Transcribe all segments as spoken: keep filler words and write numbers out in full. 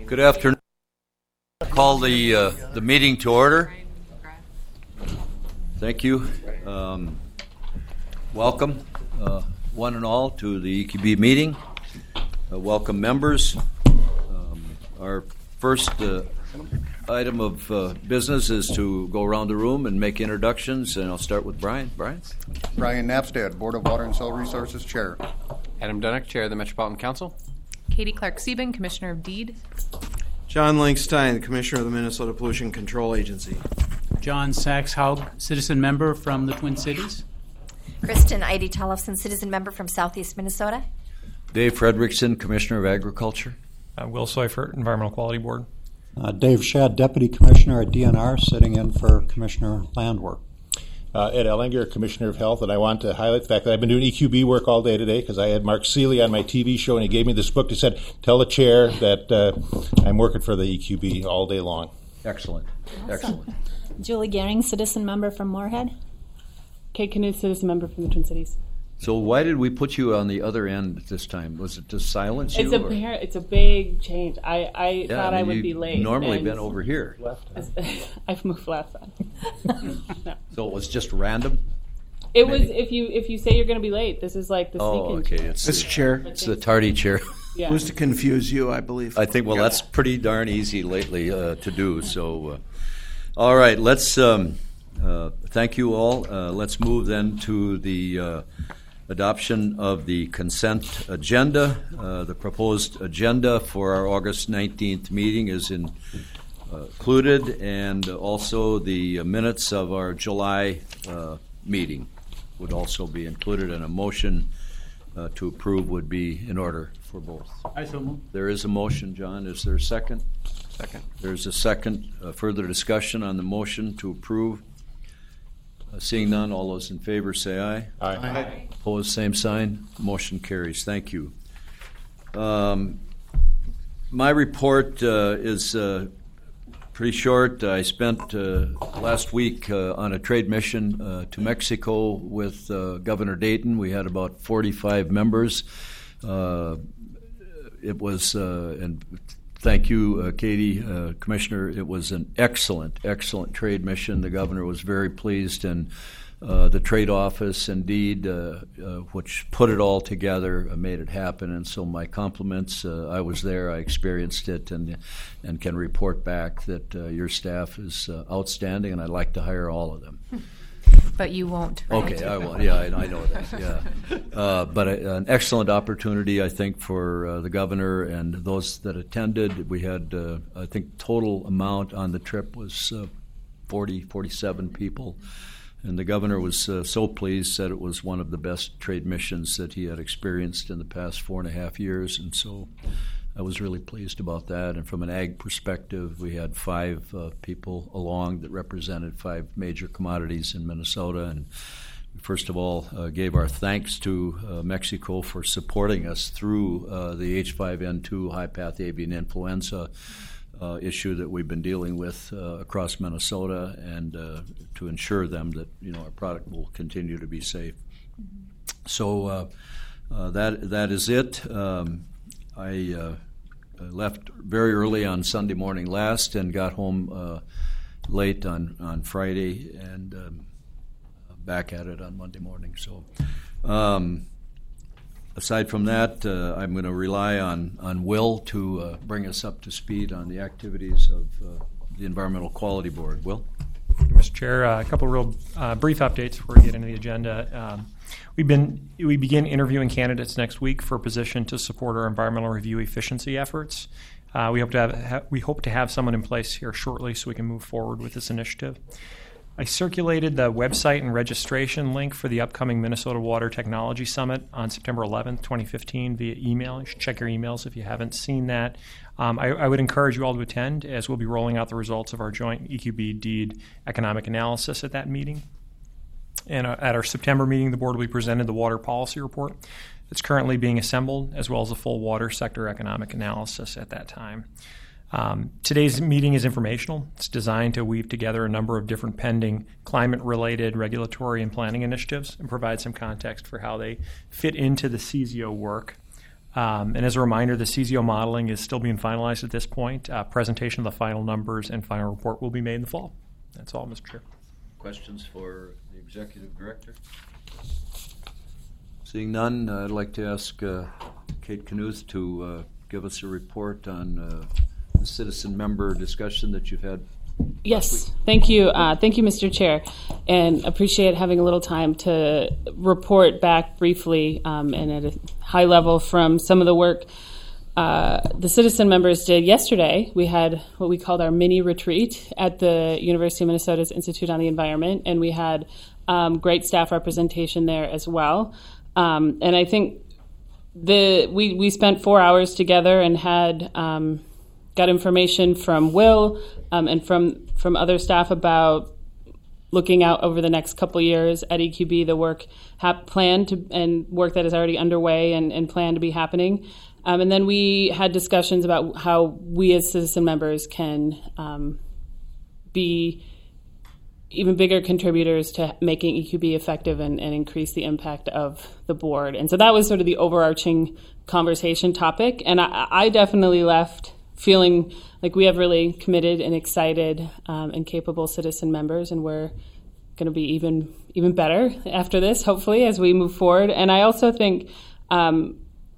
Good afternoon. Call the uh, the meeting to order. Thank you. Um, welcome, uh, one and all, to the E Q B meeting. Uh, welcome, members. Um, our first uh, item of uh, business is to go around the room and make introductions, and I'll start with Brian. Brian? Brian Knapstad, Board of Water and Soil Resources Chair. Adam Dunnock, Chair of the Metropolitan Council. Katie Clark-Sieben, Commissioner of Deed. John Langstein, Commissioner of the Minnesota Pollution Control Agency. John Sachs-Haug, citizen member from the Twin Cities. Kristen Eide Tollefson, citizen member from Southeast Minnesota. Dave Fredrickson, Commissioner of Agriculture. Uh, Will Seifert, Environmental Quality Board. Uh, Dave Shad, Deputy Commissioner at D N R, sitting in for Commissioner Landwork. Uh, Ed Ellinger, Commissioner of Health, and I want to highlight the fact that I've been doing E Q B work all day today because I had Mark Seeley on my T V show, and he gave me this book that said, tell the chair that uh, I'm working for the E Q B all day long. Excellent. Awesome. Excellent. Julie Gehring, citizen member from Moorhead. Kate Knuth, citizen member from the Twin Cities. So why did we put you on the other end this time? Was it to silence you? It's a, par- it's a big change. I, I yeah, thought I, mean, I would be late. Normally been over here. I've moved left side. No. So it was just random? It Maybe. was, if you if you say you're going to be late, this is like the Oh, sneaking okay. It's Mister the, Chair. It's the tardy chair. Yeah. It was to confuse you, I believe. I think, well, Yeah. that's pretty darn easy lately uh, to do. So, uh, all right, let's um, uh, thank you all. Uh, let's move then to the uh, adoption of the consent agenda. Uh, the proposed agenda for our August nineteenth meeting is in, uh, included, and also the minutes of our July uh, meeting would also be included, and a motion uh, to approve would be in order for both. I so move. There is a motion, John. Is there a second? Second. There's a second. Uh, further discussion on the motion to approve. Uh, seeing none, all those in favor say aye. Aye. Aye. Opposed, same sign. Motion carries. Thank you. Um, my report uh, is uh, pretty short. I spent uh, last week uh, on a trade mission uh, to Mexico with uh, Governor Dayton. We had about forty-five members. Uh, it was, uh, and thank you, uh, Katie, uh, Commissioner. It was an excellent, excellent trade mission. The governor was very pleased, and uh, the trade office, indeed, uh, uh, which put it all together, uh, made it happen. And so, my compliments. Uh, I was there. I experienced it, and and can report back that uh, your staff is uh, outstanding, and I'd like to hire all of them. But you won't. Right? Okay, I will. Yeah, I, I know that. Yeah, uh, but a, an excellent opportunity, I think, for uh, the governor and those that attended. We had, uh, I think, total amount on the trip was uh, forty, forty-seven people, and the governor was uh, so pleased. Said it was one of the best trade missions that he had experienced in the past four and a half years, and so I was really pleased about that. And from an ag perspective, we had five uh, people along that represented five major commodities in Minnesota. And we first of all uh, gave our thanks to uh, Mexico for supporting us through uh, the H five N two high-path avian influenza uh, issue that we've been dealing with uh, across Minnesota, and uh, to ensure them that, you know, our product will continue to be safe. So uh, uh, that that is it. Um, I uh, left very early on Sunday morning last and got home uh, late on, on Friday, and um, back at it on Monday morning. So um, aside from that, uh, I'm going to rely on, on Will to uh, bring us up to speed on the activities of uh, the Environmental Quality Board. Will? Thank you, Mister Chair. Uh, a couple of real uh, brief updates before we get into the agenda. Um, we've been we begin interviewing candidates next week for a position to support our environmental review efficiency efforts. Uh, we hope to have ha- we hope to have someone in place here shortly so we can move forward with this initiative. I circulated the website and registration link for the upcoming Minnesota Water Technology Summit on September eleventh, twenty fifteen via email. You should check your emails if you haven't seen that. Um, I, I would encourage you all to attend, as we'll be rolling out the results of our joint E Q B deed economic analysis at that meeting. And uh, at our September meeting, the board will be presented the water policy report that's currently being assembled, as well as a full water sector economic analysis at that time. Um, today's meeting is informational. It's designed to weave together a number of different pending climate-related regulatory and planning initiatives and provide some context for how they fit into the C Z O work. Um, and as a reminder, the C Z O modeling is still being finalized at this point. Uh, presentation of the final numbers and final report will be made in the fall. That's all, Mister Chair. Questions for the Executive Director? Seeing none, uh, I'd like to ask uh, Kate Knuth to uh, give us a report on uh, the citizen member discussion that you've had. Yes, thank you. Uh, thank you, Mister Chair, and appreciate having a little time to report back briefly um, and at a high level from some of the work uh, the citizen members did yesterday. We had what we called our mini retreat at the University of Minnesota's Institute on the Environment, and we had um, great staff representation there as well. Um, and I think the we, we spent four hours together and had um, got information from Will um, and from, from other staff about looking out over the next couple years at E Q B, the work hap- planned to, and work that is already underway and, and planned to be happening. Um, and then we had discussions about how we as citizen members can um, be even bigger contributors to making E Q B effective and, and increase the impact of the board. And so that was sort of the overarching conversation topic. And I, I definitely left feeling like we have really committed and excited um, and capable citizen members, and we're going to be even even better after this, hopefully, as we move forward. And I also think, um,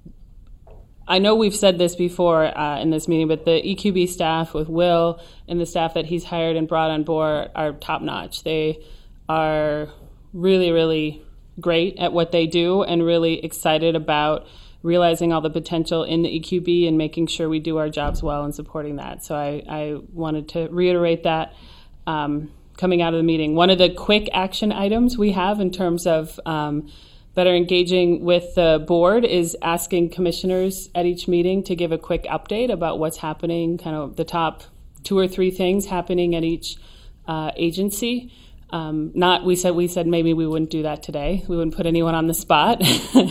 I know we've said this before uh, in this meeting, but the E Q B staff with Will and the staff that he's hired and brought on board are top-notch. They are really, really great at what they do and really excited about realizing all the potential in the E Q B and making sure we do our jobs well and supporting that. So I, I wanted to reiterate that um, coming out of the meeting. One of the quick action items we have in terms of um, better engaging with the board is asking commissioners at each meeting to give a quick update about what's happening, kind of the top two or three things happening at each uh, agency. Um, not we said we said maybe we wouldn't do that today. We wouldn't put anyone on the spot.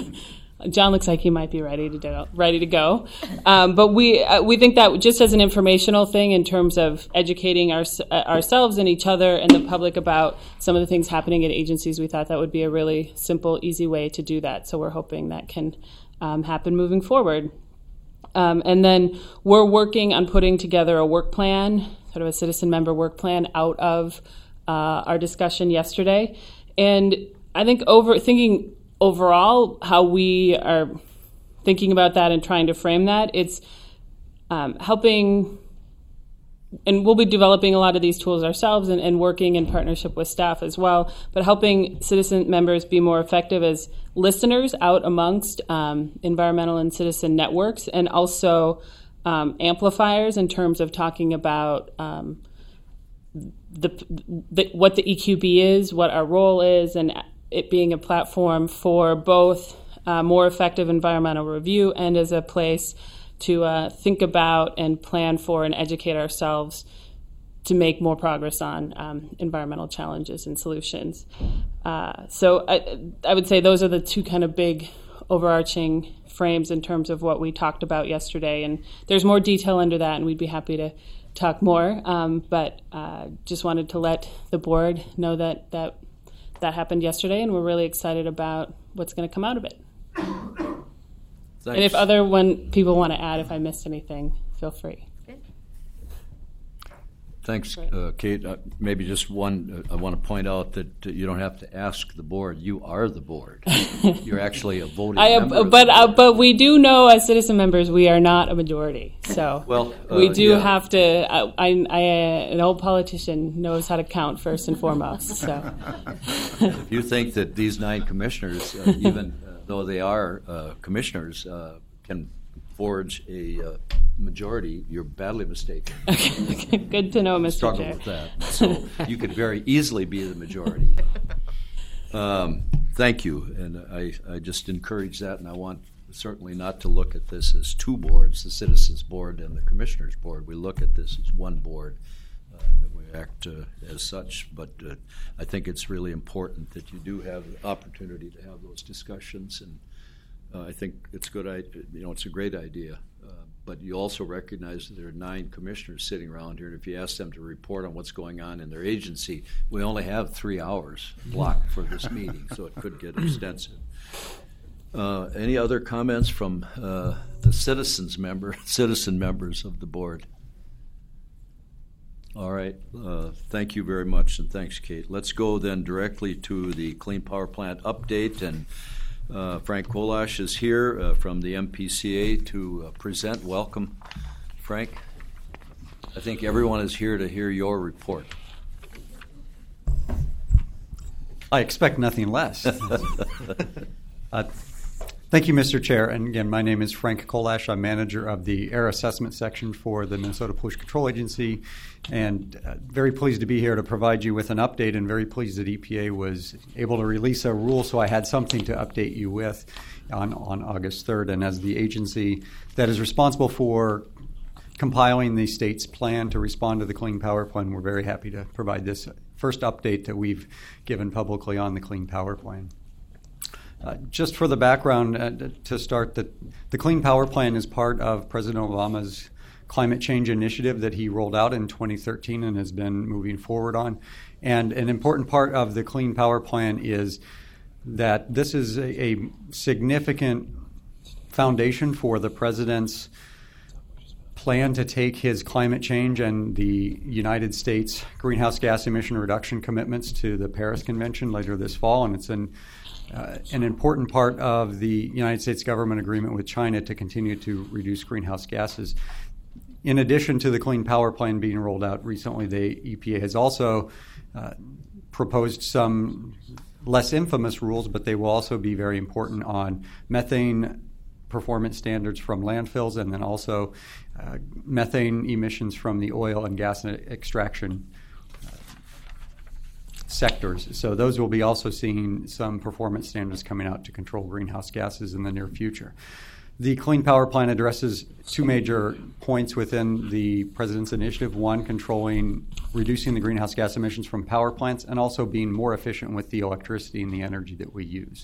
John looks like he might be ready to do, ready to go, um, but we uh, we think that just as an informational thing in terms of educating our, uh, ourselves and each other and the public about some of the things happening at agencies, we thought that would be a really simple, easy way to do that. So we're hoping that can um, happen moving forward. Um, and then we're working on putting together a work plan, sort of a citizen member work plan, out of uh, our discussion yesterday. And I think over thinking. Overall, how we are thinking about that and trying to frame that, it's um, helping, and we'll be developing a lot of these tools ourselves and, and working in partnership with staff as well, but helping citizen members be more effective as listeners out amongst um, environmental and citizen networks, and also um, amplifiers in terms of talking about um, the, the what the E Q B is, what our role is, and it being a platform for both uh, more effective environmental review and as a place to uh, think about and plan for and educate ourselves to make more progress on um, environmental challenges and solutions. Uh, so I, I would say those are the two kind of big overarching frames in terms of what we talked about yesterday. And there's more detail under that, and we'd be happy to talk more. Um, but uh, just wanted to let the board know that that That happened yesterday, and we're really excited about what's going to come out of it. Thanks. And if other one people want to add, if I missed anything, feel free. Thanks, uh, Kate. Uh, maybe just one, uh, I want to point out that uh, you don't have to ask the board. You are the board. You're actually a voting I, member. uh, but uh, but we do know as citizen members we are not a majority. So well, uh, we do yeah. have to, uh, I, I, uh, an old politician knows how to count first and foremost. So If you think that these nine commissioners, uh, even uh, though they are uh, commissioners, uh, can forge a uh, majority, you're badly mistaken. Okay. Good to know, Mister Struggle Chair. with that. So you could very easily be the majority. Um, thank you, and I, I just encourage that, and I want certainly not to look at this as two boards, the Citizens Board and the Commissioners Board. We look at this as one board, uh, that we act uh, as such, but uh, I think it's really important that you do have the opportunity to have those discussions, and uh, I think it's good, you know, it's a great idea. Uh, but you also recognize that there are nine commissioners sitting around here, and if you ask them to report on what's going on in their agency, we only have three hours blocked for this meeting, so it could get extensive. Uh, any other comments from uh, the citizens member, citizen members of the board? All right. Uh, thank you very much, and thanks, Kate. Let's go then directly to the Clean Power Plant update, and uh, Frank Kolash is here uh, from the M P C A to uh, present. Welcome, Frank. I think everyone is here to hear your report. I expect nothing less. uh, thank you, Mister Chair. And again, my name is Frank Kolash. I'm manager of the Air Assessment Section for the Minnesota Pollution Control Agency, and uh, very pleased to be here to provide you with an update, and very pleased that E P A was able to release a rule so I had something to update you with on, on August third. And as the agency that is responsible for compiling the state's plan to respond to the Clean Power Plan, we're very happy to provide this first update that we've given publicly on the Clean Power Plan. Uh, just for the background, uh, to start, the, the Clean Power Plan is part of President Obama's climate change initiative that he rolled out in twenty thirteen and has been moving forward on. And an important part of the Clean Power Plan is that this is a, a significant foundation for the president's plan to take his climate change and the United States greenhouse gas emission reduction commitments to the Paris Convention later this fall, and it's an, uh, an important part of the United States government agreement with China to continue to reduce greenhouse gases. In addition to the Clean Power Plan being rolled out recently, the E P A has also uh, proposed some less infamous rules, but they will also be very important on methane performance standards from landfills, and then also uh, methane emissions from the oil and gas extraction uh, sectors. So those will be also seeing some performance standards coming out to control greenhouse gases in the near future. The Clean Power Plan addresses two major points within the President's initiative. One, controlling, reducing the greenhouse gas emissions from power plants, and also being more efficient with the electricity and the energy that we use.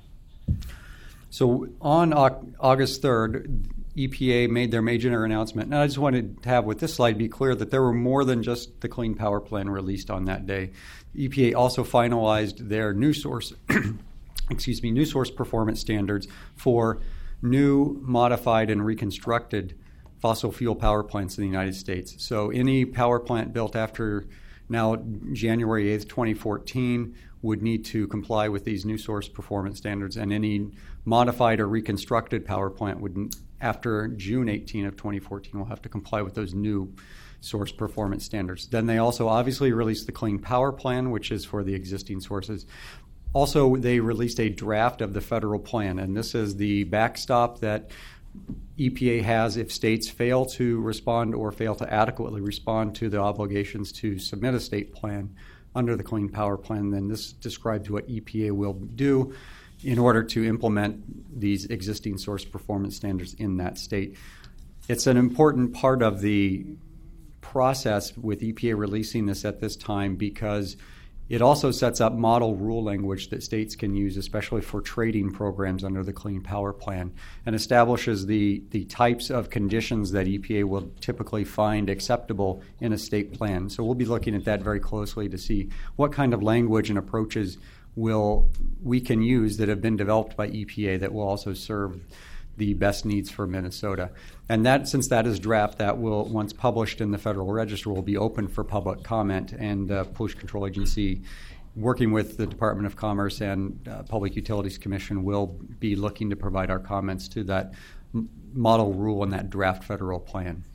So on August third, E P A made their major announcement. And I just wanted to have with this slide be clear that there were more than just the Clean Power Plan released on that day. E P A also finalized their new source, excuse me, new source performance standards for new, modified, and reconstructed fossil fuel power plants in the United States. So any power plant built after now January eighth, twenty fourteen would need to comply with these new source performance standards, and any modified or reconstructed power plant would, after June eighteenth of twenty fourteen, will have to comply with those new source performance standards. Then they also obviously released the Clean Power Plan, which is for the existing sources. Also, they released a draft of the federal plan, and this is the backstop that E P A has if states fail to respond or fail to adequately respond to the obligations to submit a state plan under the Clean Power Plan. Then this describes what E P A will do in order to implement these existing source performance standards in that state. It's an important part of the process with E P A releasing this at this time because it also sets up model rule language that states can use, especially for trading programs under the Clean Power Plan, and establishes the, the types of conditions that E P A will typically find acceptable in a state plan. So we'll be looking at that very closely to see what kind of language and approaches will we can use that have been developed by E P A that will also serve the best needs for Minnesota. And that, since that is draft, that will, once published in the Federal Register, will be open for public comment, and the uh, Pollution Control Agency, working with the Department of Commerce and uh, Public Utilities Commission, will be looking to provide our comments to that m- model rule and that draft federal plan.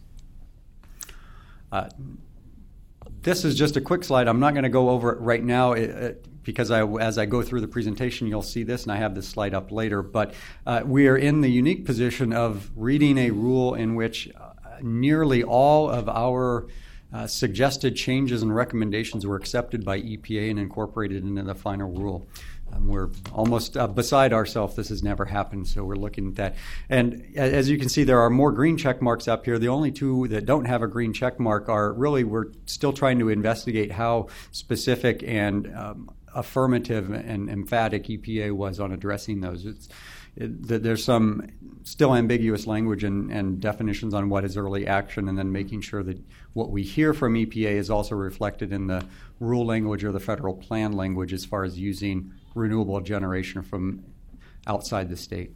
Uh, this is just a quick slide. I'm not going to go over it right now. It, it, because I, as I go through the presentation, you'll see this, and I have this slide up later. But uh, we are in the unique position of reading a rule in which uh, nearly all of our uh, suggested changes and recommendations were accepted by E P A and incorporated into the final rule. Um, we're almost uh, beside ourselves. This has never happened, so we're looking at that. And as you can see, there are more green check marks up here. The only two that don't have a green check mark are really, we're still trying to investigate how specific and um, affirmative and emphatic E P A was on addressing those. It's, it, there's some still ambiguous language and, and definitions on what is early action, and then making sure that what we hear from E P A is also reflected in the rule language or the federal plan language as far as using renewable generation from outside the state.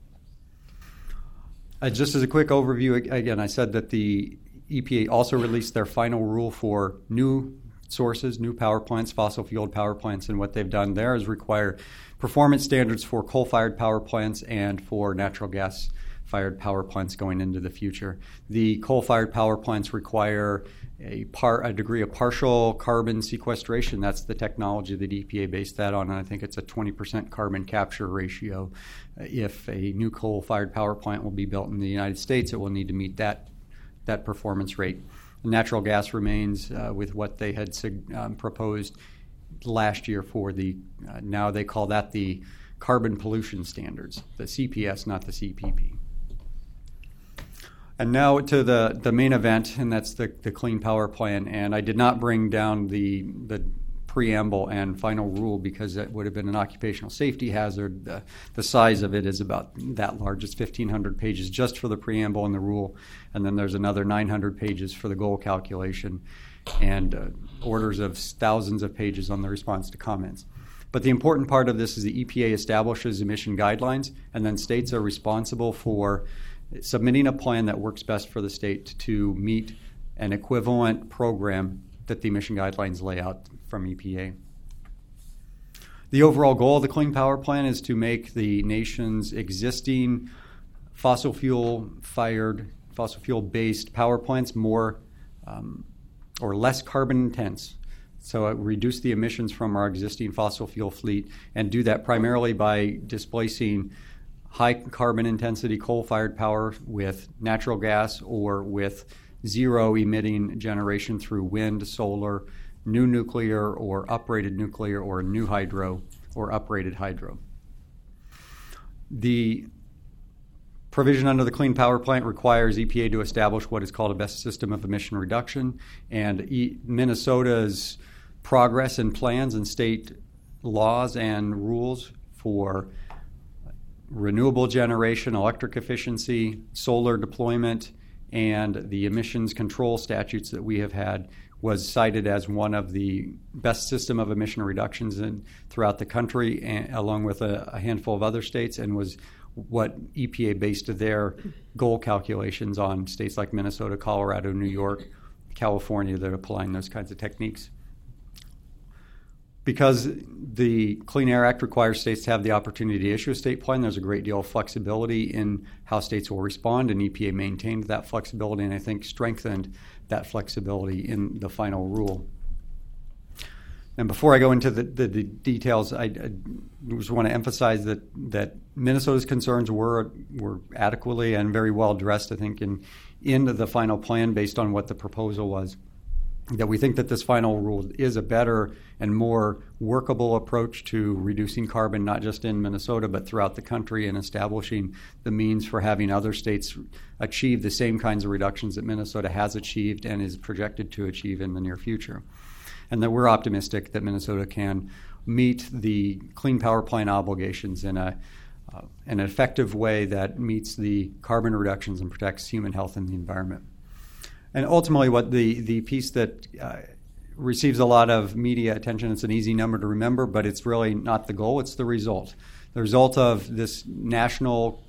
Uh, just as a quick overview, again, I said that the E P A also released their final rule for new sources, new power plants, fossil-fueled power plants, and what they've done there is require performance standards for coal-fired power plants and for natural gas-fired power plants going into the future. The coal-fired power plants require a, par, a degree of partial carbon sequestration. That's the technology that E P A based that on, and I think it's a twenty percent carbon capture ratio. If a new coal-fired power plant will be built in the United States, it will need to meet that, that performance rate. Natural gas remains uh, with what they had um, proposed last year for the, uh, now they call that the carbon pollution standards, the C P S, not the C P P. And now to the, the main event, and that's the, the Clean Power Plan. And I did not bring down the, the preamble and final rule because that would have been an occupational safety hazard. The, the size of it is about that large. It's fifteen hundred pages just for the preamble and the rule, and then there's another nine hundred pages for the goal calculation and uh, orders of thousands of pages on the response to comments. But the important part of this is the E P A establishes emission guidelines, and then states are responsible for submitting a plan that works best for the state to meet an equivalent program that the emission guidelines lay out from E P A. The overall goal of the Clean Power Plan is to make the nation's existing fossil fuel fired, fossil fuel based power plants more um, or less carbon intense. So it reduce the emissions from our existing fossil fuel fleet and do that primarily by displacing high carbon intensity coal fired power with natural gas or with zero emitting generation through wind, solar, new nuclear or uprated nuclear or new hydro or uprated hydro. The provision under the Clean Power Plan requires E P A to establish what is called a best system of emission reduction, and e- Minnesota's progress and plans and state laws and rules for renewable generation, electric efficiency, solar deployment, and the emissions control statutes that we have had was cited as one of the best system of emission reductions in, throughout the country, and, along with a, a handful of other states, and was what E P A based their goal calculations on. States like Minnesota, Colorado, New York, California that are applying those kinds of techniques. Because the Clean Air Act requires states to have the opportunity to issue a state plan, there's a great deal of flexibility in how states will respond, and E P A maintained that flexibility and I think strengthened that flexibility in the final rule. And before I go into the, the, the details, I, I just want to emphasize that, that Minnesota's concerns were were adequately and very well addressed, I think, in, in the final plan based on what the proposal was. That we think that this final rule is a better and more workable approach to reducing carbon, not just in Minnesota, but throughout the country, and establishing the means for having other states achieve the same kinds of reductions that Minnesota has achieved and is projected to achieve in the near future. And that we're optimistic that Minnesota can meet the Clean Power Plan obligations in a uh, an effective way that meets the carbon reductions and protects human health and the environment. And ultimately, what the, the piece that uh, receives a lot of media attention, it's an easy number to remember, but it's really not the goal, it's the result. The result of this national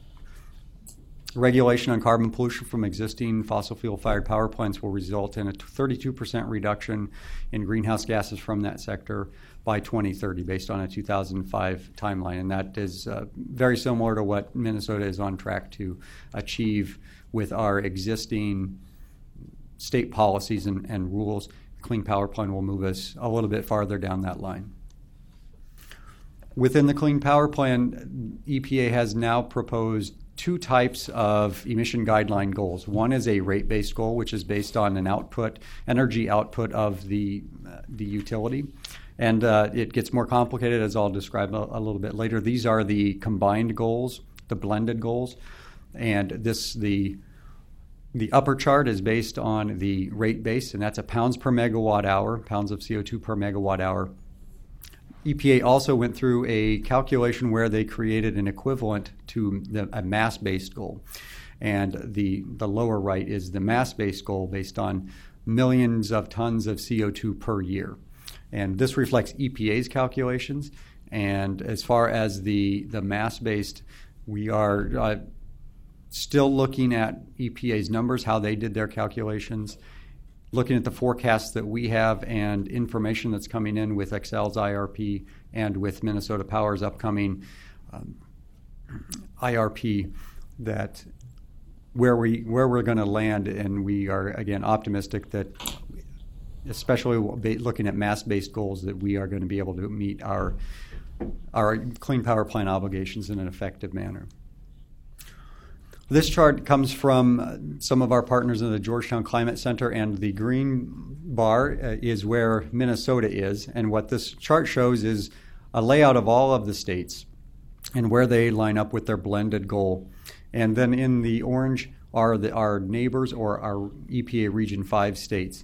regulation on carbon pollution from existing fossil fuel-fired power plants will result in a thirty-two percent reduction in greenhouse gases from that sector by twenty thirty, based on a two thousand five timeline. And that is uh, very similar to what Minnesota is on track to achieve with our existing state policies and, and rules. Clean Power Plan will move us a little bit farther down that line. Within the Clean Power Plan, E P A has now proposed two types of emission guideline goals. One is a rate-based goal, which is based on an output, energy output of the, uh, the utility. And uh, it gets more complicated, as I'll describe a, a little bit later. These are the combined goals, the blended goals. And this, the The upper chart is based on the rate base, and that's a pounds per megawatt hour, pounds of C O two per megawatt hour. E P A also went through a calculation where they created an equivalent to the, a mass-based goal. And the, the lower right is the mass-based goal based on millions of tons of C O two per year. And this reflects E P A's calculations. And as far as the, the mass-based, we are uh, still looking at E P A's numbers, how they did their calculations, looking at the forecasts that we have and information that's coming in with Xcel's I R P and with Minnesota Power's upcoming um, I R P, that where we where we're going to land, and we are again optimistic that, especially looking at mass-based goals, that we are going to be able to meet our our clean power plant obligations in an effective manner. This chart comes from some of our partners in the Georgetown Climate Center, and the green bar uh, is where Minnesota is. And what this chart shows is a layout of all of the states and where they line up with their blended goal. And then in the orange are the, our neighbors, or our E P A Region five states.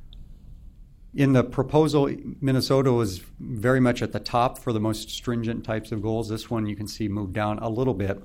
In the proposal, Minnesota was very much at the top for the most stringent types of goals. This one you can see moved down a little bit.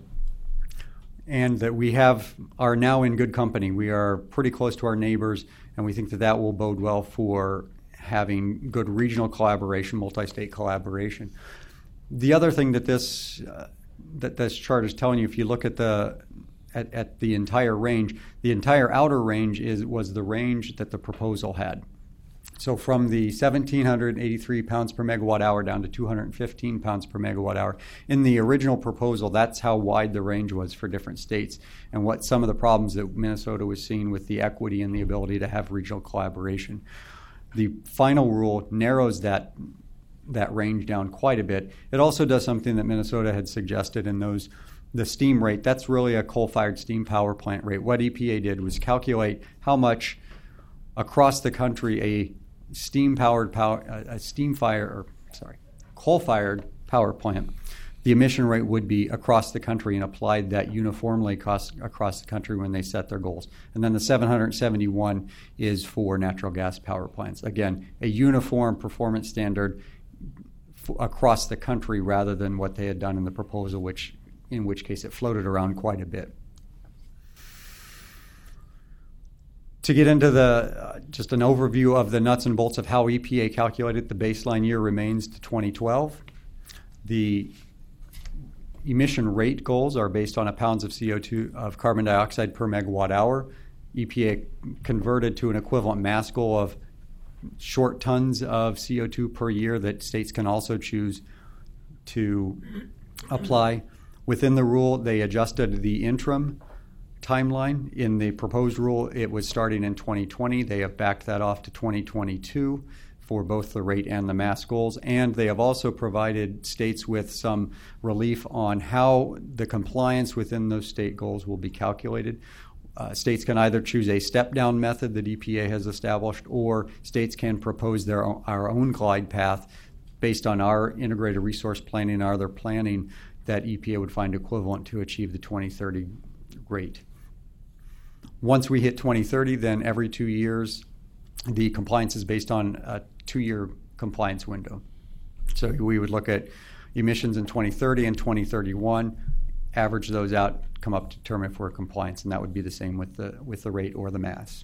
And that we have are now in good company. We are pretty close to our neighbors, and we think that that will bode well for having good regional collaboration, multi-state collaboration. The other thing that this uh, that this chart is telling you, if you look at the at, at the entire range, the entire outer range is was the range that the proposal had. So from the one thousand seven hundred eighty-three pounds per megawatt hour down to two hundred fifteen pounds per megawatt hour. In the original proposal, that's how wide the range was for different states, and what some of the problems that Minnesota was seeing with the equity and the ability to have regional collaboration. The final rule narrows that that range down quite a bit. It also does something that Minnesota had suggested in those, the steam rate. That's really a coal-fired steam power plant rate. What E P A did was calculate how much across the country a steam-powered power, a steam fire, or sorry, coal-fired power plant, the emission rate would be across the country, and applied that uniformly across, across the country when they set their goals. And then the seven hundred seventy-one is for natural gas power plants. Again, a uniform performance standard f- across the country, rather than what they had done in the proposal, which in which case it floated around quite a bit. To get into the uh, just an overview of the nuts and bolts of how E P A calculated, the baseline year remains to twenty twelve. The emission rate goals are based on a pounds of C O two of carbon dioxide per megawatt hour. E P A converted to an equivalent mass goal of short tons of C O two per year that states can also choose to apply. Within the rule, they adjusted the interim timeline. In the proposed rule, it was starting in twenty twenty. They have backed that off to twenty twenty-two for both the rate and the mass goals. And they have also provided states with some relief on how the compliance within those state goals will be calculated. Uh, states can either choose a step-down method that E P A has established, or states can propose their own, our own glide path based on our integrated resource planning and other planning that E P A would find equivalent to achieve the twenty thirty rate. Once we hit twenty thirty, then every two years, the compliance is based on a two-year compliance window. So we would look at emissions in twenty thirty and twenty thirty-one, average those out, come up to determine if we're compliance, and that would be the same with the with the rate or the mass.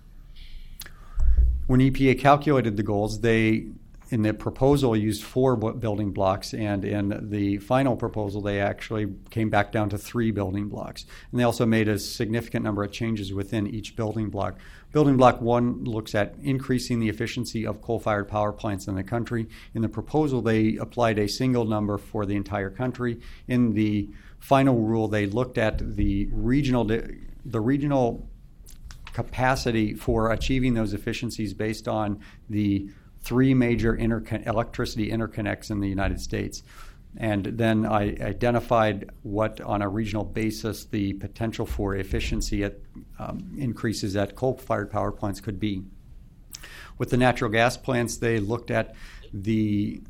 When E P A calculated the goals, they, in the proposal, used four building blocks, and in the final proposal, they actually came back down to three building blocks. And they also made a significant number of changes within each building block. Building block one looks at increasing the efficiency of coal-fired power plants in the country. In the proposal, they applied a single number for the entire country. In the final rule, they looked at the regional the regional capacity for achieving those efficiencies based on the three major intercon- electricity interconnects in the United States. And then I identified what, on a regional basis, the potential for efficiency at, um, increases at coal-fired power plants could be. With the natural gas plants, they looked at the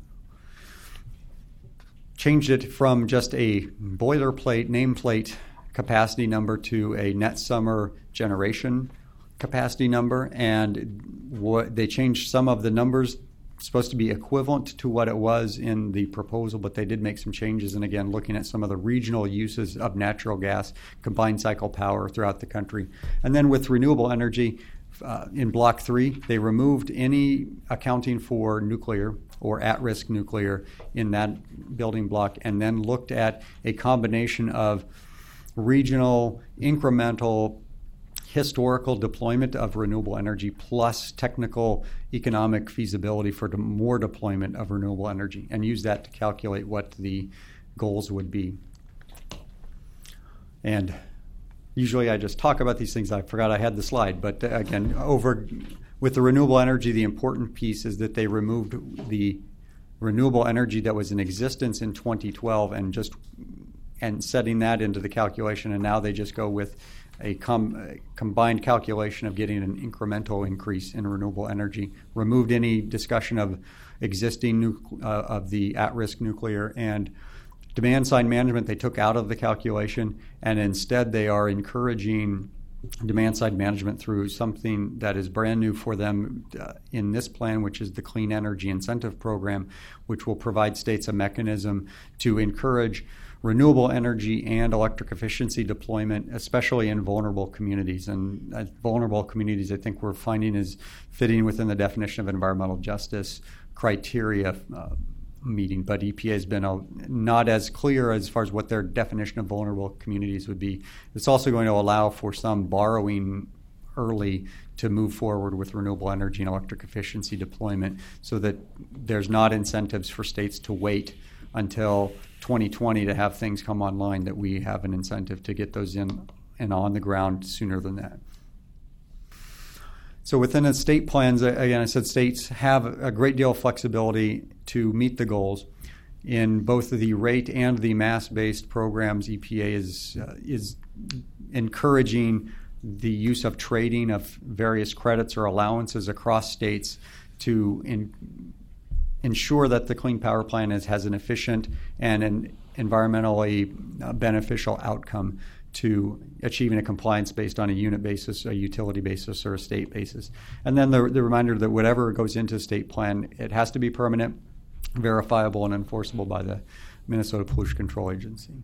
changed it from just a boilerplate, nameplate capacity number to a net summer generation capacity number, and what they changed some of the numbers, supposed to be equivalent to what it was in the proposal, but they did make some changes. And again, looking at some of the regional uses of natural gas, combined cycle power throughout the country. And then with renewable energy, uh, in Block three, they removed any accounting for nuclear or at-risk nuclear in that building block, and then looked at a combination of regional, incremental, historical deployment of renewable energy plus technical economic feasibility for de- more deployment of renewable energy, and use that to calculate what the goals would be. And usually I just talk about these things. I forgot I had the slide, but uh, again, over with the renewable energy, the important piece is that they removed the renewable energy that was in existence in twenty twelve and just and setting that into the calculation, and now they just go with a, com, a combined calculation of getting an incremental increase in renewable energy. Removed any discussion of existing nu- uh, of the at-risk nuclear, and demand side management they took out of the calculation, and instead they are encouraging demand side management through something that is brand new for them uh, in this plan, which is the Clean Energy Incentive Program, which will provide states a mechanism to encourage renewable energy and electric efficiency deployment, especially in vulnerable communities. And uh, vulnerable communities, I think we're finding, is fitting within the definition of environmental justice criteria uh, meeting, but E P A has been a, not as clear as far as what their definition of vulnerable communities would be. It's also going to allow for some borrowing early to move forward with renewable energy and electric efficiency deployment, so that there's not incentives for states to wait until twenty twenty to have things come online, that we have an incentive to get those in and on the ground sooner than that. So within the state plans, again, I said states have a great deal of flexibility to meet the goals. In both the rate and the mass-based programs, E P A is uh, is encouraging the use of trading of various credits or allowances across states to in, ensure that the Clean Power Plan is, has an efficient and an environmentally uh, beneficial outcome to achieving a compliance based on a unit basis, a utility basis, or a state basis. And then the, the reminder that whatever goes into state plan, it has to be permanent, verifiable, and enforceable by the Minnesota Pollution Control Agency.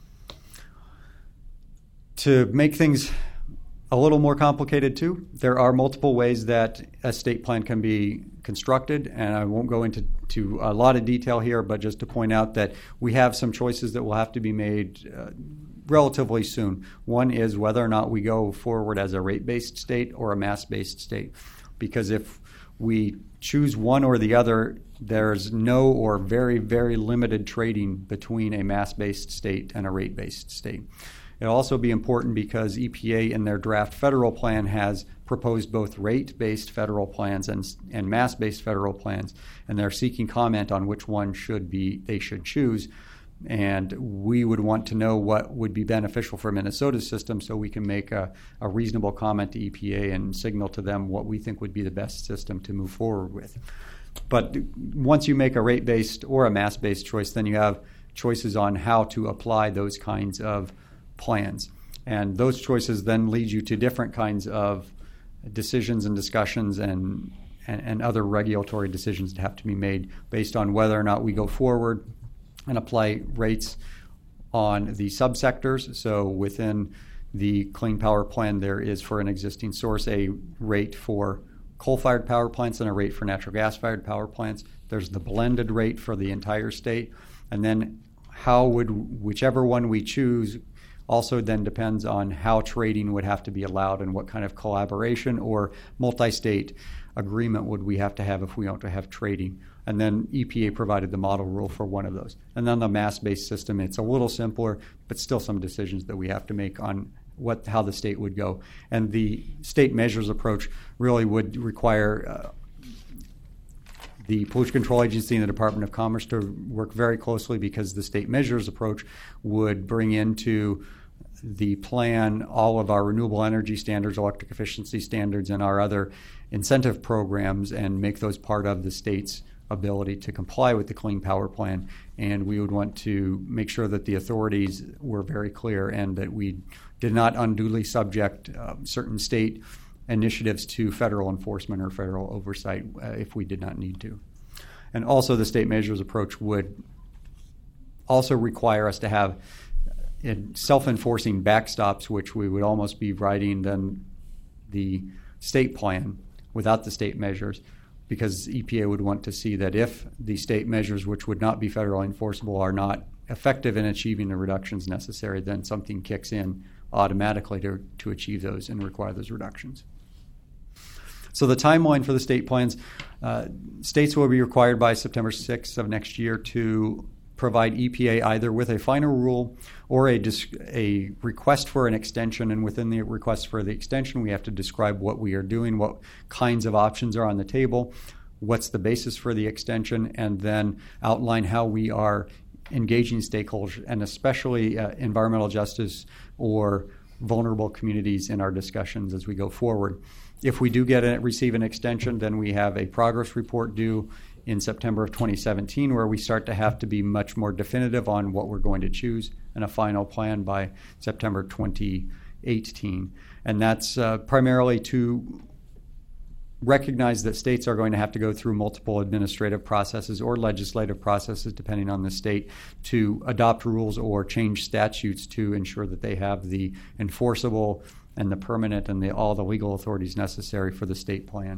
To make things a little more complicated too, there are multiple ways that a state plan can be constructed, and I won't go into to a lot of detail here, but just to point out that we have some choices that will have to be made uh, relatively soon. One is whether or not we go forward as a rate-based state or a mass-based state, because if we choose one or the other, there's no or very, very limited trading between a mass-based state and a rate-based state. It'll also be important because E P A in their draft federal plan has proposed both rate-based federal plans and, and mass-based federal plans, and they're seeking comment on which one should be they should choose. And we would want to know what would be beneficial for Minnesota's system, so we can make a, a reasonable comment to E P A and signal to them what we think would be the best system to move forward with. But once you make a rate-based or a mass-based choice, then you have choices on how to apply those kinds of plans. And those choices then lead you to different kinds of decisions and discussions and, and, and other regulatory decisions that have to be made based on whether or not we go forward and apply rates on the subsectors. So within the Clean Power Plan, there is for an existing source a rate for coal-fired power plants and a rate for natural gas-fired power plants. There's the blended rate for the entire state. And then how would whichever one we choose also then depends on how trading would have to be allowed and what kind of collaboration or multi-state agreement would we have to have if we want to have trading. And then E P A provided the model rule for one of those. And then the mass-based system, it's a little simpler, but still some decisions that we have to make on what how the state would go. And the state measures approach really would require uh, the Pollution Control Agency and the Department of Commerce to work very closely, because the state measures approach would bring into the plan all of our renewable energy standards, electric efficiency standards, and our other incentive programs, and make those part of the state's ability to comply with the Clean Power Plan. And we would want to make sure that the authorities were very clear and that we did not unduly subject uh, certain state initiatives to federal enforcement or federal oversight uh, if we did not need to. And also the state measures approach would also require us to have uh, self-enforcing backstops, which we would almost be writing then the state plan without the state measures, because E P A would want to see that if the state measures, which would not be federally enforceable, are not effective in achieving the reductions necessary, then something kicks in automatically to, to achieve those and require those reductions. So the timeline for the state plans, uh, states will be required by September sixth of next year to provide E P A either with a final rule or a, dis- a request for an extension, and within the request for the extension we have to describe what we are doing, what kinds of options are on the table, what's the basis for the extension, and then outline how we are engaging stakeholders, and especially uh, environmental justice or vulnerable communities in our discussions as we go forward. If we do get a, receive an extension, then we have a progress report due in September of twenty seventeen, where we start to have to be much more definitive on what we're going to choose, and a final plan by September twenty eighteen. And that's uh, primarily to recognize that states are going to have to go through multiple administrative processes or legislative processes, depending on the state, to adopt rules or change statutes to ensure that they have the enforceable and the permanent and the, all the legal authorities necessary for the state plan.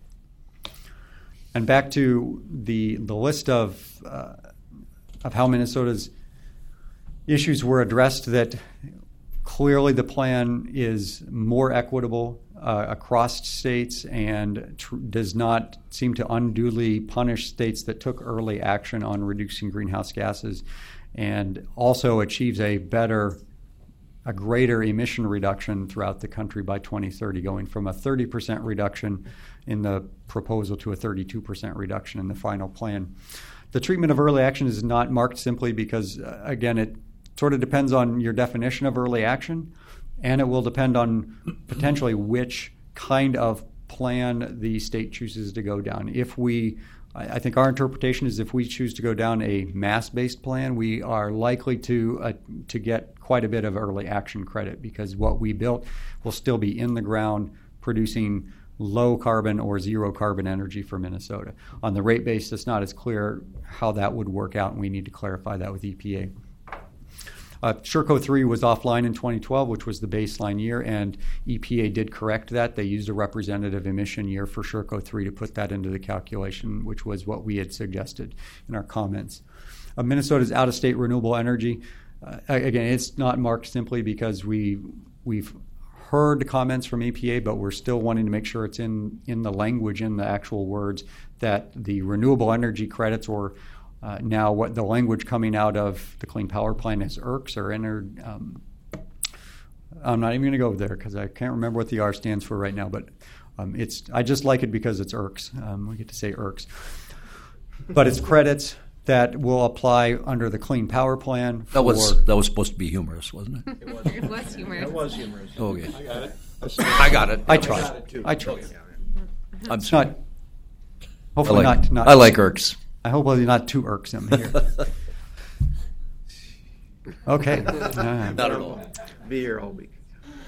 And back to the the list of uh, of how Minnesota's issues were addressed, that clearly the plan is more equitable uh, across states and tr- does not seem to unduly punish states that took early action on reducing greenhouse gases, and also achieves a better, a greater emission reduction throughout the country by twenty thirty, going from a thirty percent reduction in the proposal to a thirty-two percent reduction in the final plan. The treatment of early action is not marked simply because, uh, again, it sort of depends on your definition of early action, and it will depend on potentially which kind of plan the state chooses to go down. If we, I think our interpretation is if we choose to go down a mass-based plan, we are likely to uh, to get quite a bit of early action credit, because what we built will still be in the ground producing low carbon or zero carbon energy for Minnesota. On the rate base, it's not as clear how that would work out, and we need to clarify that with E P A. Uh, Sherco three was offline in twenty twelve, which was the baseline year, and E P A did correct that. They used a representative emission year for Sherco three to put that into the calculation, which was what we had suggested in our comments. Uh, Minnesota's out-of-state renewable energy, uh, again, it's not marked simply because we, we've heard comments from E P A, but we're still wanting to make sure it's in, in the language, in the actual words, that the renewable energy credits, or Uh, now, what the language coming out of the Clean Power Plan is E R Cs, or entered. Um, I'm not even going to go there because I can't remember what the R stands for right now. But um, it's I just like it because it's E R Cs. Um, we get to say E R Cs, but it's credits that will apply under the Clean Power Plan. For, that was that was supposed to be humorous, wasn't it? It was, it was humorous. That was humorous. Okay, I got it. I got it. I I tried. got it too. I tried. I'm It's sorry. not. I Hopefully like, not. not I like E R Cs. I hope you're not too irksome here. Okay. Uh, Not at all. Be here all week.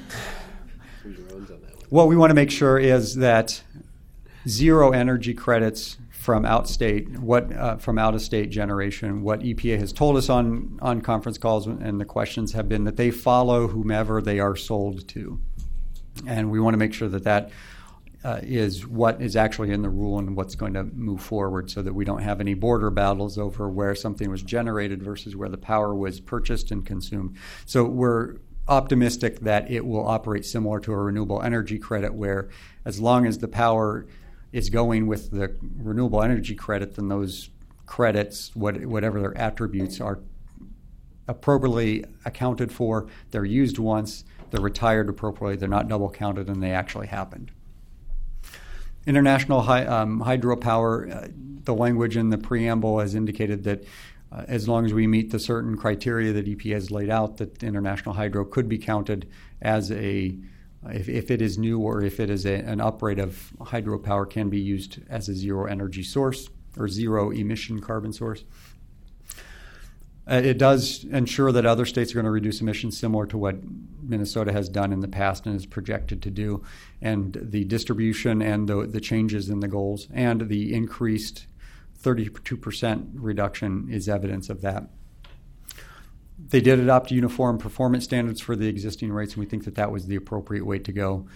What we want to make sure is that zero energy credits from outstate, what uh, from out-of-state generation, what E P A has told us on, on conference calls and the questions have been that they follow whomever they are sold to. And we want to make sure that that uh, is what is actually in the rule and what's going to move forward, so that we don't have any border battles over where something was generated versus where the power was purchased and consumed. So we're optimistic that it will operate similar to a renewable energy credit, where as long as the power is going with the renewable energy credit, then those credits, what, whatever their attributes, are appropriately accounted for. They're used once, they're retired appropriately, they're not double counted, and they actually happened. International hy- um, hydropower, uh, the language in the preamble has indicated that uh, as long as we meet the certain criteria that E P A has laid out, that international hydro could be counted as a, if, if it is new or if it is a, an uprate of hydropower, can be used as a zero energy source or zero emission carbon source. Uh, it does ensure that other states are going to reduce emissions similar to what Minnesota has done in the past and is projected to do. And the distribution and the, the changes in the goals and the increased thirty-two percent reduction is evidence of that. They did adopt uniform performance standards for the existing rates, and we think that that was the appropriate way to go.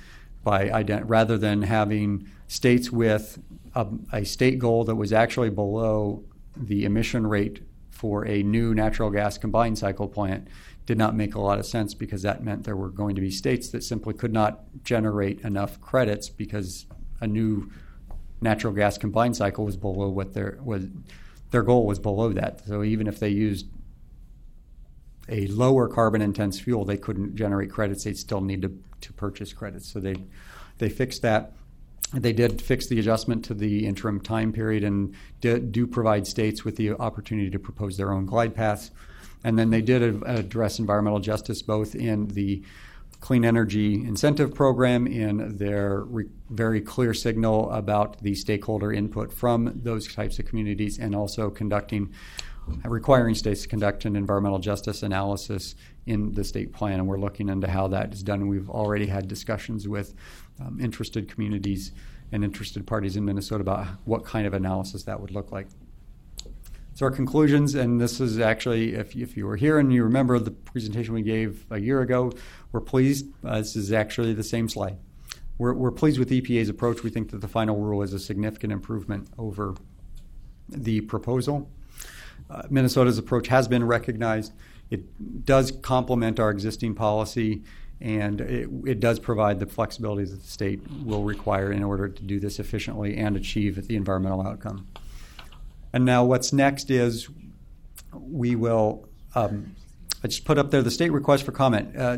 by ident- rather than having states with a, a state goal that was actually below the emission rate for a new natural gas combined cycle plant did not make a lot of sense, because that meant there were going to be states that simply could not generate enough credits because a new natural gas combined cycle was below what their was their goal was below that. So even if they used a lower carbon intense fuel, they couldn't generate credits. They'd still need to, to purchase credits. So they they fixed that. They did fix the adjustment to the interim time period and did, do provide states with the opportunity to propose their own glide paths. And then they did address environmental justice both in the Clean Energy Incentive Program, in their re- very clear signal about the stakeholder input from those types of communities, and also conducting, requiring states to conduct an environmental justice analysis in the state plan. And we're looking into how that is done. We've already had discussions with um, interested communities and interested parties in Minnesota about what kind of analysis that would look like. So our conclusions, and this is actually, if, if you were here and you remember the presentation we gave a year ago, we're pleased. Uh, this is actually the same slide. We're, we're pleased with E P A's approach. We think that the final rule is a significant improvement over the proposal. Uh, Minnesota's approach has been recognized. It does complement our existing policy, and it, it does provide the flexibility that the state will require in order to do this efficiently and achieve the environmental outcome. And now what's next is we will, um, I just put up there the state request for comment. Uh,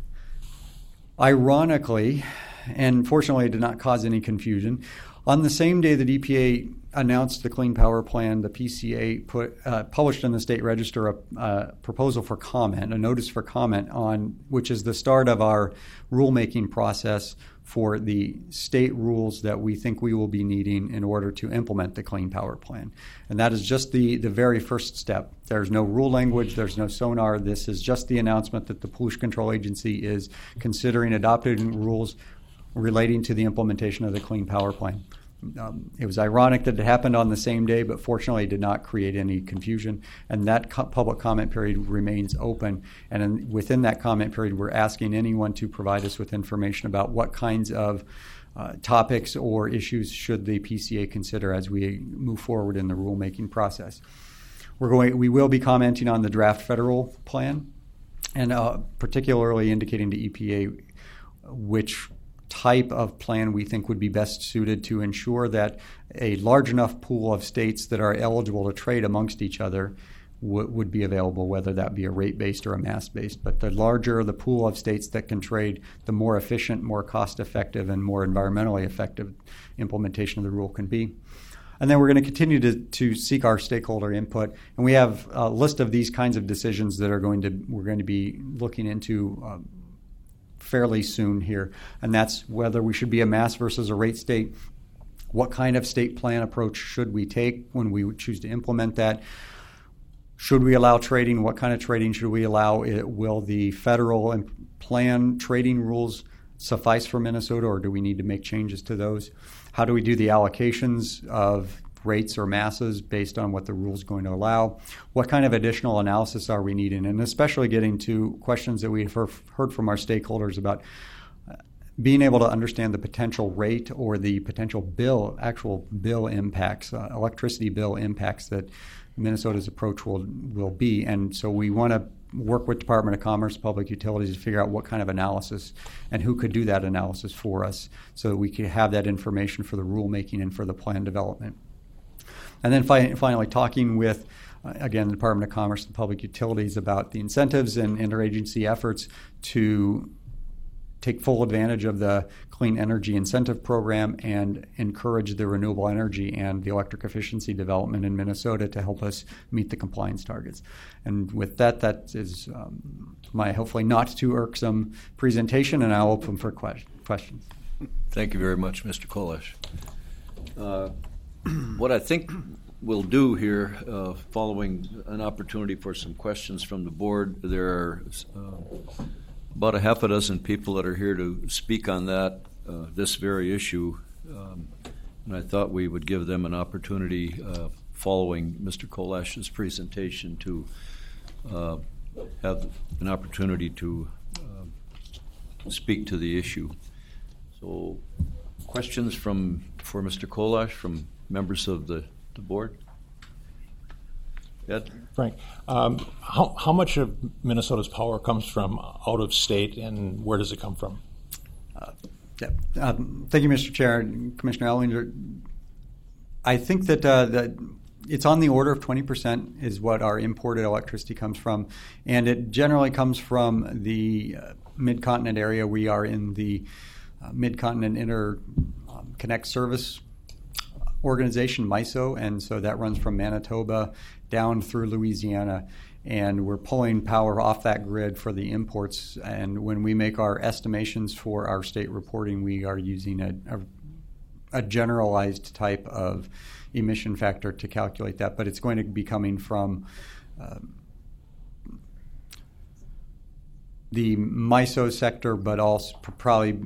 ironically, and fortunately it did not cause any confusion, on the same day that E P A announced the Clean Power Plan, the P C A put uh, published in the State Register a uh, proposal for comment, a notice for comment on, which is the start of our rulemaking process for the state rules that we think we will be needing in order to implement the Clean Power Plan. And that is just the, the very first step. There's no rule language, there's no sonar. This is just the announcement that the Pollution Control Agency is considering adopting rules relating to the implementation of the Clean Power Plan. Um, it was ironic that it happened on the same day, but fortunately it did not create any confusion. And that co- public comment period remains open. And in, within that comment period, we're asking anyone to provide us with information about what kinds of uh, topics or issues should the P C A consider as we move forward in the rulemaking process. We're going. We will be commenting on the draft federal plan, and uh, particularly indicating to E P A which type of plan we think would be best suited to ensure that a large enough pool of states that are eligible to trade amongst each other w- would be available, whether that be a rate-based or a mass-based. But the larger the pool of states that can trade, the more efficient, more cost-effective, and more environmentally effective implementation of the rule can be. And then we're going to continue to, to seek our stakeholder input. And we have a list of these kinds of decisions that are going to we're going to be looking into uh, fairly soon here, and that's whether we should be a mass versus a rate state. What kind of state plan approach should we take when we choose to implement that? Should we allow trading? What kind of trading should we allow? It, will the federal plan trading rules suffice for Minnesota, or do we need to make changes to those? How do we do the allocations of rates or masses based on what the rule is going to allow? What kind of additional analysis are we needing? And especially getting to questions that we've heard from our stakeholders about being able to understand the potential rate or the potential bill, actual bill impacts, uh, electricity bill impacts that Minnesota's approach will, will be. And so we want to work with Department of Commerce, Public Utilities to figure out what kind of analysis and who could do that analysis for us so that we could have that information for the rulemaking and for the plan development. And then fi- finally, talking with, uh, again, the Department of Commerce and Public Utilities about the incentives and interagency efforts to take full advantage of the Clean Energy Incentive Program and encourage the renewable energy and the electric efficiency development in Minnesota to help us meet the compliance targets. And with that, that is um, my hopefully not too irksome presentation, and I'll open for que- questions. Thank you very much, Mister Kolash. Uh, What I think we'll do here, uh, following an opportunity for some questions from the board, there are uh, about a half a dozen people that are here to speak on that, uh, this very issue, um, and I thought we would give them an opportunity uh, following Mister Kolash's presentation to uh, have an opportunity to uh, speak to the issue. So, questions from for Mister Kolash from members of the, the board? Ed? Frank, um, how, how much of Minnesota's power comes from out of state, and where does it come from? Uh, yeah. um, thank you, Mister Chair and Commissioner Ellinger. I think that, uh, that it's on the order of twenty percent is what our imported electricity comes from, and it generally comes from the uh, Mid-Continent area. We are in the uh, Mid-Continent Interconnect Service Organization, MISO, and so that runs from Manitoba down through Louisiana, and we're pulling power off that grid for the imports. And when we make our estimations for our state reporting, we are using a, a, a generalized type of emission factor to calculate that, but it's going to be coming from uh, the MISO sector, but also probably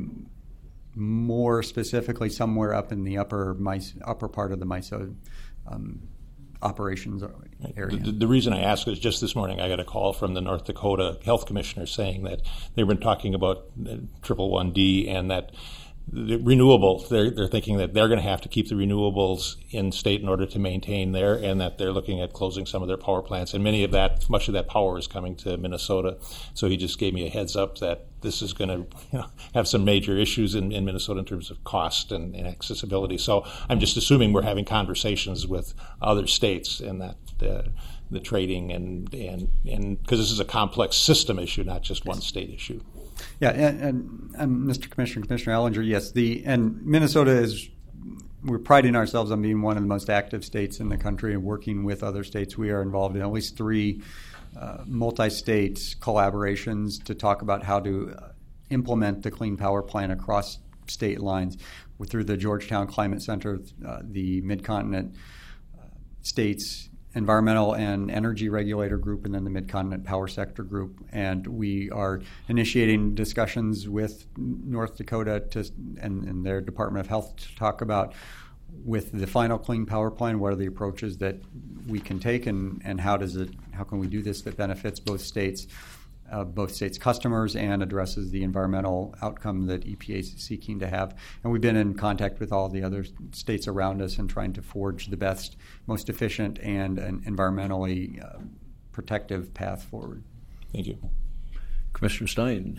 more specifically somewhere up in the upper MISO, upper part of the MISO um, operations area. The, the reason I ask is just this morning I got a call from the North Dakota Health Commissioner saying that they've been talking about triple one D and that the renewables, they're, they're thinking that they're going to have to keep the renewables in state in order to maintain there, and that they're looking at closing some of their power plants. And many of that, much of that power is coming to Minnesota. So he just gave me a heads up that this is going to you know, have some major issues in, in Minnesota in terms of cost and, and accessibility. So I'm just assuming we're having conversations with other states and that uh, the trading and and and because this is a complex system issue, not just one state issue. Yeah, and, and, and Mister Commissioner, Commissioner Ellinger, yes, the and Minnesota is, we're priding ourselves on being one of the most active states in the country and working with other states. We are involved in at least three uh, multi-state collaborations to talk about how to uh, implement the Clean Power Plan across state lines. We're through the Georgetown Climate Center, uh, the Mid-Continent uh, States Environmental and Energy Regulator Group, and then the Mid-Continent Power Sector Group. And we are initiating discussions with North Dakota to, and, and their Department of Health to talk about, with the final Clean Power Plan, what are the approaches that we can take, and, and how does it, how can we do this that benefits both states, uh, both states' customers, and addresses the environmental outcome that E P A is seeking to have. And we've been in contact with all the other states around us and trying to forge the best, most efficient, and an environmentally uh, protective path forward. Thank you. Commissioner Stein.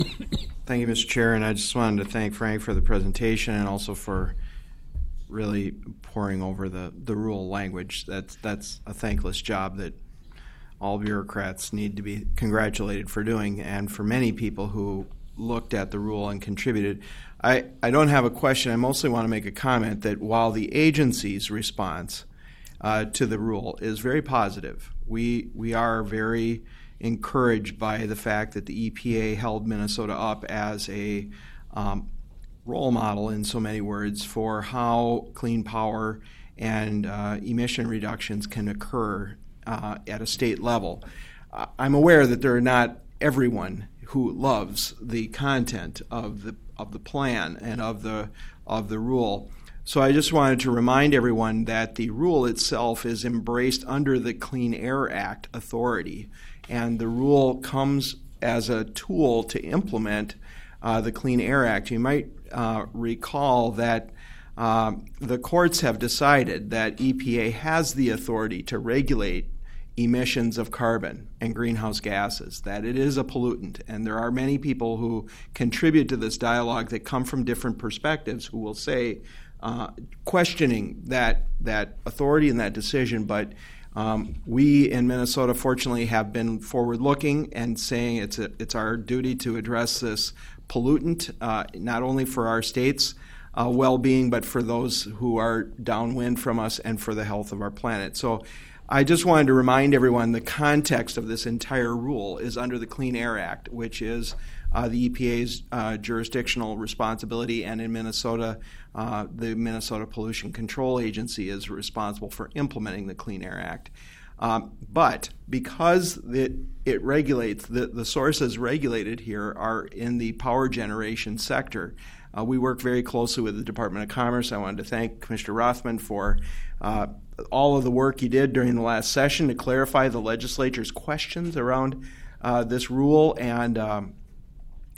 Thank you, Mister Chair, and I just wanted to thank Frank for the presentation and also for really poring over the, the rule language. That's, that's a thankless job that all bureaucrats need to be congratulated for doing, and for many people who looked at the rule and contributed. I, I don't have a question. I mostly want to make a comment that while the agency's response uh, to the rule is very positive, we, we are very encouraged by the fact that the E P A held Minnesota up as a um, role model, in so many words, for how clean power and uh, emission reductions can occur uh, at a state level. Uh, I'm aware that there are not everyone who loves the content of the of the plan and of the of the rule. So I just wanted to remind everyone that the rule itself is embraced under the Clean Air Act authority, and the rule comes as a tool to implement uh, the Clean Air Act. You might uh, recall that uh, the courts have decided that E P A has the authority to regulate emissions of carbon and greenhouse gases, that it is a pollutant. And there are many people who contribute to this dialogue that come from different perspectives who will say, uh, questioning that, that authority and that decision, but Um, we in Minnesota, fortunately, have been forward-looking and saying it's a, it's our duty to address this pollutant, uh, not only for our state's uh, well-being, but for those who are downwind from us and for the health of our planet. So I just wanted to remind everyone the context of this entire rule is under the Clean Air Act, which is uh, the E P A's uh, jurisdictional responsibility, and in Minnesota, uh, the Minnesota Pollution Control Agency is responsible for implementing the Clean Air Act. Um, but because it, it regulates, the, the sources regulated here are in the power generation sector. Uh, we work very closely with the Department of Commerce. I wanted to thank Commissioner Rothman for uh, all of the work he did during the last session to clarify the legislature's questions around uh, this rule, and um,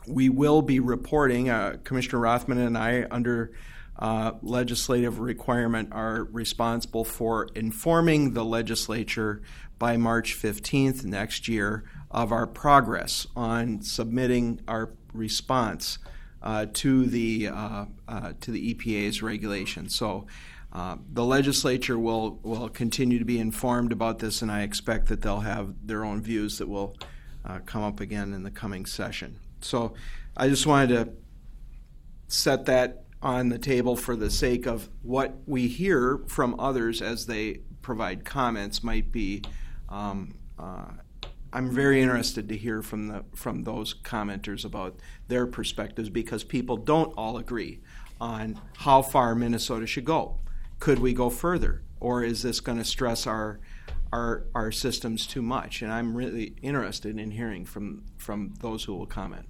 we will be reporting, uh, Commissioner Rothman and I, under uh, legislative requirement, are responsible for informing the legislature by March fifteenth next year of our progress on submitting our response uh, to the uh, uh, to the E P A's regulations. So uh, the legislature will will continue to be informed about this, and I expect that they'll have their own views that will uh, come up again in the coming session. So I just wanted to set that on the table for the sake of what we hear from others as they provide comments might be. Um, uh, I'm very interested to hear from the from those commenters about their perspectives, because people don't all agree on how far Minnesota should go. Could we go further, or is this going to stress our our our systems too much? And I'm really interested in hearing from from those who will comment.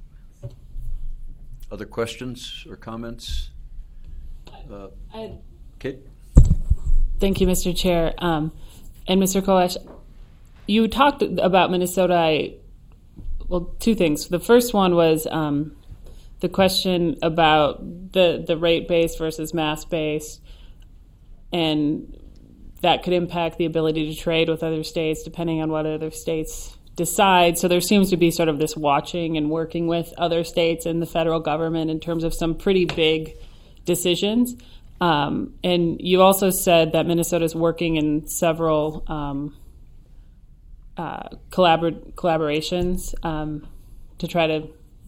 Other questions or comments? Uh, I, Kate? Thank you, Mister Chair. Um, and Mister Kolesh, you talked about Minnesota. I, well, two things. The first one was um, the question about the, the rate base versus mass base, and that could impact the ability to trade with other states depending on what other states decide. So there seems to be sort of this watching and working with other states and the federal government in terms of some pretty big decisions. Um, and you also said that Minnesota is working in several um, uh, collabor- collaborations um, to try to,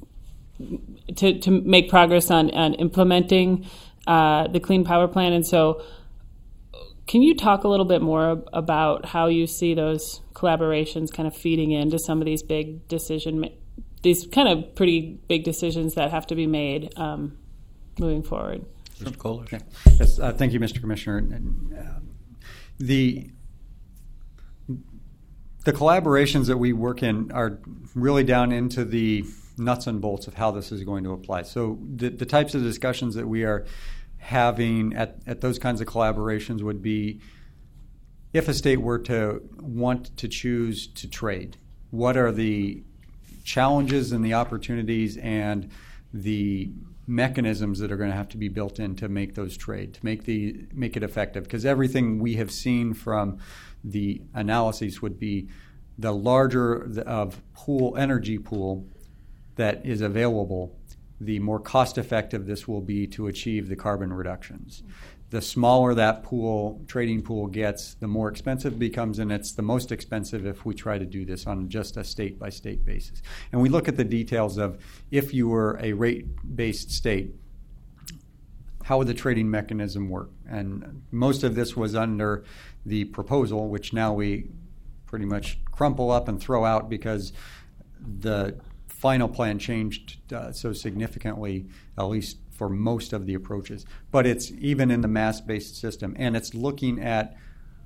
to to make progress on, on implementing uh, the Clean Power Plan. And so can you talk a little bit more about how you see those collaborations kind of feeding into some of these big decision, these kind of pretty big decisions that have to be made um, moving forward? Mister Kohler? Okay. Yes, uh, thank you, Mister Commissioner. And, uh, the the collaborations that we work in are really down into the nuts and bolts of how this is going to apply. So the, the types of discussions that we are having at, at those kinds of collaborations would be, if a state were to want to choose to trade, what are the challenges and the opportunities and the mechanisms that are going to have to be built in to make those trade, to make the make it effective? Because everything we have seen from the analyses would be the larger the, of pool energy pool that is available, the more cost effective this will be to achieve the carbon reductions. The smaller that pool, trading pool gets, the more expensive it becomes, and it's the most expensive if we try to do this on just a state-by-state basis. And we look at the details of, if you were a rate-based state, how would the trading mechanism work? And most of this was under the proposal, which now we pretty much crumple up and throw out because the final plan changed uh, so significantly, at least for most of the approaches. But it's even in the mass-based system, and it's looking at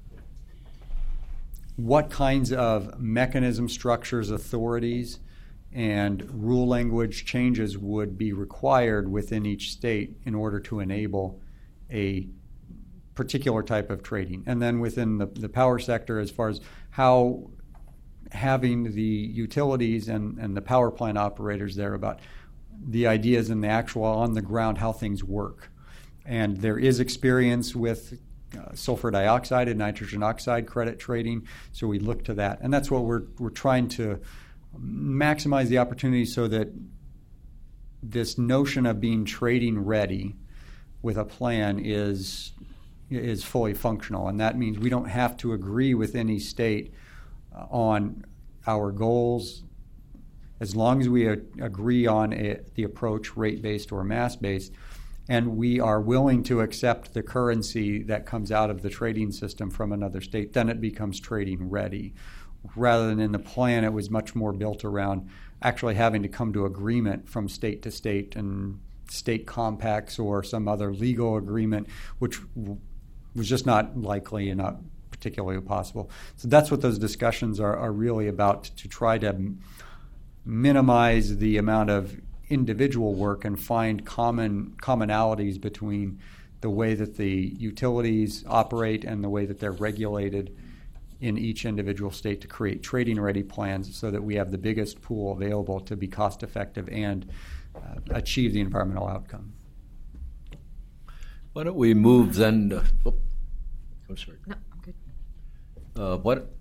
what kinds of mechanism structures, authorities, and rule language changes would be required within each state in order to enable a particular type of trading. And then within the, the power sector, as far as how having the utilities and, and the power plant operators there about the ideas and the actual on the ground how things work. And there is experience with uh, sulfur dioxide and nitrogen oxide credit trading, so we look to that. And that's what we're we're trying to maximize the opportunity so that this notion of being trading ready with a plan is is fully functional. And that means we don't have to agree with any state uh, on our goals, as long as we a- agree on a, the approach, rate-based or mass-based, and we are willing to accept the currency that comes out of the trading system from another state, then it becomes trading ready. Rather than in the plan, it was much more built around actually having to come to agreement from state to state and state compacts or some other legal agreement, which w- was just not likely and not particularly possible. So that's what those discussions are, are really about, to try to m- minimize the amount of individual work and find common commonalities between the way that the utilities operate and the way that they're regulated, in each individual state to create trading-ready plans so that we have the biggest pool available to be cost-effective and uh, achieve the environmental outcome. Why don't we move then? To, oh, I'm sorry. No, I'm good. Uh, what?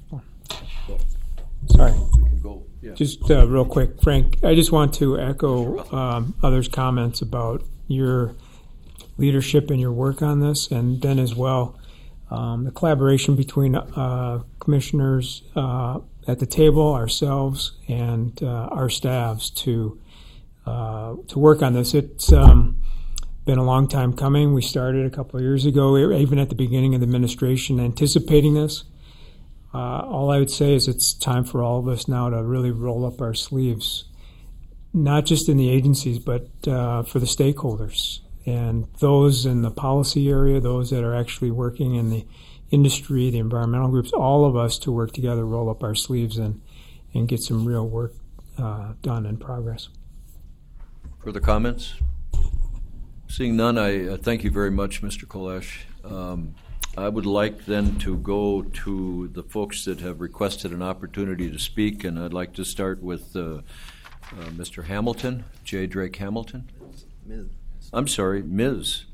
Sorry. We can go. Yeah. Just uh, real quick, Frank, I just want to echo um, others' comments about your leadership and your work on this, and then as well um, the collaboration between uh, commissioners uh, at the table, ourselves, and uh, our staffs to uh, to work on this. It's um, been a long time coming. We started a couple of years ago, even at the beginning of the administration, anticipating this. Uh, all I would say is it's time for all of us now to really roll up our sleeves, not just in the agencies, but uh, for the stakeholders and those in the policy area, those that are actually working in the industry, the environmental groups, all of us to work together, roll up our sleeves, and, and get some real work uh, done and progress. Further comments? Seeing none, I uh, thank you very much, Mister Kolash. Um, I would like then to go to the folks that have requested an opportunity to speak, and I'd like to start with uh, uh, Mister Hamilton, J. Drake Hamilton. Miz I'm sorry, Miz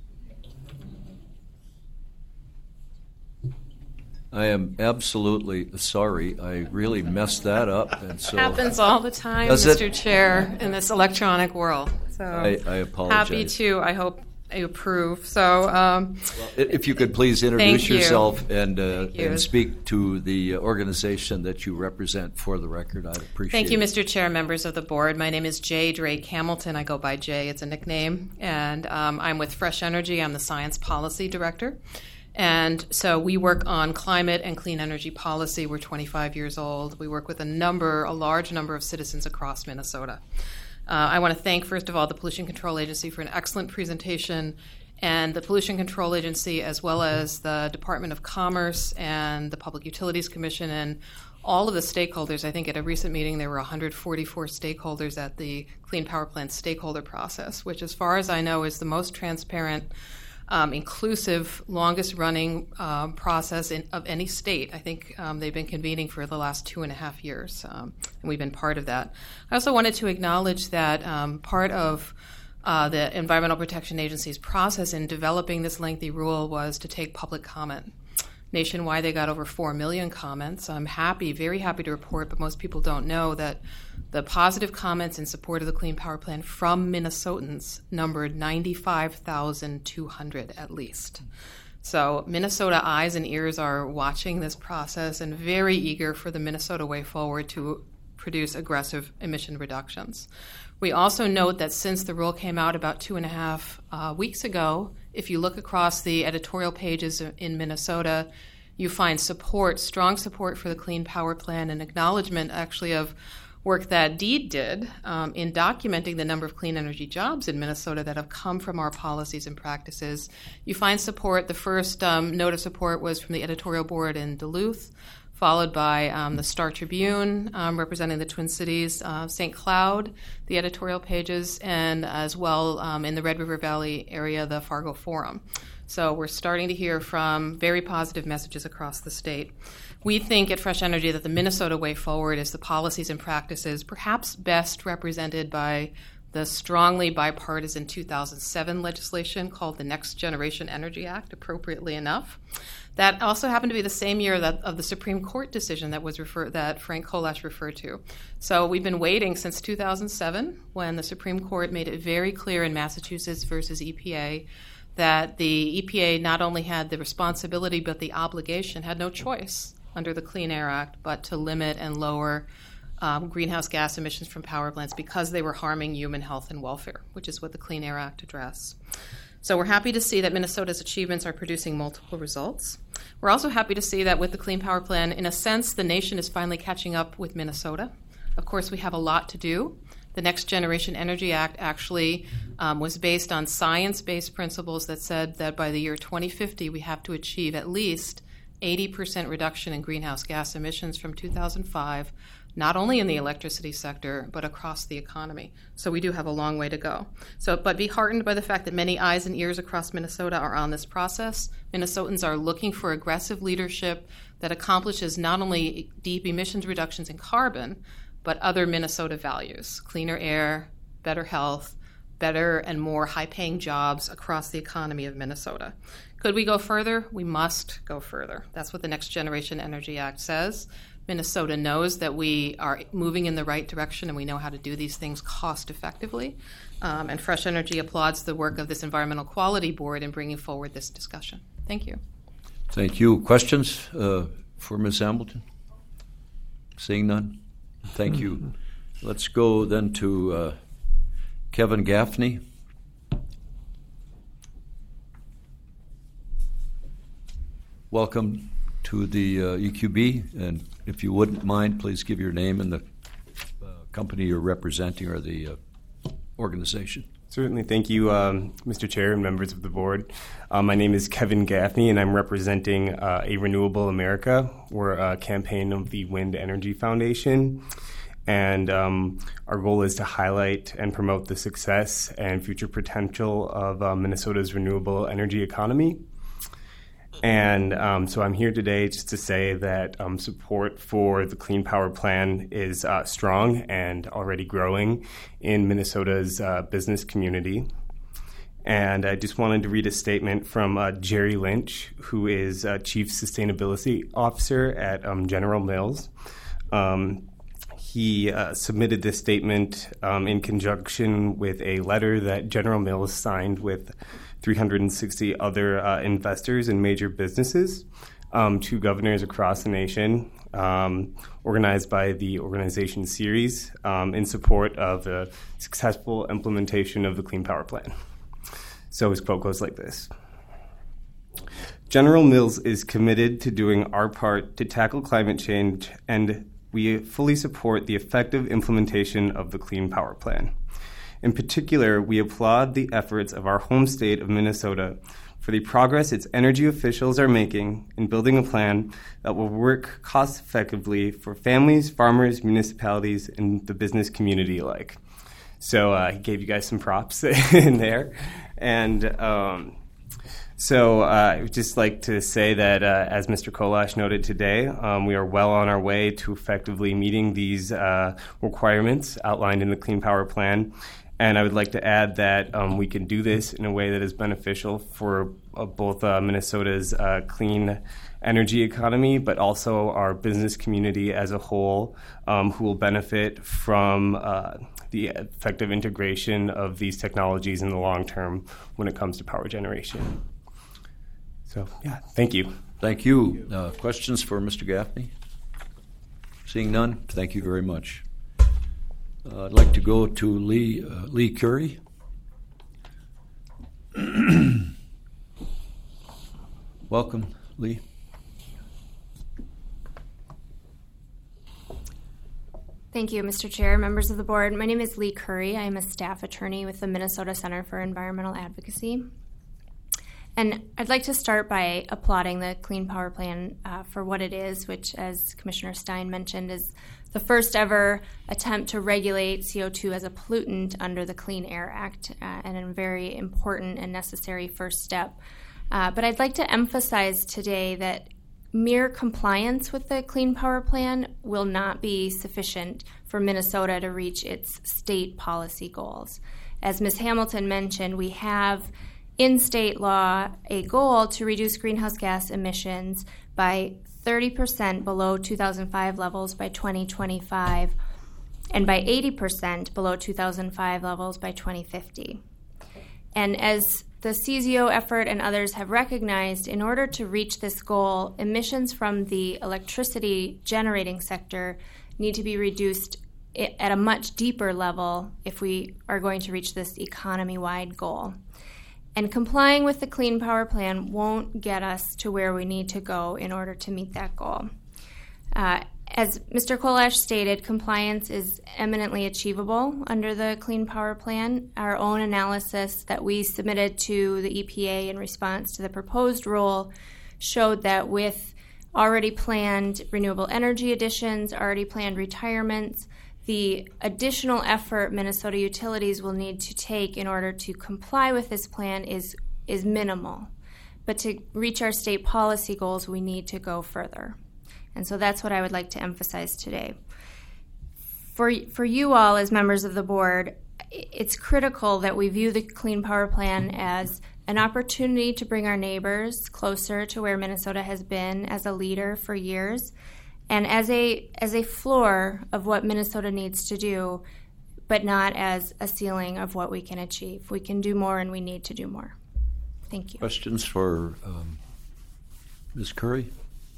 I am absolutely sorry. I really messed that up. And so happens all the time, Does Mister it? Chair, in this electronic world. So I, I apologize. happy to. I hope you approve. So, um, if you could please introduce you. yourself and uh, you. and speak to the organization that you represent for the record, I'd appreciate it. Thank you, Mister Chair, members of the board. My name is J. Drake Hamilton. I go by Jay. It's a nickname. And um, I'm with Fresh Energy. I'm the Science Policy Director. And so we work on climate and clean energy policy. We're twenty-five years old. We work with a number, a large number of citizens across Minnesota. Uh, I want to thank, first of all, the Pollution Control Agency for an excellent presentation, and the Pollution Control Agency, as well as the Department of Commerce and the Public Utilities Commission, and all of the stakeholders. I think at a recent meeting there were one hundred forty-four stakeholders at the Clean Power Plant stakeholder process, which, as far as I know, is the most transparent, Um, inclusive, longest-running um, process in, of any state. I think um, they've been convening for the last two and a half years, um, and we've been part of that. I also wanted to acknowledge that um, part of uh, the Environmental Protection Agency's process in developing this lengthy rule was to take public comment. Nationwide, they got over four million comments. I'm happy, very happy to report, but most people don't know that the positive comments in support of the Clean Power Plan from Minnesotans numbered ninety-five thousand two hundred at least. So Minnesota eyes and ears are watching this process and very eager for the Minnesota way forward to produce aggressive emission reductions. We also note that since the rule came out about two and a half uh, weeks ago, if you look across the editorial pages in Minnesota, you find support, strong support for the Clean Power Plan, and acknowledgement actually of work that DEED did um, in documenting the number of clean energy jobs in Minnesota that have come from our policies and practices. You find support. The first um, note of support was from the editorial board in Duluth, followed by um, the Star Tribune, um, representing the Twin Cities, uh, Saint Cloud, the editorial pages, and as well um, in the Red River Valley area, the Fargo Forum. So we're starting to hear from very positive messages across the state. We think at Fresh Energy that the Minnesota way forward is the policies and practices perhaps best represented by the strongly bipartisan two thousand seven legislation called the Next Generation Energy Act, appropriately enough. That also happened to be the same year that, of the Supreme Court decision that was refer, that Frank Kolash referred to. So we've been waiting since two thousand seven, when the Supreme Court made it very clear in Massachusetts versus E P A that the E P A not only had the responsibility but the obligation, had no choice under the Clean Air Act, but to limit and lower um, greenhouse gas emissions from power plants because they were harming human health and welfare, which is what the Clean Air Act addressed. So we're happy to see that Minnesota's achievements are producing multiple results. We're also happy to see that with the Clean Power Plan, in a sense, the nation is finally catching up with Minnesota. Of course, we have a lot to do. The Next Generation Energy Act actually um, was based on science-based principles that said that by the year twenty fifty, we have to achieve at least eighty percent reduction in greenhouse gas emissions from two thousand five not only in the electricity sector, but across the economy. So we do have a long way to go. So, but be heartened by the fact that many eyes and ears across Minnesota are on this process. Minnesotans are looking for aggressive leadership that accomplishes not only deep emissions reductions in carbon, but other Minnesota values: cleaner air, better health, better and more high-paying jobs across the economy of Minnesota. Could we go further? We must go further. That's what the Next Generation Energy Act says. Minnesota knows that we are moving in the right direction and we know how to do these things cost effectively. Um, and Fresh Energy applauds the work of this Environmental Quality Board in bringing forward this discussion. Thank you. Thank you. Questions uh, for Miz Hamilton? Seeing none? Thank you. Let's go then to uh, Kevin Gaffney. Welcome to the uh, E Q B, and if you wouldn't mind, please give your name and the uh, company you're representing or the uh, organization. Certainly. Thank you, um, Mister Chair and members of the board. Uh, my name is Kevin Gaffney, and I'm representing uh, A Renewable America. We're a campaign of the Wind Energy Foundation, and um, our goal is to highlight and promote the success and future potential of uh, Minnesota's renewable energy economy. And um, so I'm here today just to say that um, support for the Clean Power Plan is uh, strong and already growing in Minnesota's uh, business community. And I just wanted to read a statement from uh, Jerry Lynch, who is uh, Chief Sustainability Officer at um, General Mills. Um, he uh, submitted this statement um, in conjunction with a letter that General Mills signed with three hundred sixty other uh, investors and major businesses um, to governors across the nation, um, organized by the organization Series um, in support of the successful implementation of the Clean Power Plan. So his quote goes like this: General Mills is committed to doing our part to tackle climate change, and we fully support the effective implementation of the Clean Power Plan. In particular, we applaud the efforts of our home state of Minnesota for the progress its energy officials are making in building a plan that will work cost effectively for families, farmers, municipalities, and the business community alike. So uh, he gave you guys some props in there. And um, so uh, I would just like to say that, uh, as Mister Kolash noted today, um, we are well on our way to effectively meeting these uh, requirements outlined in the Clean Power Plan. And I would like to add that um, we can do this in a way that is beneficial for uh, both uh, Minnesota's uh, clean energy economy, but also our business community as a whole, um, who will benefit from uh, the effective integration of these technologies in the long term when it comes to power generation. So, yeah, thank you. Thank you. Uh, questions for Mister Gaffney? Seeing none, thank you very much. Uh, I'd like to go to Lee uh, Lee Curry. Welcome, Lee. Thank you, Mister Chair, members of the board. My name is Lee Curry. I am a staff attorney with the Minnesota Center for Environmental Advocacy. And I'd like to start by applauding the Clean Power Plan uh, for what it is, which, as Commissioner Stein mentioned, is the first ever attempt to regulate C O two as a pollutant under the Clean Air Act, uh, and a very important and necessary first step. Uh, but I'd like to emphasize today that mere compliance with the Clean Power Plan will not be sufficient for Minnesota to reach its state policy goals. As Miz Hamilton mentioned, we have in state law a goal to reduce greenhouse gas emissions by thirty percent below two thousand five levels by twenty twenty-five and by eighty percent below two thousand five levels by twenty fifty. And as the C Z O effort and others have recognized, in order to reach this goal, emissions from the electricity generating sector need to be reduced at a much deeper level if we are going to reach this economy-wide goal. And complying with the Clean Power Plan won't get us to where we need to go in order to meet that goal. Uh, as Mister Kolash stated, compliance is eminently achievable under the Clean Power Plan. Our own analysis that we submitted to the E P A in response to the proposed rule showed that with already planned renewable energy additions, already planned retirements. The additional effort Minnesota utilities will need to take in order to comply with this plan is, is minimal. But to reach our state policy goals, we need to go further. And so that's what I would like to emphasize today. For, for you all as members of the board, it's critical that we view the Clean Power Plan as an opportunity to bring our neighbors closer to where Minnesota has been as a leader for years, and as a as a floor of what Minnesota needs to do, but not as a ceiling of what we can achieve. We can do more, and we need to do more. Thank you. Questions for um, Miz Curry?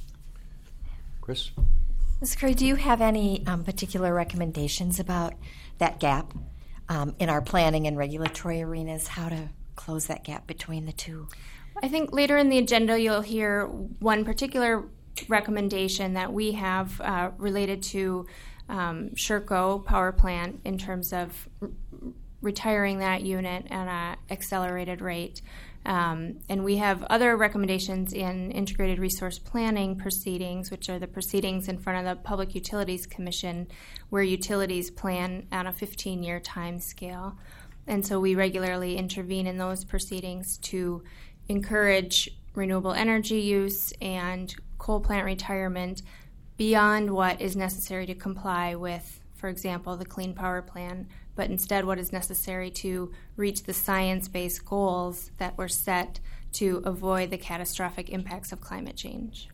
Chris? Miz Curry, do you have any um, particular recommendations about that gap um, in our planning and regulatory arenas, how to close that gap between the two? I think later in the agenda you'll hear one particular recommendation that we have uh, related to um, Sherco power plant in terms of r- retiring that unit at an accelerated rate. Um, and we have other recommendations in integrated resource planning proceedings, which are the proceedings in front of the Public Utilities Commission, where utilities plan on a fifteen-year time scale. And so we regularly intervene in those proceedings to encourage renewable energy use and coal plant retirement beyond what is necessary to comply with, for example, the Clean Power Plan, but instead what is necessary to reach the science-based goals that were set to avoid the catastrophic impacts of climate change.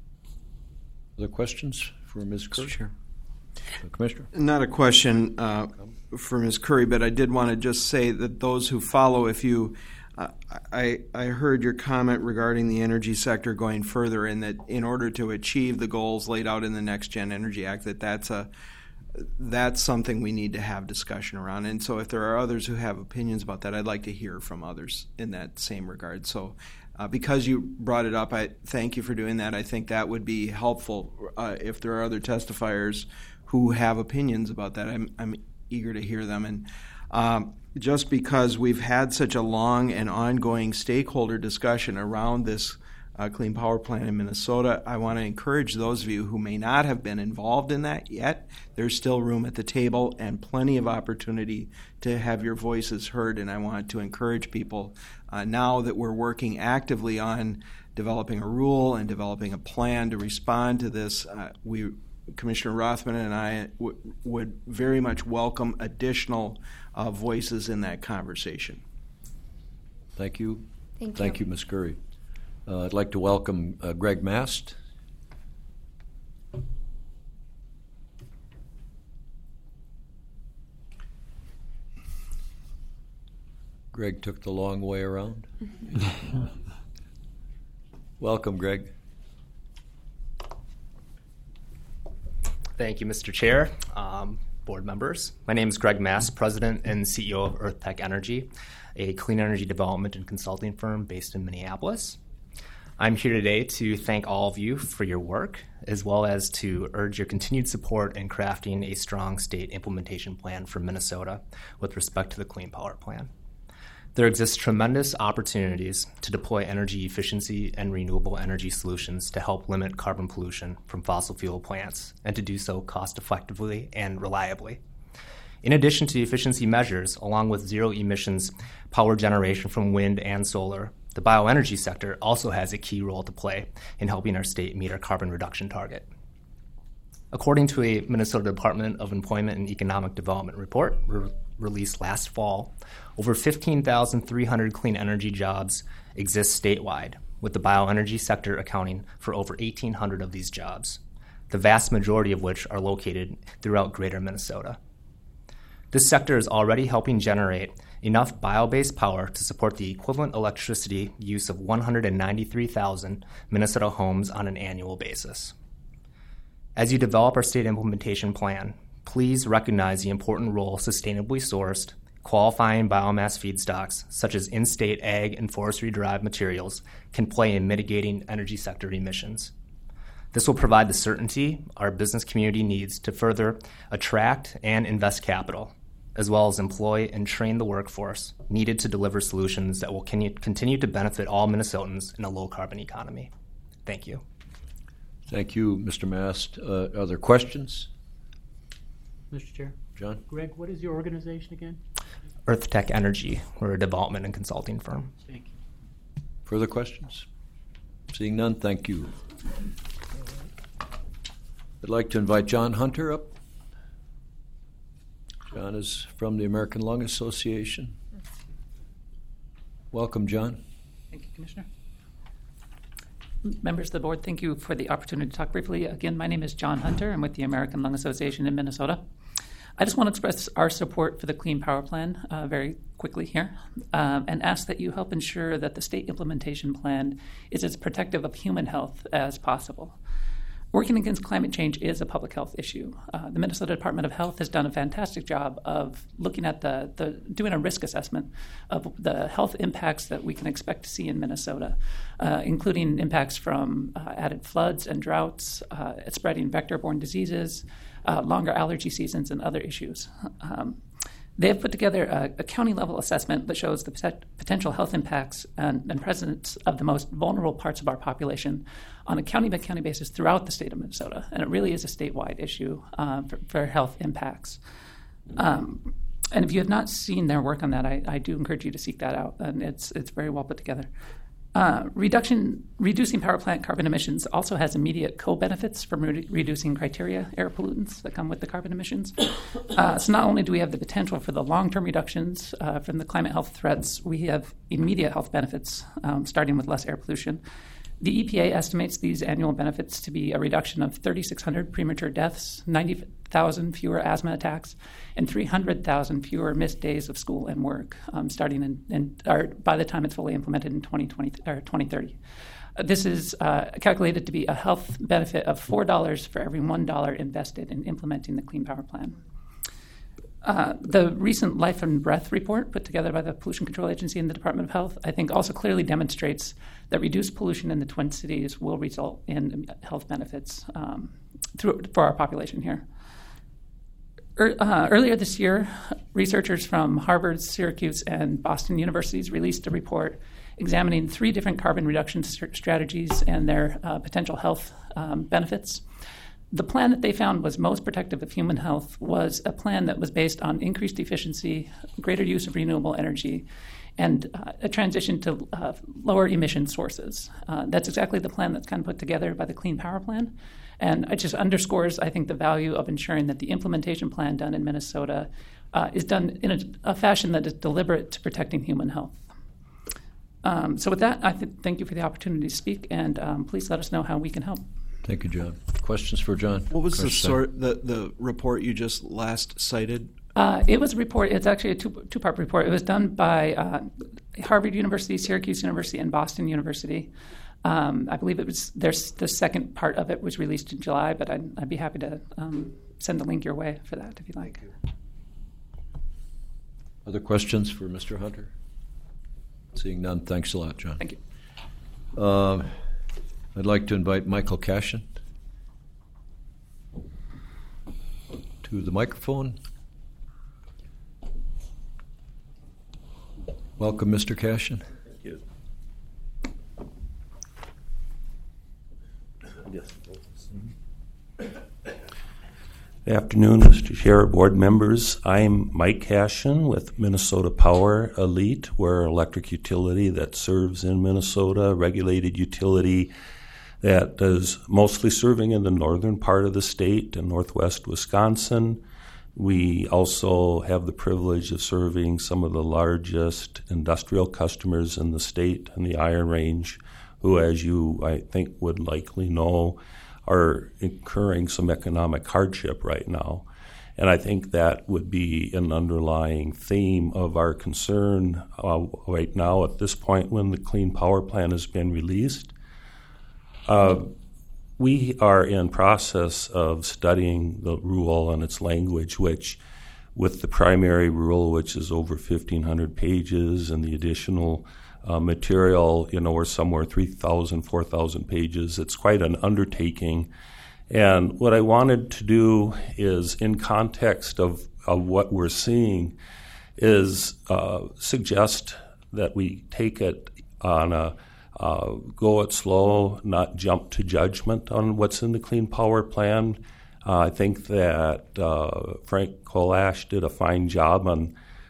Other questions for Miz Curry? Sure. Commissioner? Not a question uh, for Miz Curry, but I did want to just say that those who follow, if you, uh, I, I heard your comment regarding the energy sector going further, and that in order to achieve the goals laid out in the Next Gen Energy Act, that that's a that's something we need to have discussion around. And so if there are others who have opinions about that, I'd like to hear from others in that same regard. So uh, because you brought it up, I thank you for doing that. I think that would be helpful uh, if there are other testifiers who have opinions about that. I'm, I'm eager to hear them. And um, just because we've had such a long and ongoing stakeholder discussion around this Uh, Clean Power Plan in Minnesota, I want to encourage those of you who may not have been involved in that yet. There's still room at the table and plenty of opportunity to have your voices heard, and I want to encourage people uh, now that we're working actively on developing a rule and developing a plan to respond to this. Uh, we, Commissioner Rothman and I w- would very much welcome additional uh, voices in that conversation. Thank you. Thank you. Thank you, Miz Curry. Uh, I'd like to welcome uh, Greg Mast. Greg took the long way around. Welcome, Greg. Thank you, Mister Chair, um, board members. My name is Greg Mast, President and C E O of EarthTech Energy, a clean energy development and consulting firm based in Minneapolis. I'm here today to thank all of you for your work, as well as to urge your continued support in crafting a strong state implementation plan for Minnesota with respect to the Clean Power Plan. There exists tremendous opportunities to deploy energy efficiency and renewable energy solutions to help limit carbon pollution from fossil fuel plants, and to do so cost-effectively and reliably. In addition to efficiency measures, along with zero emissions power generation from wind and solar, the bioenergy sector also has a key role to play in helping our state meet our carbon reduction target. According to a Minnesota Department of Employment and Economic Development report re- released last fall, over fifteen thousand three hundred clean energy jobs exist statewide, with the bioenergy sector accounting for over eighteen hundred of these jobs, the vast majority of which are located throughout greater Minnesota. This sector is already helping generate enough bio-based power to support the equivalent electricity use of one hundred ninety-three thousand Minnesota homes on an annual basis. As you develop our state implementation plan, please recognize the important role sustainably sourced, qualifying biomass feedstocks, such as in-state ag and forestry-derived materials, can play in mitigating energy sector emissions. This will provide the certainty our business community needs to further attract and invest capital, as well as employ and train the workforce needed to deliver solutions that will continue to benefit all Minnesotans in a low-carbon economy. Thank you. Thank you, Mister Mast. Uh, are there questions? Mister Chair. John? Greg, what is your organization again? EarthTech Energy. We're a development and consulting firm. Thank you. Further questions? Seeing none, thank you. I'd like to invite John Hunter up. John is from the American Lung Association. Welcome, John. Thank you, Commissioner. Members of the board, thank you for the opportunity to talk briefly. Again, my name is John Hunter. I'm with the American Lung Association in Minnesota. I just want to express our support for the Clean Power Plan uh, very quickly here um, and ask that you help ensure that the state implementation plan is as protective of human health as possible. Working against climate change is a public health issue. Uh, the Minnesota Department of Health has done a fantastic job of looking at the, the doing a risk assessment of the health impacts that we can expect to see in Minnesota, uh, including impacts from uh, added floods and droughts, uh, spreading vector-borne diseases, uh, longer allergy seasons, and other issues. Um, They have put together a, a county-level assessment that shows the pot- potential health impacts and, and presence of the most vulnerable parts of our population on a county-by-county basis throughout the state of Minnesota. And it really is a statewide issue uh, for, for health impacts. Um, and if you have not seen their work on that, I, I do encourage you to seek that out. And it's it's very well put together. Uh, reduction, reducing power plant carbon emissions also has immediate co-benefits from re- reducing criteria air pollutants that come with the carbon emissions. Uh, so not only do we have the potential for the long-term reductions uh, from the climate health threats, we have immediate health benefits, um, starting with less air pollution. The E P A estimates these annual benefits to be a reduction of three thousand six hundred premature deaths, ninety thousand fewer asthma attacks, and three hundred thousand fewer missed days of school and work, um, starting in, in or by the time it's fully implemented in twenty twenty or twenty thirty. Uh, this is uh, calculated to be a health benefit of four dollars for every one dollar invested in implementing the Clean Power Plan. Uh, the recent Life and Breath report put together by the Pollution Control Agency and the Department of Health, I think, also clearly demonstrates that reduced pollution in the Twin Cities will result in health benefits um, through, for our population here. Er, uh, earlier this year, researchers from Harvard, Syracuse, and Boston universities released a report examining three different carbon reduction st- strategies and their uh, potential health um, benefits. The plan that they found was most protective of human health was a plan that was based on increased efficiency, greater use of renewable energy, and uh, a transition to uh, lower emission sources. Uh, that's exactly the plan that's kind of put together by the Clean Power Plan. And it just underscores, I think, the value of ensuring that the implementation plan done in Minnesota uh, is done in a, a fashion that is deliberate to protecting human health. Um, so with that, I th- thank you for the opportunity to speak, and um, please let us know how we can help. Thank you, John. Questions for John? What was the Question. sort the, the report you just last cited? Uh, it was a report. It's actually a two two part report. It was done by uh, Harvard University, Syracuse University, and Boston University. Um, I believe it was there's the second part of it was released in July, but I'd, I'd be happy to um, send the link your way for that if you'd like. Other questions for Mister Hunter? Seeing none, thanks a lot, John. Thank you. Uh, I'd like to invite Michael Cashin to the microphone. Welcome, Mister Cashin. Thank you. Yes. Good afternoon, Mister Chair, board members. I'm Mike Cashin with Minnesota Power Elite. We're an electric utility that serves in Minnesota, regulated utility that is mostly serving in the northern part of the state and northwest Wisconsin. We also have the privilege of serving some of the largest industrial customers in the state in the Iron Range, who, as you, I think, would likely know, are incurring some economic hardship right now. And I think that would be an underlying theme of our concern uh, right now at this point when the Clean Power Plan has been released. Uh, we are in process of studying the rule and its language, which with the primary rule, which is over fifteen hundred pages, and the additional uh, material, you know, we're somewhere three thousand, four thousand pages. It's quite an undertaking. And what I wanted to do is, in context of, of what we're seeing, is uh, suggest that we take it on a uh, go it slow, not jump to judgment on what's in the Clean Power Plan. Uh, I think that uh, Frank Kolash did a fine job on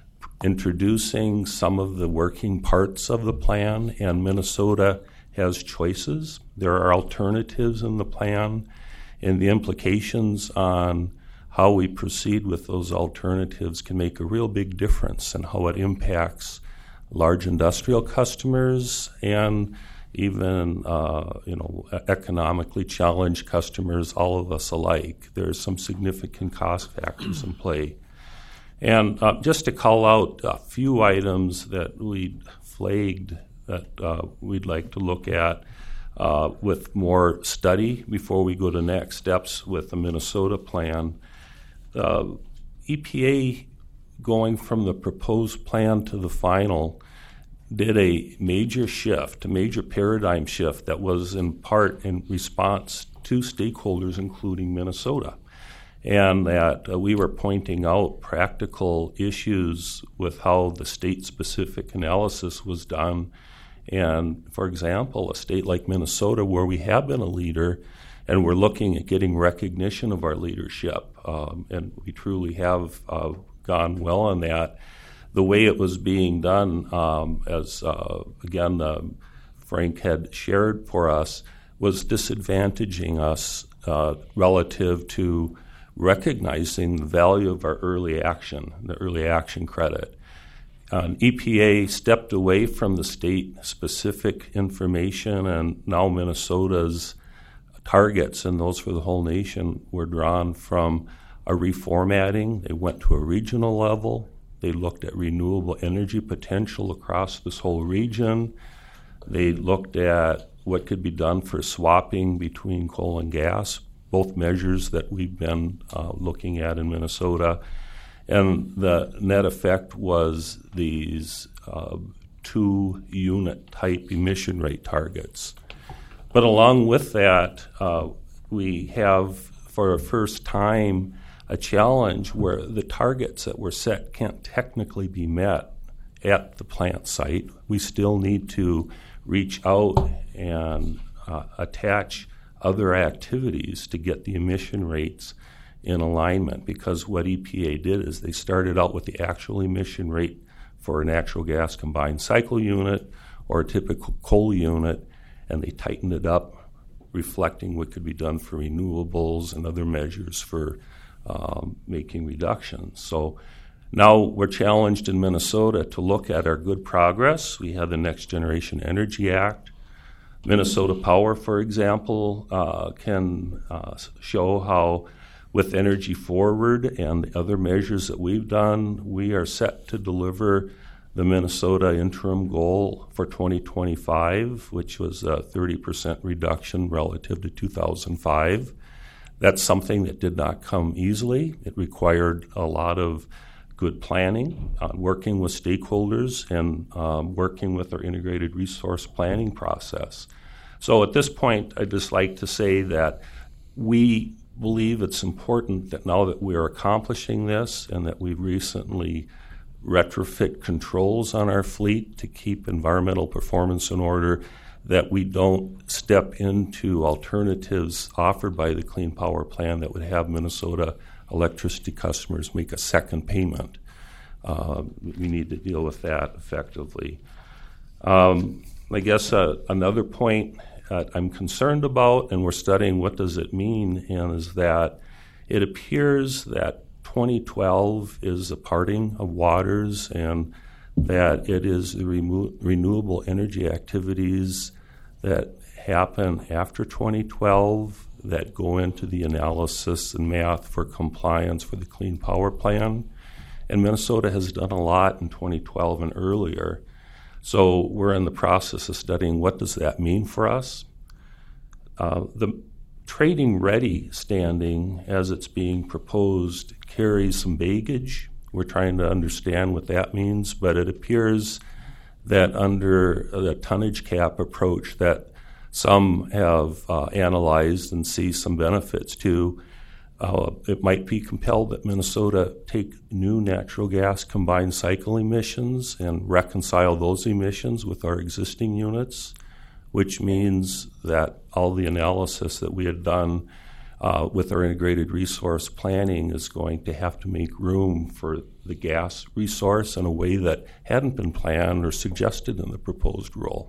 introducing some of the working parts of the plan, and Minnesota has choices. There are alternatives in the plan, and the implications on how we proceed with those alternatives can make a real big difference in how it impacts large industrial customers and even uh, you know economically challenged customers, all of us alike. There's some significant cost factors in play. And uh, just to call out a few items that we flagged that uh, we'd like to look at uh, with more study before we go to next steps with the Minnesota plan. Uh, E P A, going from the proposed plan to the final, did a major shift, a major paradigm shift that was in part in response to stakeholders, including Minnesota. And that uh, we were pointing out practical issues with how the state-specific analysis was done. And, for example, a state like Minnesota, where we have been a leader, and we're looking at getting recognition of our leadership, um, and we truly have uh, gone well on that. The way it was being done, um, as, uh, again, uh, Frank had shared for us, was disadvantaging us uh, relative to recognizing the value of our early action, the early action credit. Um, E P A stepped away from the state-specific information, and now Minnesota's targets, and those for the whole nation, were drawn from a reformatting. They went to a regional level. They looked at renewable energy potential across this whole region. They looked at what could be done for swapping between coal and gas, both measures that we've been uh, looking at in Minnesota. And the net effect was these uh, two-unit type emission rate targets. But along with that, uh, we have, for the first time, a challenge where the targets that were set can't technically be met at the plant site. We still need to reach out and uh, attach other activities to get the emission rates in alignment, because what E P A did is they started out with the actual emission rate for a natural gas combined cycle unit or a typical coal unit, and they tightened it up, reflecting what could be done for renewables and other measures for um, making reductions. So now we're challenged in Minnesota to look at our good progress. We have the Next Generation Energy Act. Minnesota Power, for example, uh, can uh, show how with Energy Forward and the other measures that we've done, we are set to deliver the Minnesota interim goal for twenty twenty-five, which was a thirty percent reduction relative to two thousand five. That's something that did not come easily. It required a lot of good planning, uh, working with stakeholders, and um, working with our integrated resource planning process. So at this point, I'd just like to say that we believe it's important that now that we are accomplishing this and that we've recently retrofit controls on our fleet to keep environmental performance in order, that we don't step into alternatives offered by the Clean Power Plan that would have Minnesota electricity customers make a second payment. Uh, we need to deal with that effectively. Um, I guess uh, another point uh, I'm concerned about, and we're studying what does it mean, and is that it appears that twenty twelve is a parting of waters, and that it is the remo- renewable energy activities that happen after twenty twelve that go into the analysis and math for compliance for the Clean Power Plan. And Minnesota has done a lot in twenty twelve and earlier. So we're in the process of studying what does that mean for us. Uh, the trading ready standing as it's being proposed carries some baggage. We're trying to understand what that means, but it appears that under the tonnage cap approach that some have uh, analyzed and see some benefits to, uh, it might be compelled that Minnesota take new natural gas combined cycle emissions and reconcile those emissions with our existing units. which means that all the analysis that we had done uh, with our integrated resource planning is going to have to make room for the gas resource in a way that hadn't been planned or suggested in the proposed rule.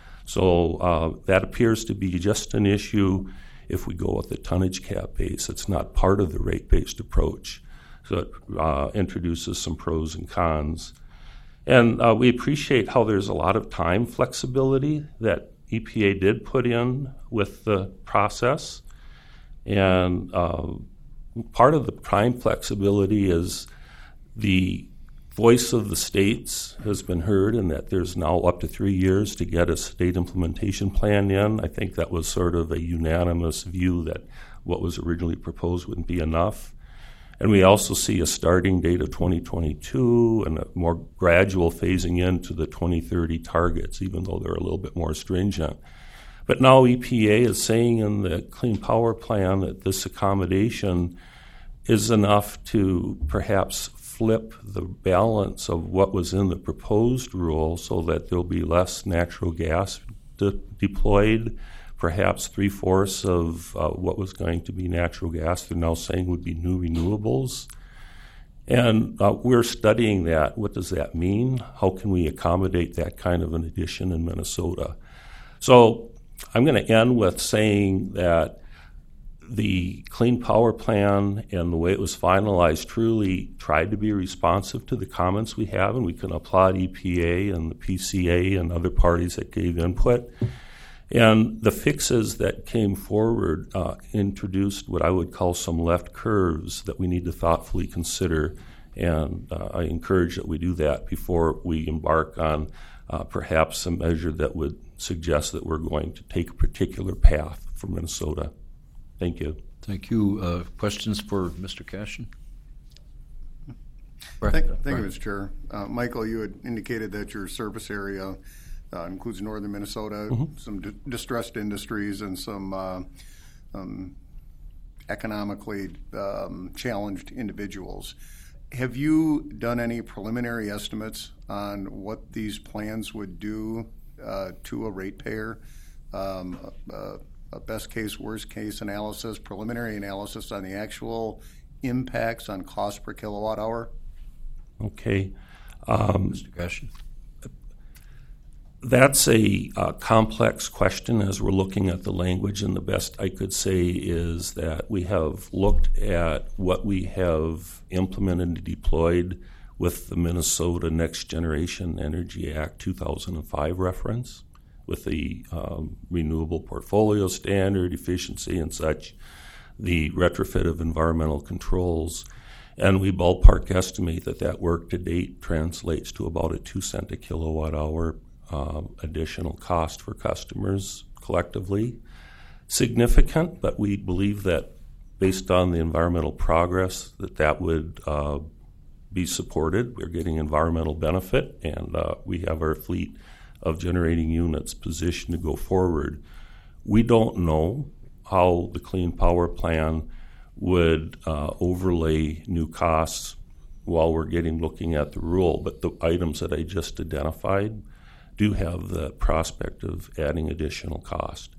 So uh, that appears to be just an issue if we go with the tonnage cap base. It's not part of the rate-based approach. So it uh, introduces some pros and cons. And uh, we appreciate how there's a lot of time flexibility that E P A did put in with the process. And uh, part of the time flexibility is the voice of the states has been heard, and that there's now up to three years to get a state implementation plan in. I think that was sort of a unanimous view that what was originally proposed wouldn't be enough. And we also see a starting date of twenty twenty-two and a more gradual phasing into the twenty thirty targets, even though they're a little bit more stringent. But now E P A is saying in the Clean Power Plan that this accommodation is enough to perhaps flip the balance of what was in the proposed rule so that there'll be less natural gas de- deployed. Perhaps three-fourths of uh, what was going to be natural gas they're now saying would be new renewables. And uh, we're studying that. What does that mean? How can we accommodate that kind of an addition in Minnesota? So I'm going to end with saying that the Clean Power Plan and the way it was finalized truly tried to be responsive to the comments we have, and we can applaud E P A and the P C A and other parties that gave input. And the fixes that came forward uh, introduced what I would call some left curves that we need to thoughtfully consider, and uh, I encourage that we do that before we embark on uh, perhaps a measure that would suggest that we're going to take a particular path for Minnesota. Thank you. Thank you. Uh, questions for Mister Cashin? Thank, thank you, Mister Chair. Uh, Michael, you had indicated that your service area uh, includes northern Minnesota, mm-hmm. some d- distressed industries, and some uh, um, economically um, challenged individuals. Have you done any preliminary estimates on what these plans would do uh, to a ratepayer? Um, uh, a best case, worst case analysis, preliminary analysis on the actual impacts on cost per kilowatt hour? Okay. Um, Mister Cashin? That's a uh, complex question as we're looking at the language, and the best I could say is that we have looked at what we have implemented and deployed with the Minnesota Next Generation Energy Act two thousand five reference, with the um, renewable portfolio standard, efficiency and such, the retrofit of environmental controls. And we ballpark estimate that that work to date translates to about a two cent a kilowatt hour uh, additional cost for customers collectively. Significant, but we believe that based on the environmental progress that that would uh, be supported. We're getting environmental benefit, and uh, we have our fleet of generating units positioned to go forward. We don't know how the Clean Power Plan would uh, overlay new costs while we're getting looking at the rule, but the items that I just identified do have the prospect of adding additional cost.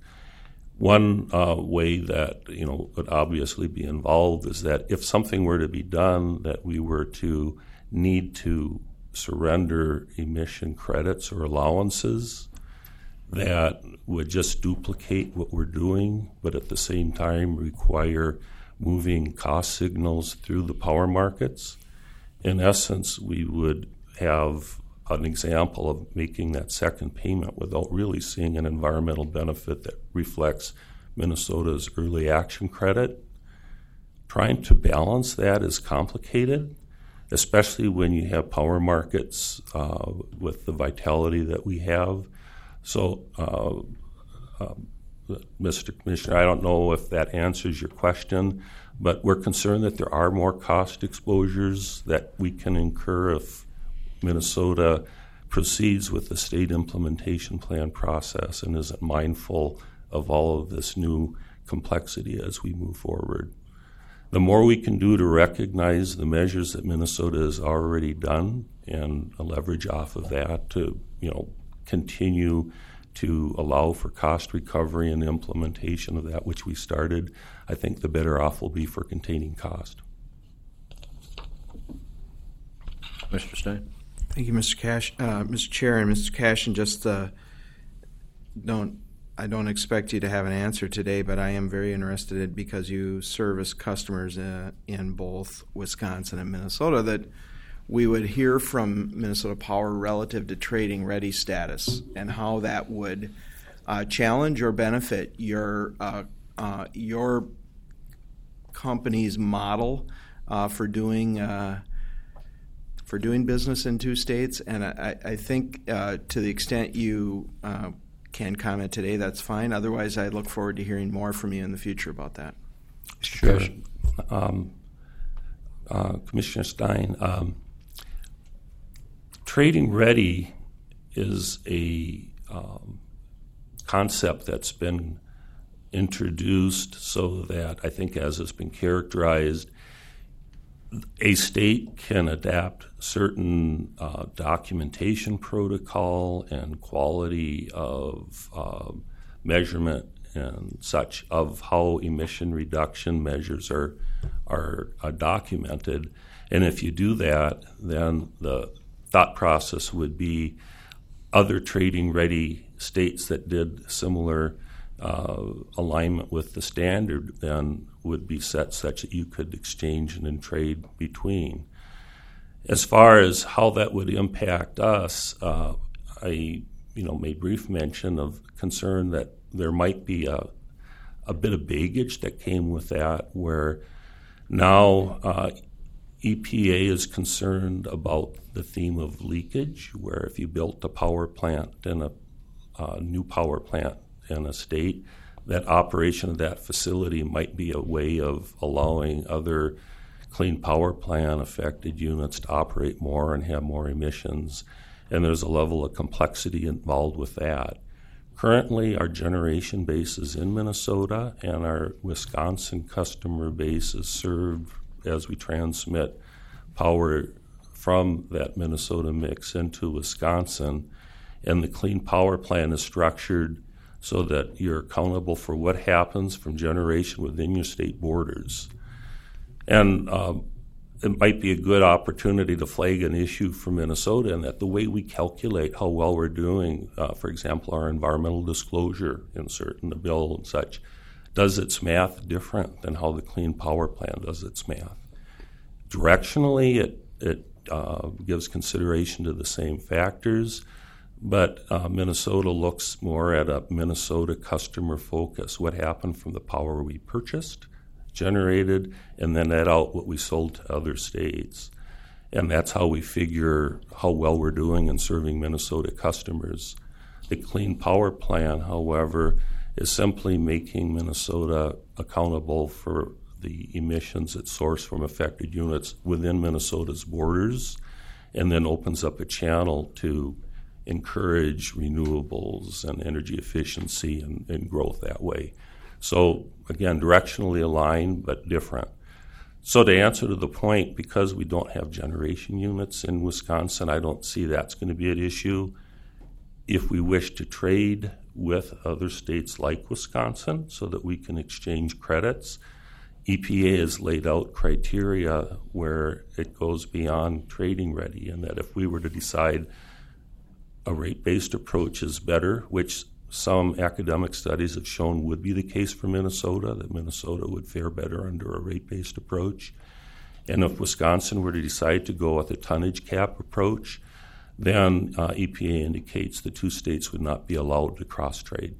One uh, way that you know would obviously be involved is that if something were to be done that we were to need to surrender emission credits or allowances that would just duplicate what we're doing, but at the same time require moving cost signals through the power markets. In essence, we would have an example of making that second payment without really seeing an environmental benefit that reflects Minnesota's early action credit. Trying to balance that is complicated, especially when you have power markets uh, with the vitality that we have. So, uh, uh, Mister Commissioner, I don't know if that answers your question, but we're concerned that there are more cost exposures that we can incur if Minnesota proceeds with the state implementation plan process and isn't mindful of all of this new complexity as we move forward. The more we can do to recognize the measures that Minnesota has already done and leverage off of that to, you know, continue to allow for cost recovery and the implementation of that, which we started, I think the better off we'll be for containing cost. Mister Stein. Thank you, Mister Cash, uh, Mister Chair, and Mister Cashin. Just uh, don't I don't expect you to have an answer today, but I am very interested in, because you service customers uh, in both Wisconsin and Minnesota, that we would hear from Minnesota Power relative to trading ready status and how that would uh, challenge or benefit your uh, uh, your company's model uh, for doing. Uh, for doing business in two states, and I, I think uh, to the extent you uh, can comment today, that's fine. Otherwise, I look forward to hearing more from you in the future about that. Sure. Um, uh, Commissioner Stein, um, trading ready is a um, concept that's been introduced so that I think, as has been characterized, a state can adapt certain uh, documentation protocol and quality of uh, measurement and such of how emission reduction measures are, are are documented. And if you do that, then the thought process would be other trading-ready states that did similar uh, alignment with the standard then would be set such that you could exchange and then trade between. As far as how that would impact us, uh, I you know made brief mention of concern that there might be a, a bit of baggage that came with that, where now uh, E P A is concerned about the theme of leakage, where if you built a power plant in a uh, new power plant in a state, that operation of that facility might be a way of allowing other clean power plant affected units to operate more and have more emissions. And there's a level of complexity involved with that. Currently, our generation base is in Minnesota, and our Wisconsin customer base is served as we transmit power from that Minnesota mix into Wisconsin. And the clean power plant is structured so that you're accountable for what happens from generation within your state borders. And um, it might be a good opportunity to flag an issue for Minnesota in that the way we calculate how well we're doing, uh, for example, our environmental disclosure insert in the bill and such, does its math different than how the Clean Power Plan does its math. Directionally, it, it uh, gives consideration to the same factors, but uh, Minnesota looks more at a Minnesota customer focus. What happened from the power we purchased, generated, and then net out what we sold to other states. And that's how we figure how well we're doing in serving Minnesota customers. The Clean Power Plan, however, is simply making Minnesota accountable for the emissions it sourced from affected units within Minnesota's borders, and then opens up a channel to encourage renewables and energy efficiency and, and growth that way. So again, directionally aligned but different. So to answer to the point, because we don't have generation units in Wisconsin, I don't see that's going to be an issue. If we wish to trade with other states like Wisconsin so that we can exchange credits, E P A has laid out criteria where it goes beyond trading ready, and that if we were to decide a rate-based approach is better, which some academic studies have shown would be the case for Minnesota, that Minnesota would fare better under a rate-based approach. And if Wisconsin were to decide to go with a tonnage cap approach, then uh, E P A indicates the two states would not be allowed to cross-trade.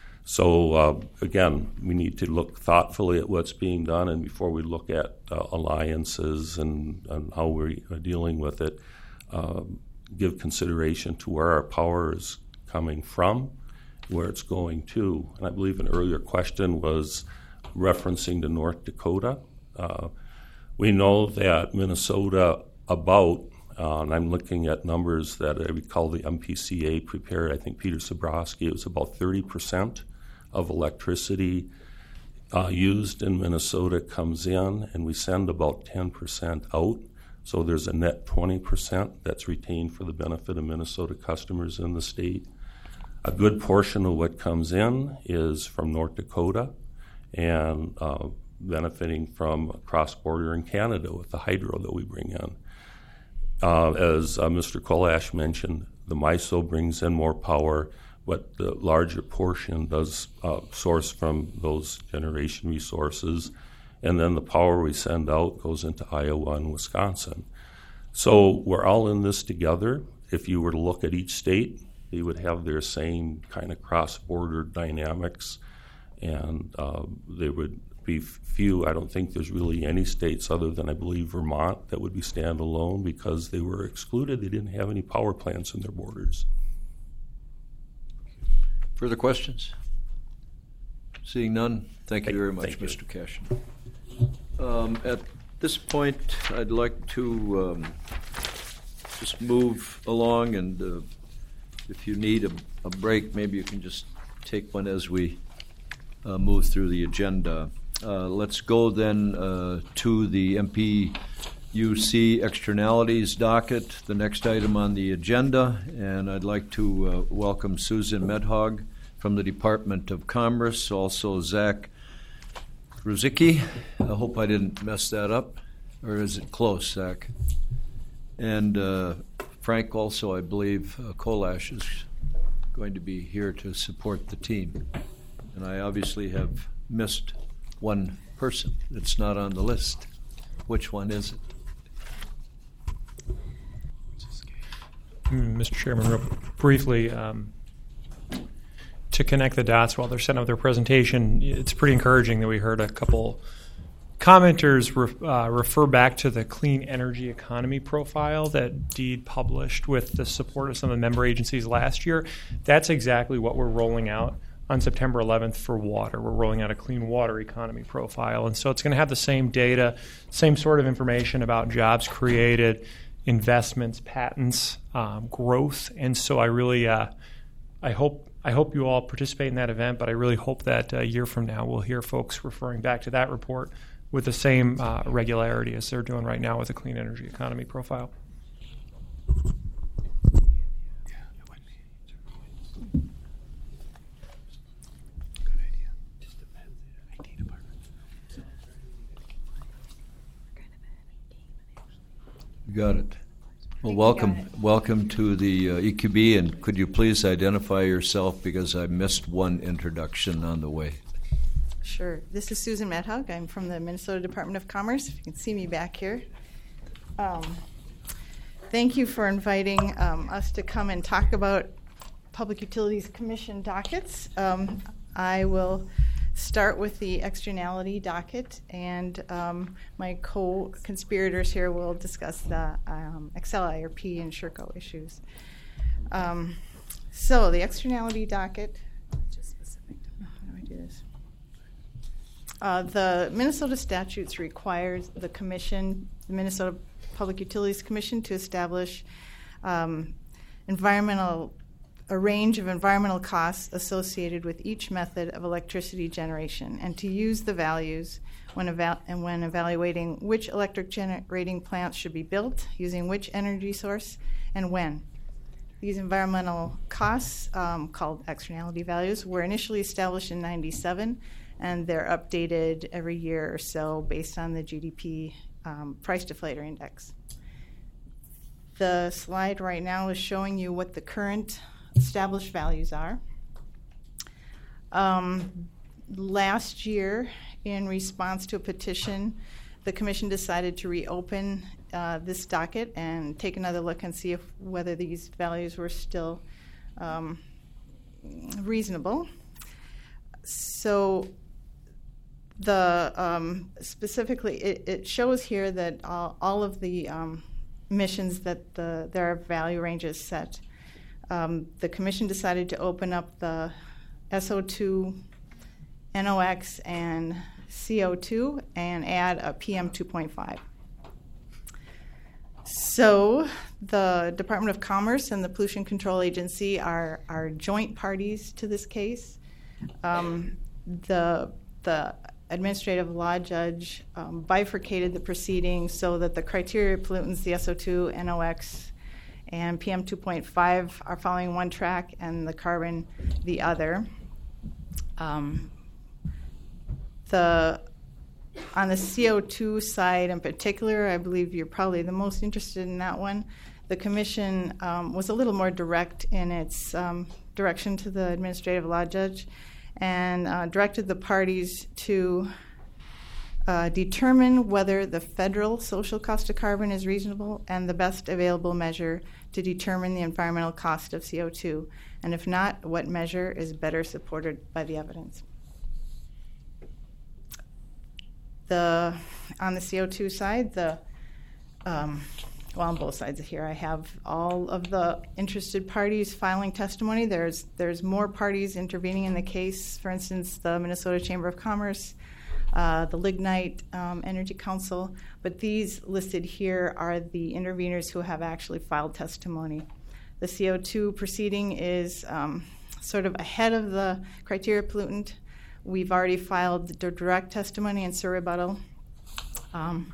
So uh, again, we need to look thoughtfully at what's being done, and before we look at uh, alliances and, and how we're dealing with it, uh, give consideration to where our power is coming from, where it's going to. And I believe an earlier question was referencing to North Dakota. Uh, we know that Minnesota about, uh, and I'm looking at numbers that I recall the M P C A prepared, I think Peter Sobrowski, it was about thirty percent of electricity uh, used in Minnesota comes in, and we send about ten percent out. So there's a net twenty percent that's retained for the benefit of Minnesota customers in the state. A good portion of what comes in is from North Dakota and uh, benefiting from cross-border in Canada with the hydro that we bring in. Uh, as uh, Mister Kolash mentioned, the MISO brings in more power, but the larger portion does uh, source from those generation resources, and then the power we send out goes into Iowa and Wisconsin. So we're all in this together. If you were to look at each state, they would have their same kind of cross-border dynamics, and uh, there would be few. I don't think there's really any states other than, I believe, Vermont that would be standalone because they were excluded. They didn't have any power plants in their borders. Further questions? Seeing none, thank you very much, Thank you. Mister Cashin. Um, at this point, I'd like to um, just move along, and uh, if you need a, a break, maybe you can just take one as we uh, move through the agenda. Uh, let's go then uh, to the M P U C externalities docket, the next item on the agenda, and I'd like to uh, welcome Susan Medhog from the Department of Commerce, also Zach Ruzicki. I hope I didn't mess that up, or is it close, Zach? And uh, Frank also, I believe, uh, Kolash is going to be here to support the team. And I obviously have missed one person that's not on the list. Which one is it? Mister Chairman, real briefly, um, to connect the dots while they're setting up their presentation, it's pretty encouraging that we heard a couple commenters re- uh, refer back to the clean energy economy profile that DEED published with the support of some of the member agencies last year. That's exactly what we're rolling out on September eleventh for water. We're rolling out a clean water economy profile. And so it's going to have the same data, same sort of information about jobs created, investments, patents, um, growth. And so I really, uh, I hope I hope you all participate in that event, but I really hope that a year from now we'll hear folks referring back to that report with the same uh, regularity as they're doing right now with the clean energy economy profile. You got it. Well, welcome, welcome to the uh, E Q B, and could you please identify yourself because I missed one introduction on the way. Sure. This is Susan Medhog. I'm from the Minnesota Department of Commerce, if you can see me back here. Um, thank you for inviting um, us to come and talk about Public Utilities Commission dockets. Um, I will start with the externality docket, and um, my co-conspirators here will discuss the um, Excel I R P and Sherco issues. Um, so the externality docket, just specific to, how do I do this? Uh, the Minnesota statutes requires the commission, the Minnesota Public Utilities Commission, to establish um, environmental a range of environmental costs associated with each method of electricity generation, and to use the values when eva- and when evaluating which electric generating plants should be built, using which energy source, and when. These environmental costs, um, called externality values, were initially established in ninety-seven, and they're updated every year or so based on the G D P um, price deflator index. The slide right now is showing you what the current established values are. Um, last year, in response to a petition, the Commission decided to reopen uh, this docket and take another look and see if whether these values were still um, reasonable. So, the um, specifically, it, it shows here that all, all of the um, emissions that the, there are value ranges set. Um, the Commission decided to open up the S O two, N O X, and C O two and add a P M two point five. So the Department of Commerce and the Pollution Control Agency are, are joint parties to this case. Um, the, the administrative law judge um, bifurcated the proceedings so that the criteria pollutants, the S O two, N O X, and P M two point five are following one track and the carbon the other. Um, the on the C O two side in particular, I believe you're probably the most interested in that one. The Commission um, was a little more direct in its um, direction to the administrative law judge and uh, directed the parties to uh, determine whether the federal social cost of carbon is reasonable and the best available measure to determine the environmental cost of C O two, and if not, what measure is better supported by the evidence. The, on the C O two side, the um, well, on both sides here, I have all of the interested parties filing testimony. There's there's more parties intervening in the case. For instance, the Minnesota Chamber of Commerce, uh, the Lignite um, Energy Council. But these listed here are the interveners who have actually filed testimony. The C O two proceeding is um, sort of ahead of the criteria pollutant. We've already filed the direct testimony and sur rebuttal. Um,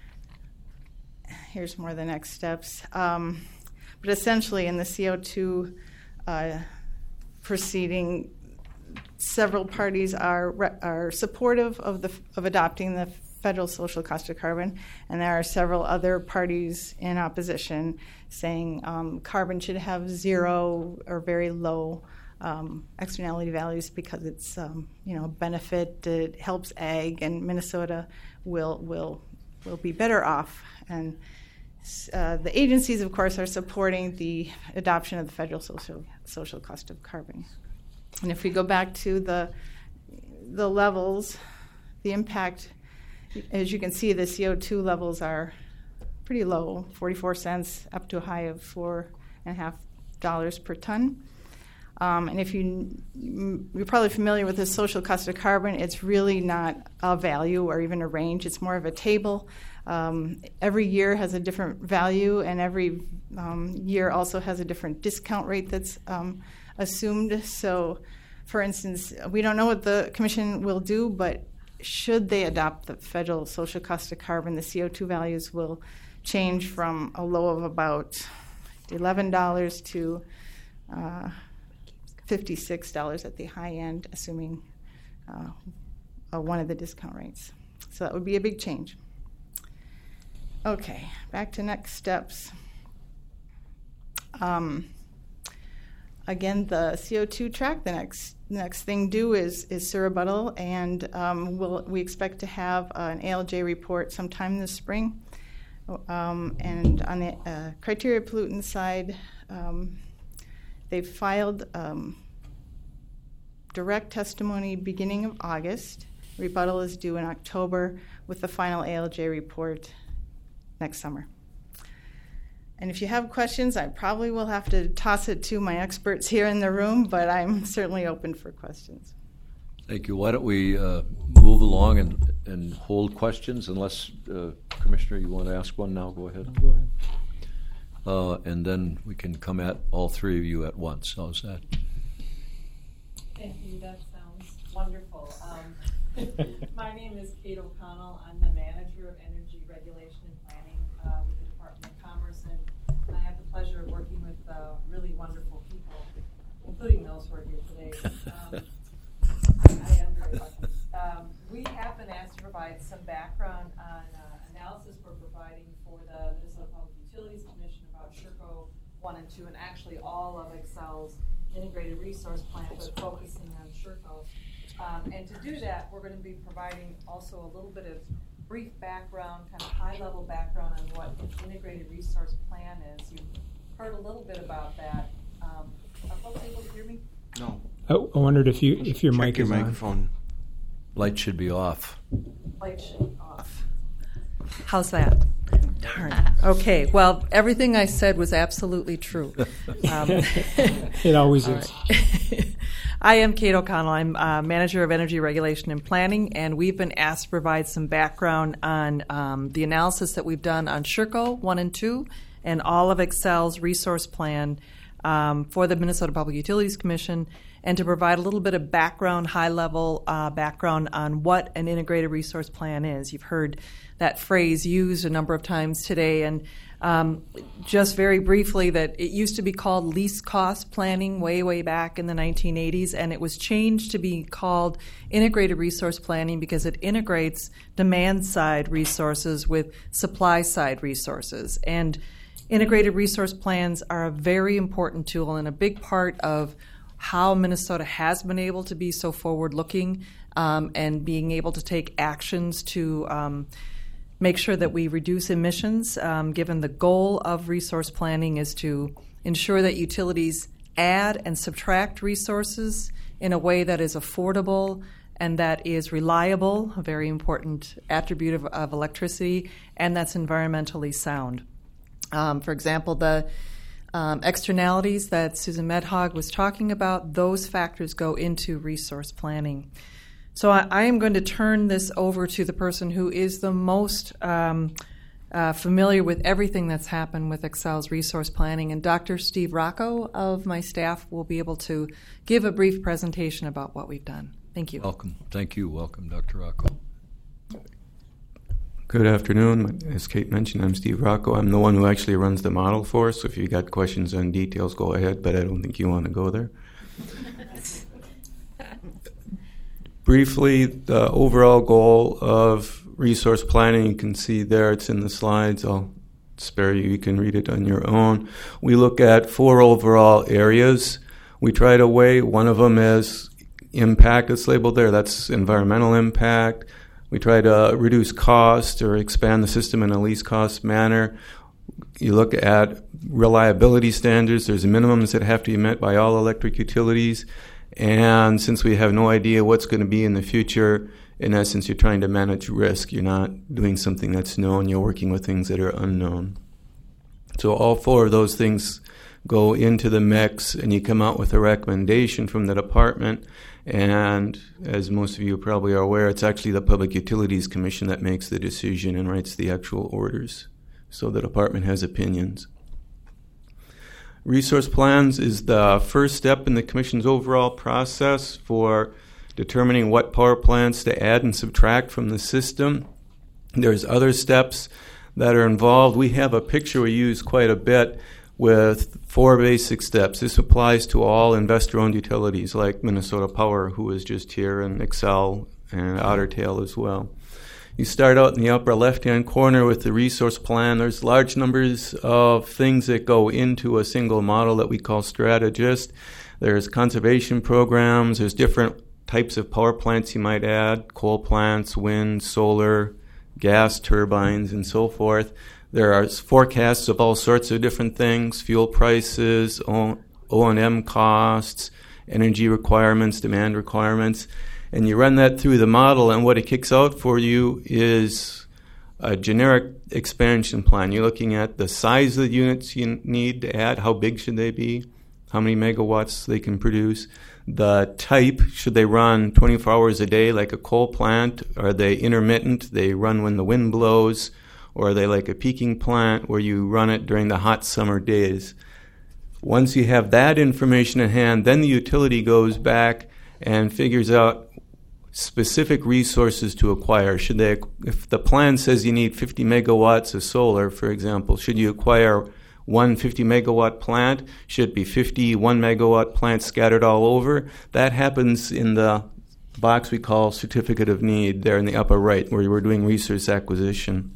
Here's more of the next steps. Um, but essentially, in the C O two uh, proceeding, several parties are are supportive of the of adopting the federal social cost of carbon, and there are several other parties in opposition, saying um, carbon should have zero or very low um, externality values because it's um, you know benefit. It helps ag, and Minnesota will will will be better off. And Uh, the agencies, of course, are supporting the adoption of the federal social social cost of carbon. And if we go back to the the levels, the impact, as you can see, the C O two levels are pretty low, forty-four cents up to a high of four and a half dollars per ton. Um, and if you, you're probably familiar with the social cost of carbon, it's really not a value or even a range. It's more of a table. Um, every year has a different value, and every um, year also has a different discount rate that's um, assumed. So, for instance, we don't know what the Commission will do, but should they adopt the federal social cost of carbon, the C O two values will change from a low of about eleven dollars to uh, fifty-six dollars at the high end, assuming uh, uh, one of the discount rates. So that would be a big change. Okay, back to next steps. Um, again, the C O two track, the next next thing due is is sur rebuttal, and um, we'll, we expect to have uh, an A L J report sometime this spring. Um, and on the uh, criteria pollutant side, um, they've filed um, direct testimony beginning of August. Rebuttal is due in October, with the final A L J report next summer. And if you have questions, I probably will have to toss it to my experts here in the room, but I'm certainly open for questions. Thank you. Why don't we uh, move along and, and hold questions, unless, uh, Commissioner, you want to ask one now? Go ahead. Go ahead. Uh, and then we can come at all three of you at once. How's that? Thank you. That sounds wonderful. Um, my name is Kate O'Connell. I'm the manager of energy regulation and planning uh, with the Department of Commerce, and I have the pleasure of working with uh, really wonderful people, including those who are here today. Um, I, I am very lucky. Um, we have been asked to provide some background on uh, analysis we're providing for the Minnesota Public Utilities Commission about SHRCO one and two, and actually all of Excel's integrated resource plan, but focusing on SHRCO. Um, and to do that, we're going to be providing also a little bit of brief background, kind of high-level background on what an integrated resource plan is. You've heard a little bit about that. Um, are folks able to hear me? No. I, I wondered if you if your Check mic your is microphone. on. Light should be off. Light should be off. How's that? Darn. Okay. Well, everything I said was absolutely true. Um, it always is. Right. I am Kate O'Connell. I'm uh, manager of energy regulation and planning, and we've been asked to provide some background on um, the analysis that we've done on SHRCO one and two, and all of Excel's resource plan um, for the Minnesota Public Utilities Commission, and to provide a little bit of background, high-level uh, background on what an integrated resource plan is. You've heard that phrase used a number of times today, and Um, just very briefly, that it used to be called least cost planning way, way back in the nineteen eighties, and it was changed to be called integrated resource planning because it integrates demand side resources with supply side resources. And integrated resource plans are a very important tool and a big part of how Minnesota has been able to be so forward-looking um, and being able to take actions to um, make sure that we reduce emissions, um, given the goal of resource planning is to ensure that utilities add and subtract resources in a way that is affordable and that is reliable, a very important attribute of, of electricity, and that's environmentally sound. Um, for example, the um, externalities that Susan Medhog was talking about, those factors go into resource planning. So I, I am going to turn this over to the person who is the most um, uh, familiar with everything that's happened with Xcel's resource planning, and Doctor Steve Rocco of my staff will be able to give a brief presentation about what we've done. Thank you. Welcome. Thank you. Welcome, Doctor Rocco. Good afternoon. As Kate mentioned, I'm Steve Rocco. I'm the one who actually runs the model for us. So if you got questions on details, go ahead, but I don't think you want to go there. Briefly, the overall goal of resource planning, you can see there, it's in the slides. I'll spare you. You can read it on your own. We look at four overall areas. We try to weigh one of them as impact. It's labeled there. That's environmental impact. We try to reduce cost or expand the system in a least cost manner. You look at reliability standards. There's minimums that have to be met by all electric utilities. And since we have no idea what's going to be in the future, in essence, you're trying to manage risk. You're not doing something that's known. You're working with things that are unknown. So all four of those things go into the mix, and you come out with a recommendation from the department. And as most of you probably are aware, it's actually the Public Utilities Commission that makes the decision and writes the actual orders. So the department has opinions. Resource plans is the first step in the Commission's overall process for determining what power plants to add and subtract from the system. There's other steps that are involved. We have a picture we use quite a bit with four basic steps. This applies to all investor-owned utilities like Minnesota Power, who is just here, and Xcel and Otter Tail as well. You start out in the upper left-hand corner with the resource plan. There's large numbers of things that go into a single model that we call strategist. There's conservation programs. There's different types of power plants you might add, coal plants, wind, solar, gas turbines, and so forth. There are forecasts of all sorts of different things, fuel prices, O and M costs, energy requirements, demand requirements. And you run that through the model, and what it kicks out for you is a generic expansion plan. You're looking at the size of the units you need to add, how big should they be, how many megawatts they can produce, the type, should they run twenty-four hours a day like a coal plant, are they intermittent, they run when the wind blows, or are they like a peaking plant where you run it during the hot summer days? Once you have that information in hand, then the utility goes back and figures out specific resources to acquire. Should they, if the plan says you need fifty megawatts of solar, for example, should you acquire one fifty megawatt plant? Should it be fifty one megawatt plants scattered all over? That happens in the box we call certificate of need there in the upper right, where we're doing resource acquisition.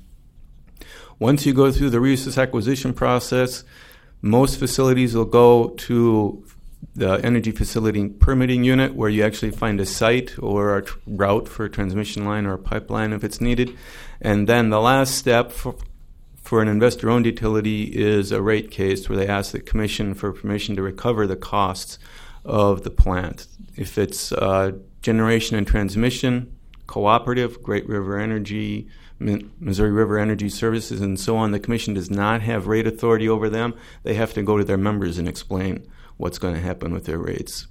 Once you go through the resource acquisition process, most facilities will go to the energy facility permitting unit, where you actually find a site or a route for a transmission line or a pipeline if it's needed. And then the last step for, for an investor-owned utility is a rate case, where they ask the commission for permission to recover the costs of the plant. If it's uh, generation and transmission, cooperative, Great River Energy, Missouri River Energy Services, and so on, the commission does not have rate authority over them. They have to go to their members and explain what's going to happen with their rates.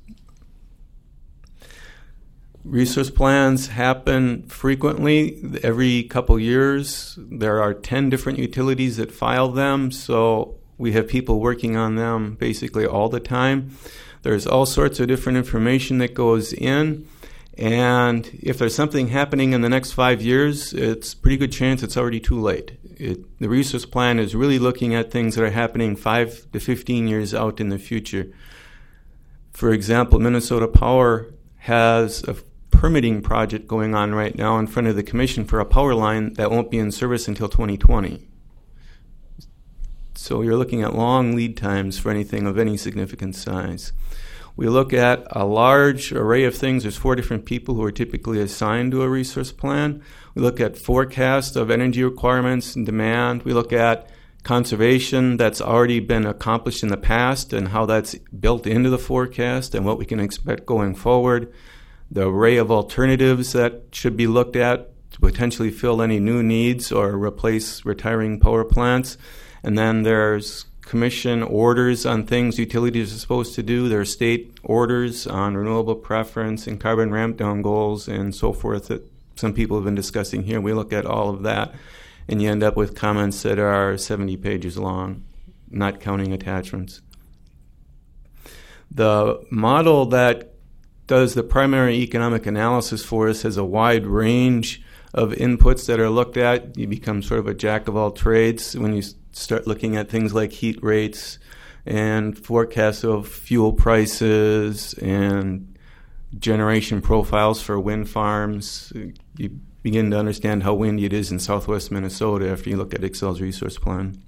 Resource plans happen frequently, every couple years. There are ten different utilities that file them, so we have people working on them basically all the time. There's all sorts of different information that goes in, and if there's something happening in the next five years, it's a pretty good chance it's already too late. It, the resource plan is really looking at things that are happening five to fifteen years out in the future. For example, Minnesota Power has a permitting project going on right now in front of the commission for a power line that won't be in service until twenty twenty. So you're looking at long lead times for anything of any significant size. We look at a large array of things. There's four different people who are typically assigned to a resource plan. We look at forecasts of energy requirements and demand. We look at conservation that's already been accomplished in the past and how that's built into the forecast and what we can expect going forward. The array of alternatives that should be looked at to potentially fill any new needs or replace retiring power plants. And then there's commission orders on things utilities are supposed to do. There are state orders on renewable preference and carbon ramp down goals and so forth that some people have been discussing here. We look at all of that, and you end up with comments that are seventy pages long, not counting attachments. The model that does the primary economic analysis for us has a wide range of inputs that are looked at. You become sort of a jack of all trades when you start looking at things like heat rates and forecasts of fuel prices and generation profiles for wind farms. You begin to understand how windy it is in southwest Minnesota after you look at Xcel's resource plan.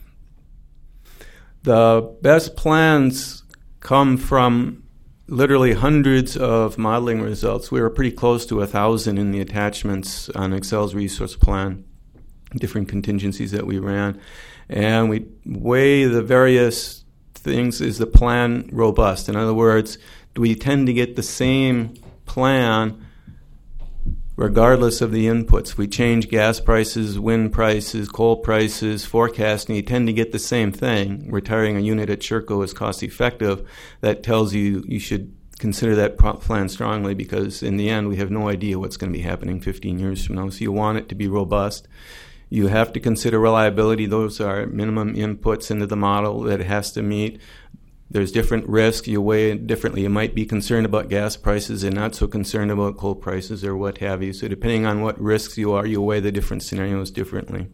The best plans come from literally hundreds of modeling results. We were pretty close to a thousand in the attachments on Xcel's resource plan, different contingencies that we ran. And we weigh the various things. Is the plan robust? In other words, do we tend to get the same plan regardless of the inputs? If we change gas prices, wind prices, coal prices, forecasting, you tend to get the same thing. Retiring a unit at Sherco is cost effective. That tells you you should consider that plan strongly, because in the end we have no idea what's going to be happening fifteen years from now. So you want it to be robust. You have to consider reliability. Those are minimum inputs into the model that it has to meet. There's different risks. You weigh it differently. You might be concerned about gas prices and not so concerned about coal prices or what have you. So depending on what risks you are, you weigh the different scenarios differently.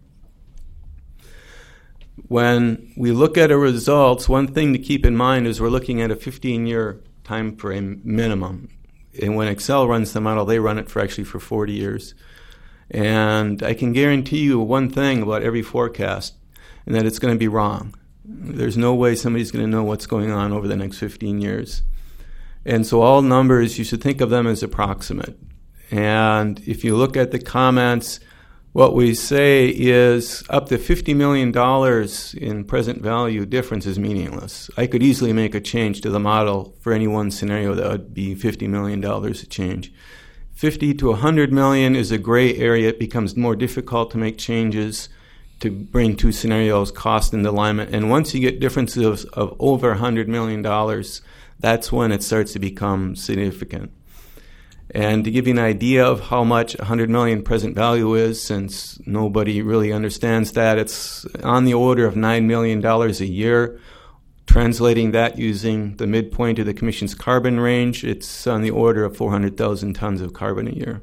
When we look at our results, one thing to keep in mind is we're looking at a fifteen-year time frame minimum. And when Xcel runs the model, they run it for actually for forty years. And I can guarantee you one thing about every forecast, and that it's going to be wrong. There's no way somebody's going to know what's going on over the next fifteen years. And so all numbers, you should think of them as approximate. And if you look at the comments, what we say is up to fifty million dollars in present value difference is meaningless. I could easily make a change to the model for any one scenario that would be fifty million dollars a change. fifty to one hundred million dollars is a gray area. It becomes more difficult to make changes to bring two scenarios, cost and alignment. And once you get differences of over one hundred million dollars, that's when it starts to become significant. And to give you an idea of how much one hundred million dollars present value is, since nobody really understands that, it's on the order of nine million dollars a year. Translating that using the midpoint of the Commission's carbon range, it's on the order of four hundred thousand tons of carbon a year.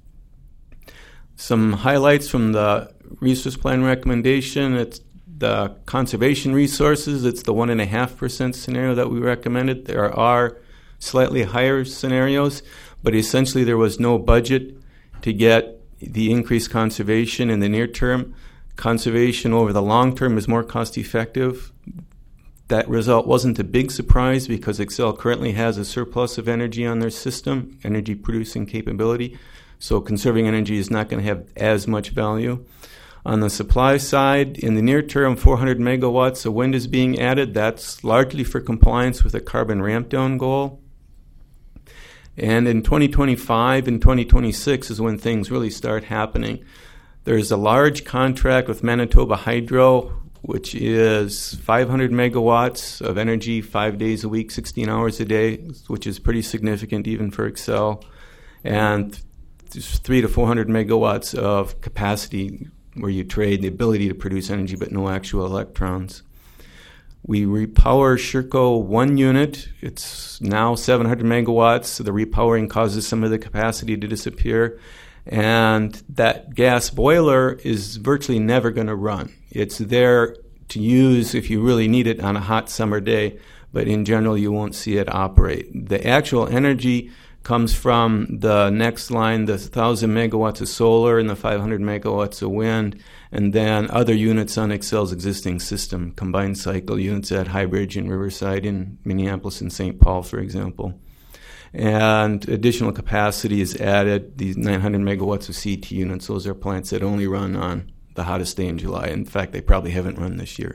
Some highlights from the resource plan recommendation: it's the conservation resources. It's the one and a half percent scenario that we recommended. There are slightly higher scenarios, but essentially there was no budget to get the increased conservation in the near term. Conservation over the long term is more cost effective. That result wasn't a big surprise because Xcel currently has a surplus of energy on their system, energy producing capability. So conserving energy is not going to have as much value. On the supply side, in the near term, four hundred megawatts of wind is being added. That's largely for compliance with the carbon ramp down goal. And in twenty twenty-five and twenty twenty-six is when things really start happening. There's a large contract with Manitoba Hydro, which is five hundred megawatts of energy, five days a week, sixteen hours a day, which is pretty significant even for Xcel. And three to four hundred megawatts of capacity where you trade the ability to produce energy but no actual electrons. We repower Sherco one unit. It's now seven hundred megawatts. So the repowering causes some of the capacity to disappear. And that gas boiler is virtually never going to run. It's there to use if you really need it on a hot summer day, but in general you won't see it operate. The actual energy comes from the next line, the one thousand megawatts of solar and the five hundred megawatts of wind, and then other units on Xcel's existing system, combined cycle units at High Bridge and Riverside in Minneapolis and Saint Paul, for example. And additional capacity is added, these nine hundred megawatts of C T units. Those are plants that only run on the hottest day in July. In fact, they probably haven't run this year.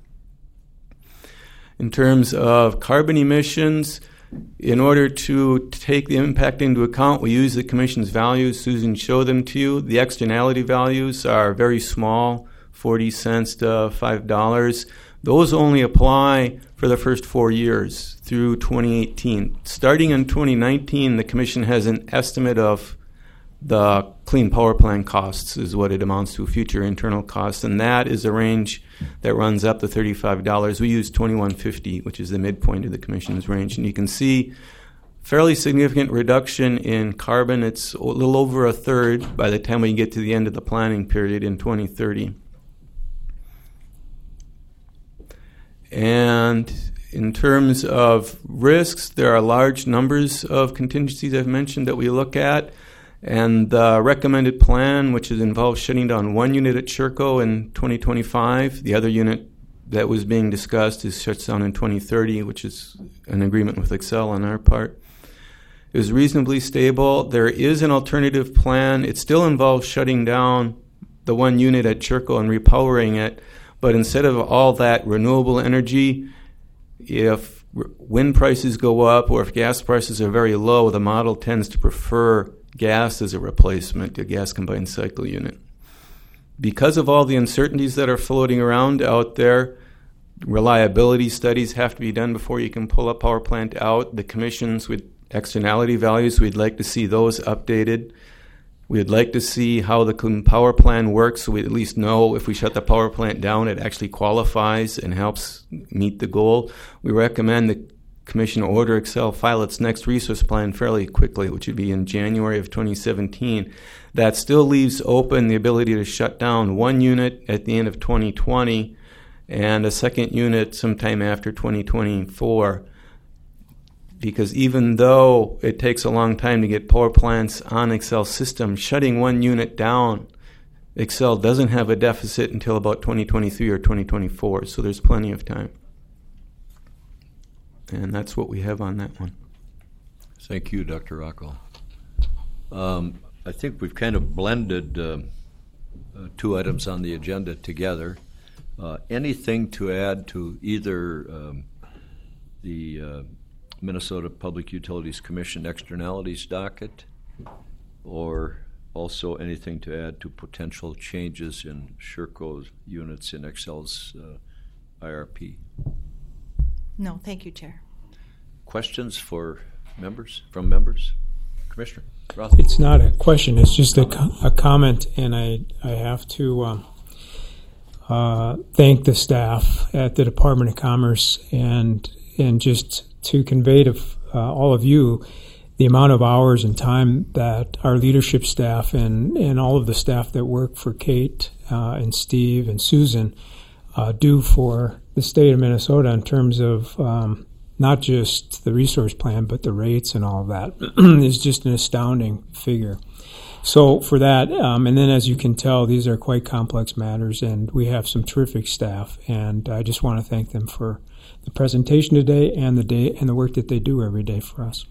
In terms of carbon emissions, in order to take the impact into account, we use the Commission's values. Susan showed them to you. The externality values are very small, forty cents to five dollars. Those only apply for the first four years through twenty eighteen. Starting in twenty nineteen, the Commission has an estimate of the Clean Power Plan costs, is what it amounts to, future internal costs, and that is a range that runs up to thirty-five dollars. We use twenty-one fifty, which is the midpoint of the Commission's range, and you can see fairly significant reduction in carbon. It's a little over a third by the time we get to the end of the planning period in twenty thirty. And in terms of risks, there are large numbers of contingencies I've mentioned that we look at. And the recommended plan, which involves shutting down one unit at Sherco in twenty twenty-five, the other unit that was being discussed is shuts down in twenty thirty, which is an agreement with Xcel on our part. It was reasonably stable. There is an alternative plan. It still involves shutting down the one unit at Sherco and repowering it, but instead of all that renewable energy, if wind prices go up or if gas prices are very low, the model tends to prefer gas as a replacement, a gas combined cycle unit. Because of all the uncertainties that are floating around out there, reliability studies have to be done before you can pull a power plant out. The commissions with externality values, we'd like to see those updated. We'd like to see how the Clean Power Plan works so we at least know if we shut the power plant down, it actually qualifies and helps meet the goal. We recommend the Commission order Xcel file its next resource plan fairly quickly, which would be in January of twenty seventeen. That still leaves open the ability to shut down one unit at the end of twenty twenty and a second unit sometime after twenty twenty-four. Because even though it takes a long time to get power plants on Xcel's system, shutting one unit down, Xcel doesn't have a deficit until about twenty twenty-three or twenty twenty-four, so there's plenty of time. And that's what we have on that one. Thank you, Doctor Rocco. Um, I think we've kind of blended uh, uh, two items on the agenda together. Uh, anything to add to either um, the uh, Minnesota Public Utilities Commission externalities docket, or also anything to add to potential changes in Sherco's units in Xcel's uh, I R P? No, thank you, Chair. Questions for members, from members? Commissioner Roth. It's not a question, it's just a, co- a comment, and I, I have to um, uh, thank the staff at the Department of Commerce and and just to convey to uh, all of you the amount of hours and time that our leadership staff and, and all of the staff that work for Kate uh, and Steve and Susan uh, do for the state of Minnesota in terms of um, not just the resource plan, but the rates and all of that is just an astounding figure. So for that, um, and then as you can tell, these are quite complex matters, and we have some terrific staff, and I just want to thank them for the presentation today and the day and the work that they do every day for us.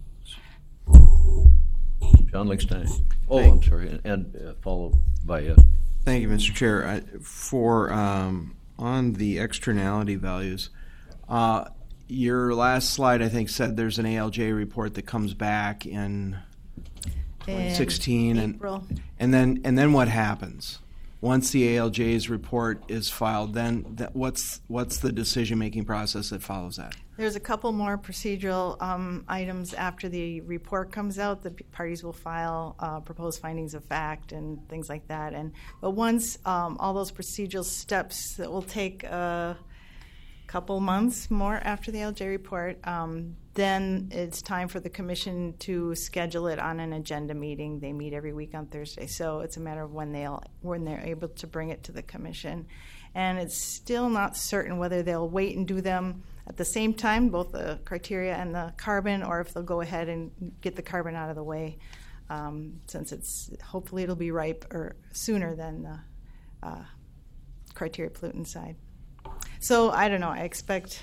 John Linkstein. Oh, I'm sorry, and, and uh, followed by uh, Thank you, Mister Chair. I, for um, on the externality values, uh, your last slide, I think, said there's an A L J report that comes back in twenty sixteen, April. and and then and then what happens once the A L J's report is filed? Then that, what's what's the decision-making process that follows that? There's a couple more procedural um, items after the report comes out. The p- parties will file uh, proposed findings of fact and things like that. And but once um, all those procedural steps that will take a couple months more after the A L J report, um, then it's time for the commission to schedule it on an agenda meeting. They meet every week on Thursday, so it's a matter of when they'll when they're able to bring it to the commission. And it's still not certain whether they'll wait and do them at the same time, both the criteria and the carbon, or if they'll go ahead and get the carbon out of the way, um, since it's hopefully it'll be ripe or sooner than the uh, criteria pollutant side. So I don't know. I expect,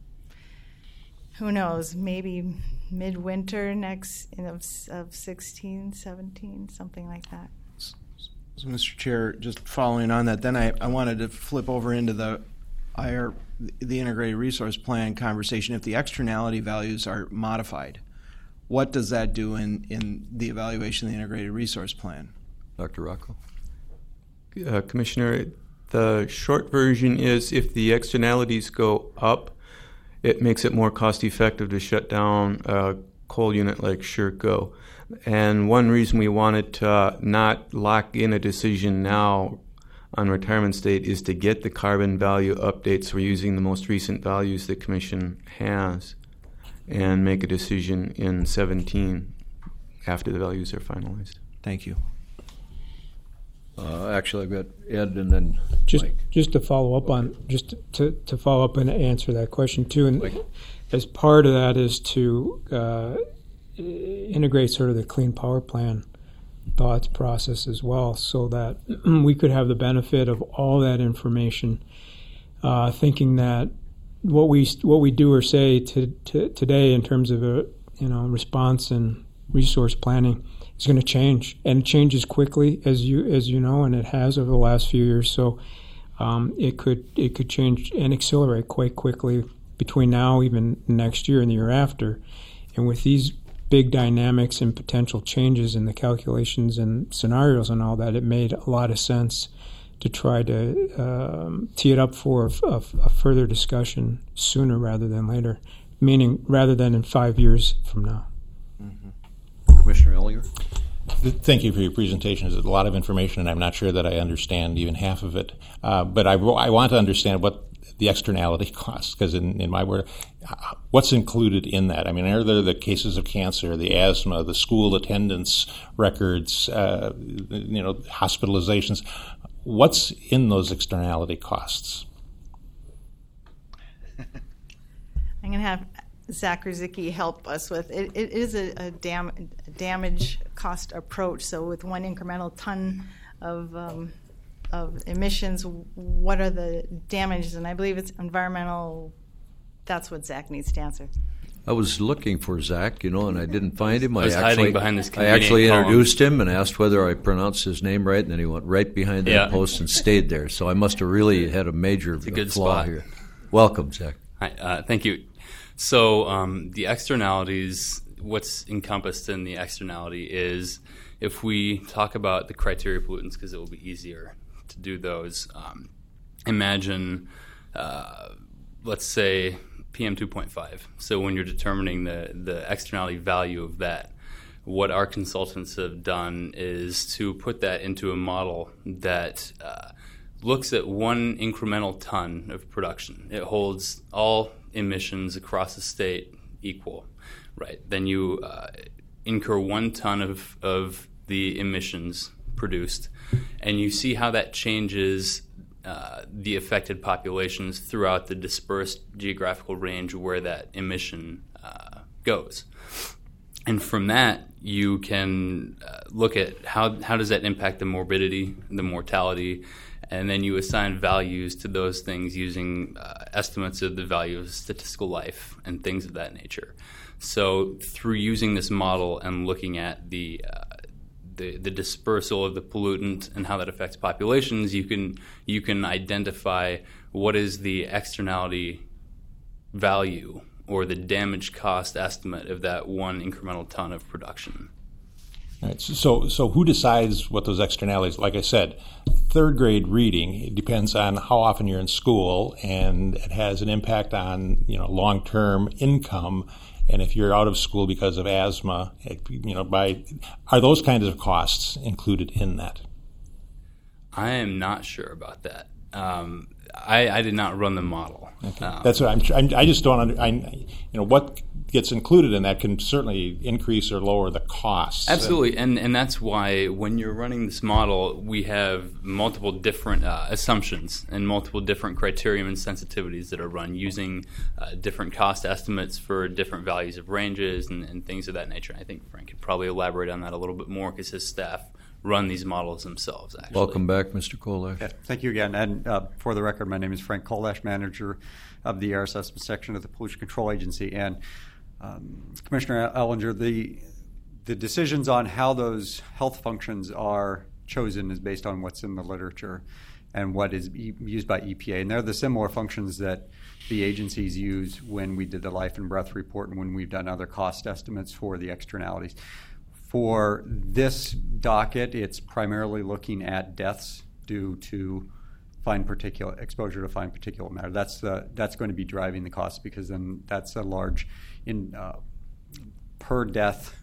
who knows, maybe midwinter next in of, of sixteen, seventeen, something like that. So, Mister Chair, just following on that, then I, I wanted to flip over into the I R, the Integrated Resource Plan conversation. If the externality values are modified, what does that do in, in the evaluation of the Integrated Resource Plan? Doctor Rocco? Uh, Commissioner, the short version is if the externalities go up, it makes it more cost effective to shut down a coal unit like Sherco. And one reason we wanted to uh, not lock in a decision now on retirement state is to get the carbon value updates. We're using the most recent values the Commission has and make a decision in seventeen after the values are finalized. Thank you. Uh, actually, I've got Ed and then just Mike. just to follow up on just to to follow up and answer that question too, and Mike. As part of that is to uh, integrate sort of the Clean Power Plan thoughts process as well, so that we could have the benefit of all that information. Uh, thinking that what we what we do or say to, to today in terms of a you know response and resource planning is going to change, and it changes quickly, as you as you know, and it has over the last few years. So um, it could it could change and accelerate quite quickly between now, even next year and the year after. And with these big dynamics and potential changes in the calculations and scenarios and all that, it made a lot of sense to try to um, tee it up for a, a, a further discussion sooner rather than later, meaning rather than in five years from now. Mm-hmm. Commissioner Ellinger? Thank you for your presentation. There's a lot of information, and I'm not sure that I understand even half of it. Uh, but I, I want to understand what the externality costs, because in, in my word, what's included in that? I mean, are there the cases of cancer, the asthma, the school attendance records, uh, you know, hospitalizations? What's in those externality costs? I'm going to have Zach Ruzicki help us with it. It is a, a, dam, a damage cost approach. So with one incremental ton of um, of emissions, what are the damages? And I believe it's environmental. That's what Zach needs to answer. I was looking for Zach, you know, and I didn't find him. I was I actually, hiding behind this I actually column. introduced him and asked whether I pronounced his name right, and then he went right behind that yeah. post and stayed there. So I must have really had a major it's a good flaw spot. here. Welcome, Zach. Hi, uh, thank you. So um, the externalities, what's encompassed in the externality is if we talk about the criteria pollutants, because it will be easier to do those. Um, imagine, uh, let's say, P M two point five. So when you're determining the, the externality value of that, what our consultants have done is to put that into a model that uh, looks at one incremental ton of production. It holds all emissions across the state equal, right? Then you uh, incur one ton of, of the emissions produced, and you see how that changes uh, the affected populations throughout the dispersed geographical range where that emission uh, goes. And from that, you can uh, look at how how does that impact the morbidity, the mortality, and then you assign values to those things using uh, estimates of the value of statistical life and things of that nature. So through using this model and looking at the uh, the, the dispersal of the pollutant and how that affects populations, you can you can identify what is the externality value or the damage cost estimate of that one incremental ton of production. All right, so, so who decides what those externalities? Like I said, third grade reading, it depends on how often you're in school, and it has an impact on, you know, long-term income. And if you're out of school because of asthma, it, you know, by are those kinds of costs included in that? I am not sure about that. Um, I, I did not run the model. Okay. Um, That's what I'm, I'm. I just don't under. I, you know, what gets included in that can certainly increase or lower the costs. Absolutely, and and that's why when you're running this model, we have multiple different uh, assumptions and multiple different criterion and sensitivities that are run using uh, different cost estimates for different values of ranges and, and things of that nature. And I think Frank could probably elaborate on that a little bit more because his staff run these models themselves, actually. Welcome back, Mister Kolash. Yeah, thank you again. And uh, for the record, my name is Frank Kolash, manager of the Air Assessment Section of the Pollution Control Agency. And um, Commissioner Ellinger, the the decisions on how those health functions are chosen is based on what's in the literature and what is e- used by E P A. And they're the similar functions that the agencies use when we did the life and breath report and when we've done other cost estimates for the externalities. For this docket, it's primarily looking at deaths due to fine particulate exposure to fine particulate matter. That's the that's going to be driving the cost because then that's a large in uh, per death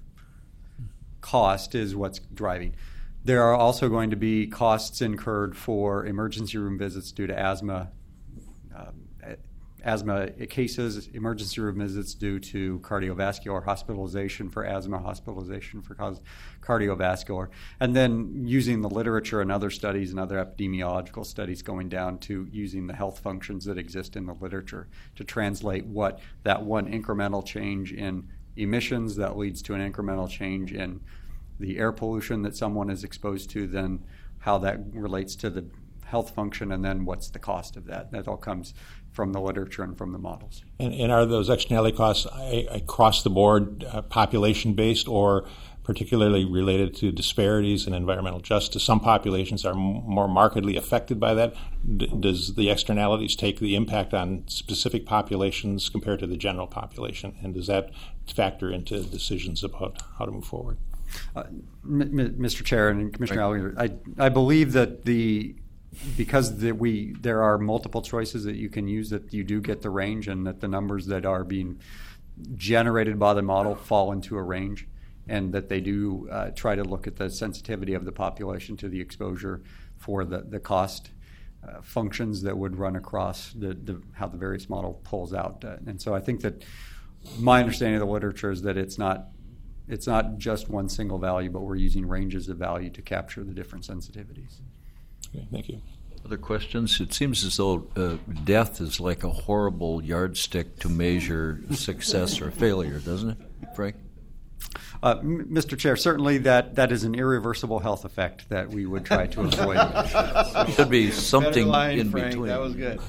cost is what's driving. There are also going to be costs incurred for emergency room visits due to asthma. Um, asthma cases, emergency room visits due to cardiovascular, hospitalization for asthma, hospitalization for cause cardiovascular, and then using the literature and other studies and other epidemiological studies going down to using the health functions that exist in the literature to translate what that one incremental change in emissions that leads to an incremental change in the air pollution that someone is exposed to, then how that relates to the health function, and then what's the cost of that. That all comes from the literature and from the models. And, and are those externality costs across the board uh, population-based or particularly related to disparities in environmental justice? Some populations are m- more markedly affected by that. D- does the externalities take the impact on specific populations compared to the general population? And does that factor into decisions about how to move forward? Uh, M- M- Mister Chair and Commissioner Ellinger, I, I believe that the because the, we there are multiple choices that you can use, that you do get the range, and that the numbers that are being generated by the model fall into a range, and that they do uh, try to look at the sensitivity of the population to the exposure for the, the cost uh, functions that would run across the, the how the various model pulls out. Uh, and so I think that my understanding of the literature is that it's not it's not just one single value, but we're using ranges of value to capture the different sensitivities. Okay, thank you. Other questions? It seems as though uh, death is like a horrible yardstick to measure success or failure, doesn't it, Frank? Uh, M- Mister Chair, certainly that, that is an irreversible health effect that we would try to avoid. Should be something line, in Frank. between. That was good.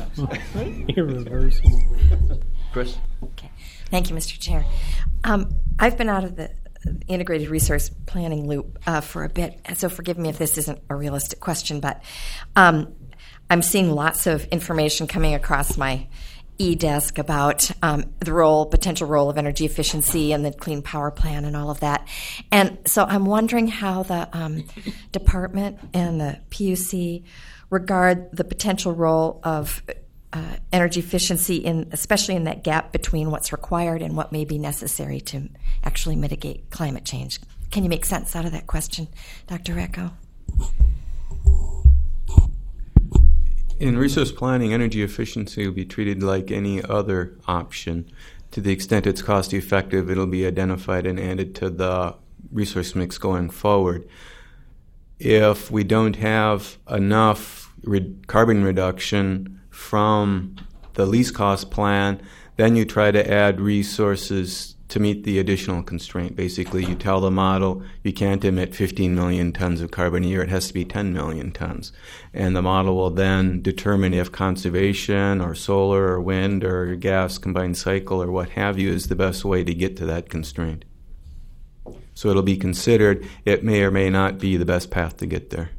Irreversible. Chris? Okay. Thank you, Mister Chair. Um, I've been out of the integrated resource planning loop uh, for a bit, so forgive me if this isn't a realistic question, but um, I'm seeing lots of information coming across my e-desk about um, the role, potential role of energy efficiency and the Clean Power Plan and all of that. And so I'm wondering how the um, department and the P U C regard the potential role of Uh, energy efficiency, in especially in that gap between what's required and what may be necessary to actually mitigate climate change. Can you make sense out of that question, Doctor Recco? In resource planning, energy efficiency will be treated like any other option. To the extent it's cost effective, it'll be identified and added to the resource mix going forward. If we don't have enough re- carbon reduction from the least cost plan, then you try to add resources to meet the additional constraint. Basically, you tell the model you can't emit fifteen million tons of carbon a year, it has to be ten million tons. And the model will then determine if conservation or solar or wind or gas combined cycle or what have you is the best way to get to that constraint. So it'll be considered. It may or may not be the best path to get there.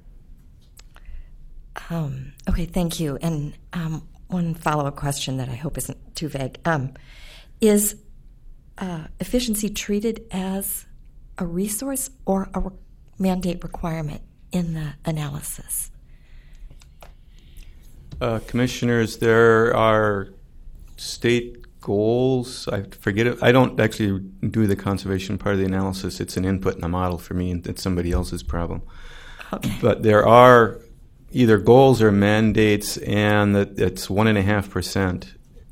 Um, okay, thank you. And um, one follow-up question that I hope isn't too vague. Um, is uh, efficiency treated as a resource or a re- mandate requirement in the analysis? Uh, commissioners, there are state goals. I forget it. I don't actually do the conservation part of the analysis. It's an input in the model for me, and it's somebody else's problem. Okay. But there are either goals or mandates, and that it's one and a half percent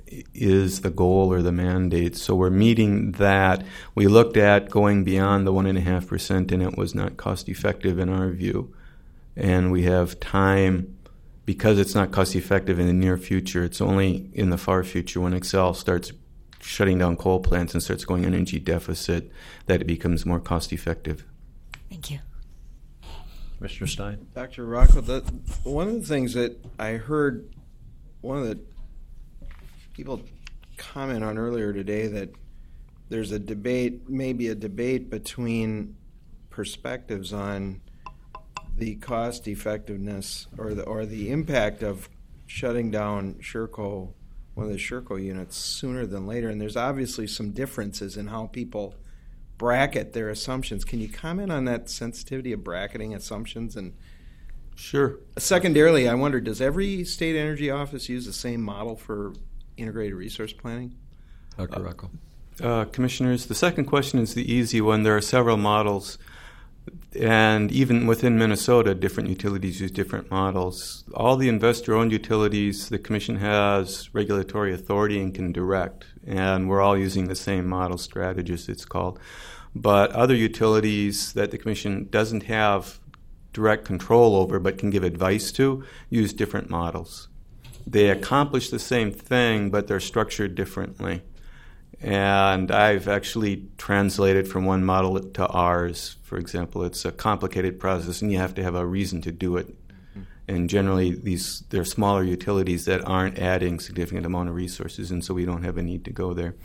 is the goal or the mandate. So we're meeting that. We looked at going beyond the one and a half percent, and it was not cost effective in our view. And we have time, because it's not cost effective in the near future. It's only in the far future when Xcel starts shutting down coal plants and starts going energy deficit that it becomes more cost effective. Thank you. Mister Stein. Doctor Rocco, the, one of the things that I heard, one of the people comment on earlier today, that there's a debate, maybe a debate between perspectives on the cost effectiveness or the or the impact of shutting down Sherco, one of the Sherco units, sooner than later. And there's obviously some differences in how people bracket their assumptions. Can you comment on that sensitivity of bracketing assumptions? And sure. Secondarily, I wonder, does every state energy office use the same model for integrated resource planning? Doctor Rocco. Uh, commissioners, the second question is the easy one. There are several models, and even within Minnesota, different utilities use different models. All the investor-owned utilities, the Commission has regulatory authority and can direct, and we're all using the same model, Strategist it's called. But other utilities that the Commission doesn't have direct control over but can give advice to use different models. They accomplish the same thing, but they're structured differently. And I've actually translated from one model to ours. For example, it's a complicated process, and you have to have a reason to do it. Mm-hmm. And generally, these they're smaller utilities that aren't adding significant amount of resources, and so we don't have a need to go there.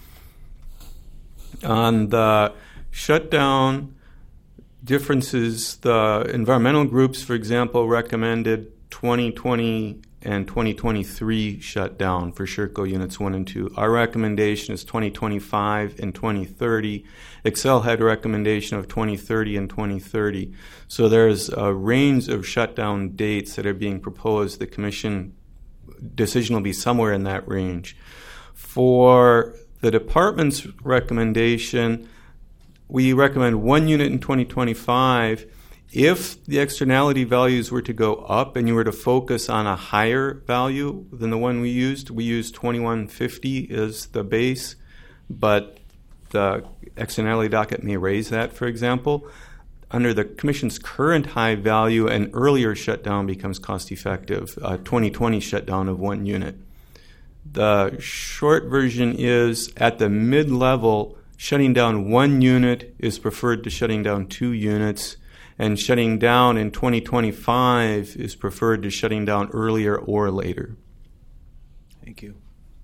On the shutdown differences, the environmental groups, for example, recommended twenty twenty and twenty twenty-three shutdown for Sherco Units one and two. Our recommendation is twenty twenty-five and twenty thirty. Xcel had a recommendation of twenty thirty and twenty thirty. So there's a range of shutdown dates that are being proposed. The Commission decision will be somewhere in that range. For the Department's recommendation, we recommend one unit in twenty twenty-five. If the externality values were to go up and you were to focus on a higher value than the one we used, we used twenty-one fifty as the base, but the externality docket may raise that, for example. Under the Commission's current high value, an earlier shutdown becomes cost effective, a twenty twenty shutdown of one unit. The short version is at the mid-level, shutting down one unit is preferred to shutting down two units. And shutting down in twenty twenty-five is preferred to shutting down earlier or later. Thank you.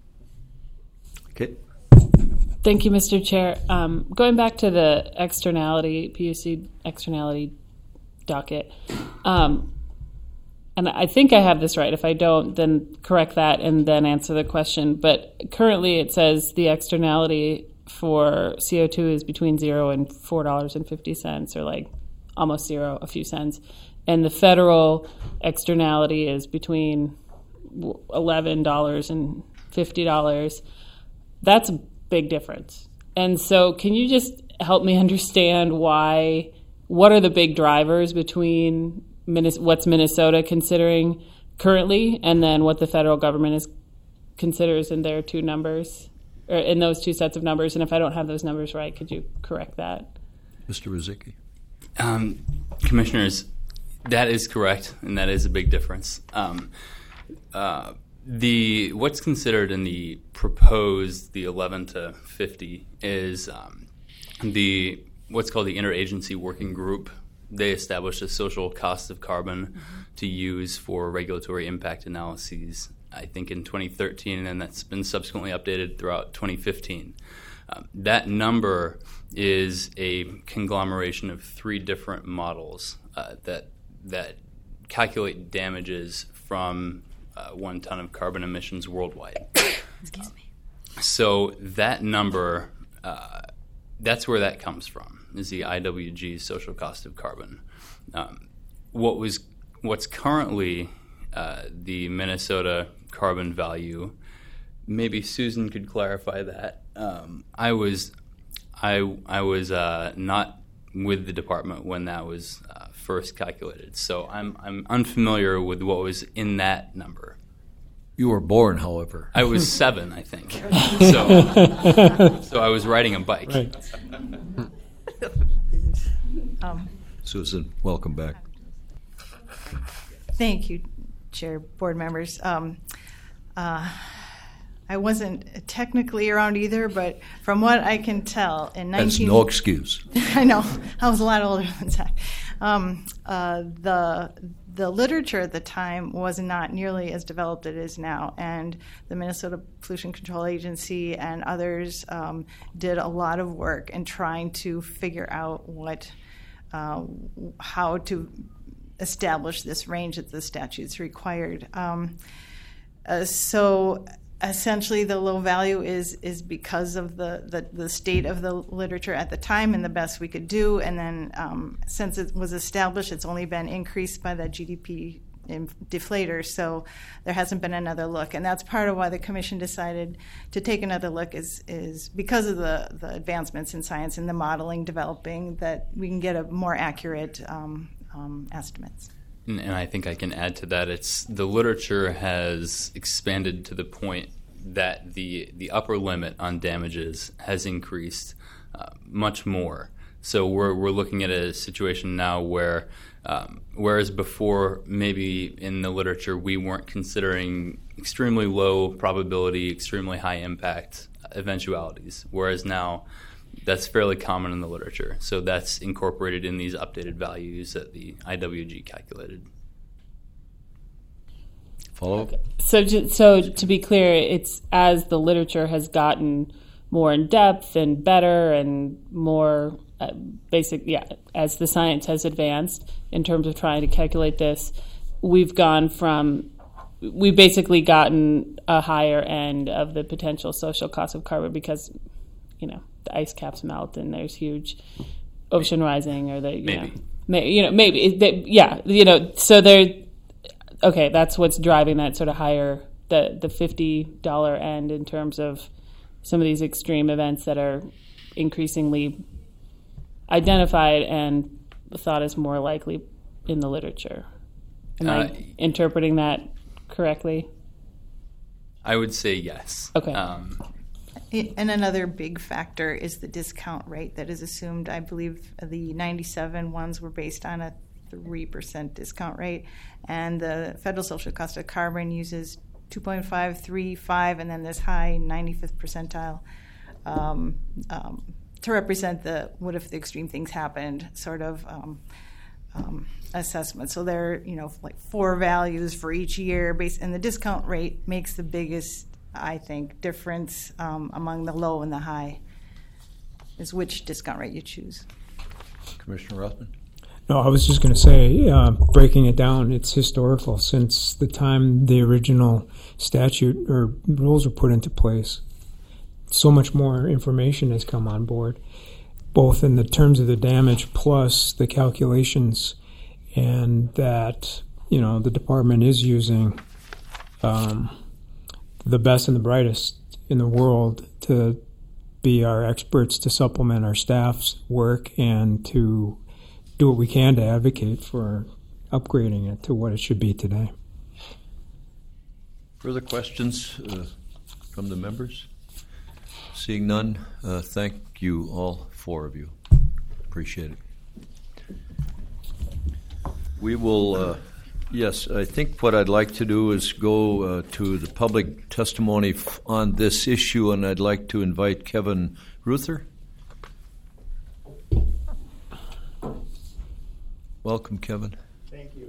Okay. Thank you, Mister Chair. Um, going back to the externality, P U C externality docket, um, and I think I have this right. If I don't, then correct that and then answer the question. But currently it says the externality for C O two is between zero and four dollars and fifty cents, or like almost zero, a few cents. And the federal externality is between eleven dollars and fifty dollars. That's a big difference. And so can you just help me understand why, what are the big drivers between Minnes- what's Minnesota considering currently and then what the federal government is considers in their two numbers, or in those two sets of numbers? And if I don't have those numbers right, could you correct that? Mister Ruzicki. Um, commissioners, that is correct, and that is a big difference. Um, uh, the what's considered in the proposed, the eleven to fifty, is um, the what's called the Interagency Working Group. They established a social cost of carbon mm-hmm. to use for regulatory impact analyses, I think in twenty thirteen, and then that's been subsequently updated throughout twenty fifteen. Um, that number is a conglomeration of three different models uh, that that calculate damages from uh, one ton of carbon emissions worldwide. Excuse me. So that number, uh, that's where that comes from, is the I W G social cost of carbon. Um, what was what's currently uh, the Minnesota carbon value? Maybe Susan could clarify that. Um, I was, I I was uh, not with the department when that was uh, first calculated, so I'm I'm unfamiliar with what was in that number. You were born, however. I was seven, I think. So, so I was riding a bike. Right. Um, Susan, welcome back. Thank you, Chair, board members. Um, uh, I wasn't technically around either, but from what I can tell, in nineteen... That's no excuse. I know. I was a lot older than Zach. Um, uh, the the literature at the time was not nearly as developed as it is now, and the Minnesota Pollution Control Agency and others um, did a lot of work in trying to figure out what, uh, how to establish this range that the statutes required. Um, uh, so essentially the low value is is because of the, the, the state of the literature at the time and the best we could do, and then um, since it was established, it's only been increased by the G D P deflator, so there hasn't been another look, and that's part of why the commission decided to take another look is is because of the, the advancements in science and the modeling developing, that we can get a more accurate um, um, estimates. And, and I think I can add to that. It's the literature has expanded to the point that the the upper limit on damages has increased uh, much more. So we're we're looking at a situation now where, um, whereas before maybe in the literature we weren't considering extremely low probability, extremely high impact eventualities, whereas now that's fairly common in the literature. So that's incorporated in these updated values that the I W G calculated. Follow up? So, ju- so to be clear, it's as the literature has gotten more in depth and better and more uh, basic, yeah, as the science has advanced in terms of trying to calculate this, we've gone from, we've basically gotten a higher end of the potential social cost of carbon because, you know, the ice caps melt and there's huge ocean rising, or the you maybe know, may, you know maybe they, yeah you know so they're okay. That's what's driving that sort of higher the the fifty dollar end in terms of some of these extreme events that are increasingly identified and thought as more likely in the literature. Am uh, I interpreting that correctly? I would say yes. Okay. Um, And another big factor is the discount rate that is assumed. I believe the ninety-seven ones were based on a three percent discount rate, and the federal social cost of carbon uses two point five, three, five, and then this high ninety-fifth percentile um, um, to represent the what if the extreme things happened sort of um, um, assessment. So there are, you know, like four values for each year, based, and the discount rate makes the biggest, I think, difference um, among the low and the high is which discount rate you choose. Commissioner Rothman? No, I was just going to say, uh, breaking it down, it's historical since the time the original statute or rules were put into place. So much more information has come on board, both in the terms of the damage plus the calculations, and that, you know, the department is using um, the best and the brightest in the world to be our experts, to supplement our staff's work, and to do what we can to advocate for upgrading it to what it should be today. Further questions uh, from the members? Seeing none, uh, thank you, all four of you. Appreciate it. We will, uh, yes, I think what I'd like to do is go uh, to the public testimony f- on this issue, and I'd like to invite Kevin Ruther. Welcome, Kevin. Thank you.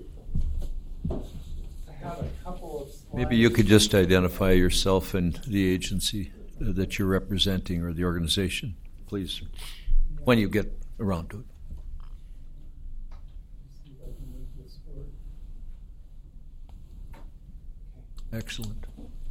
I have a couple of slides. Maybe you could just identify yourself and the agency uh, that you're representing or the organization, please, when you get around to it. Excellent.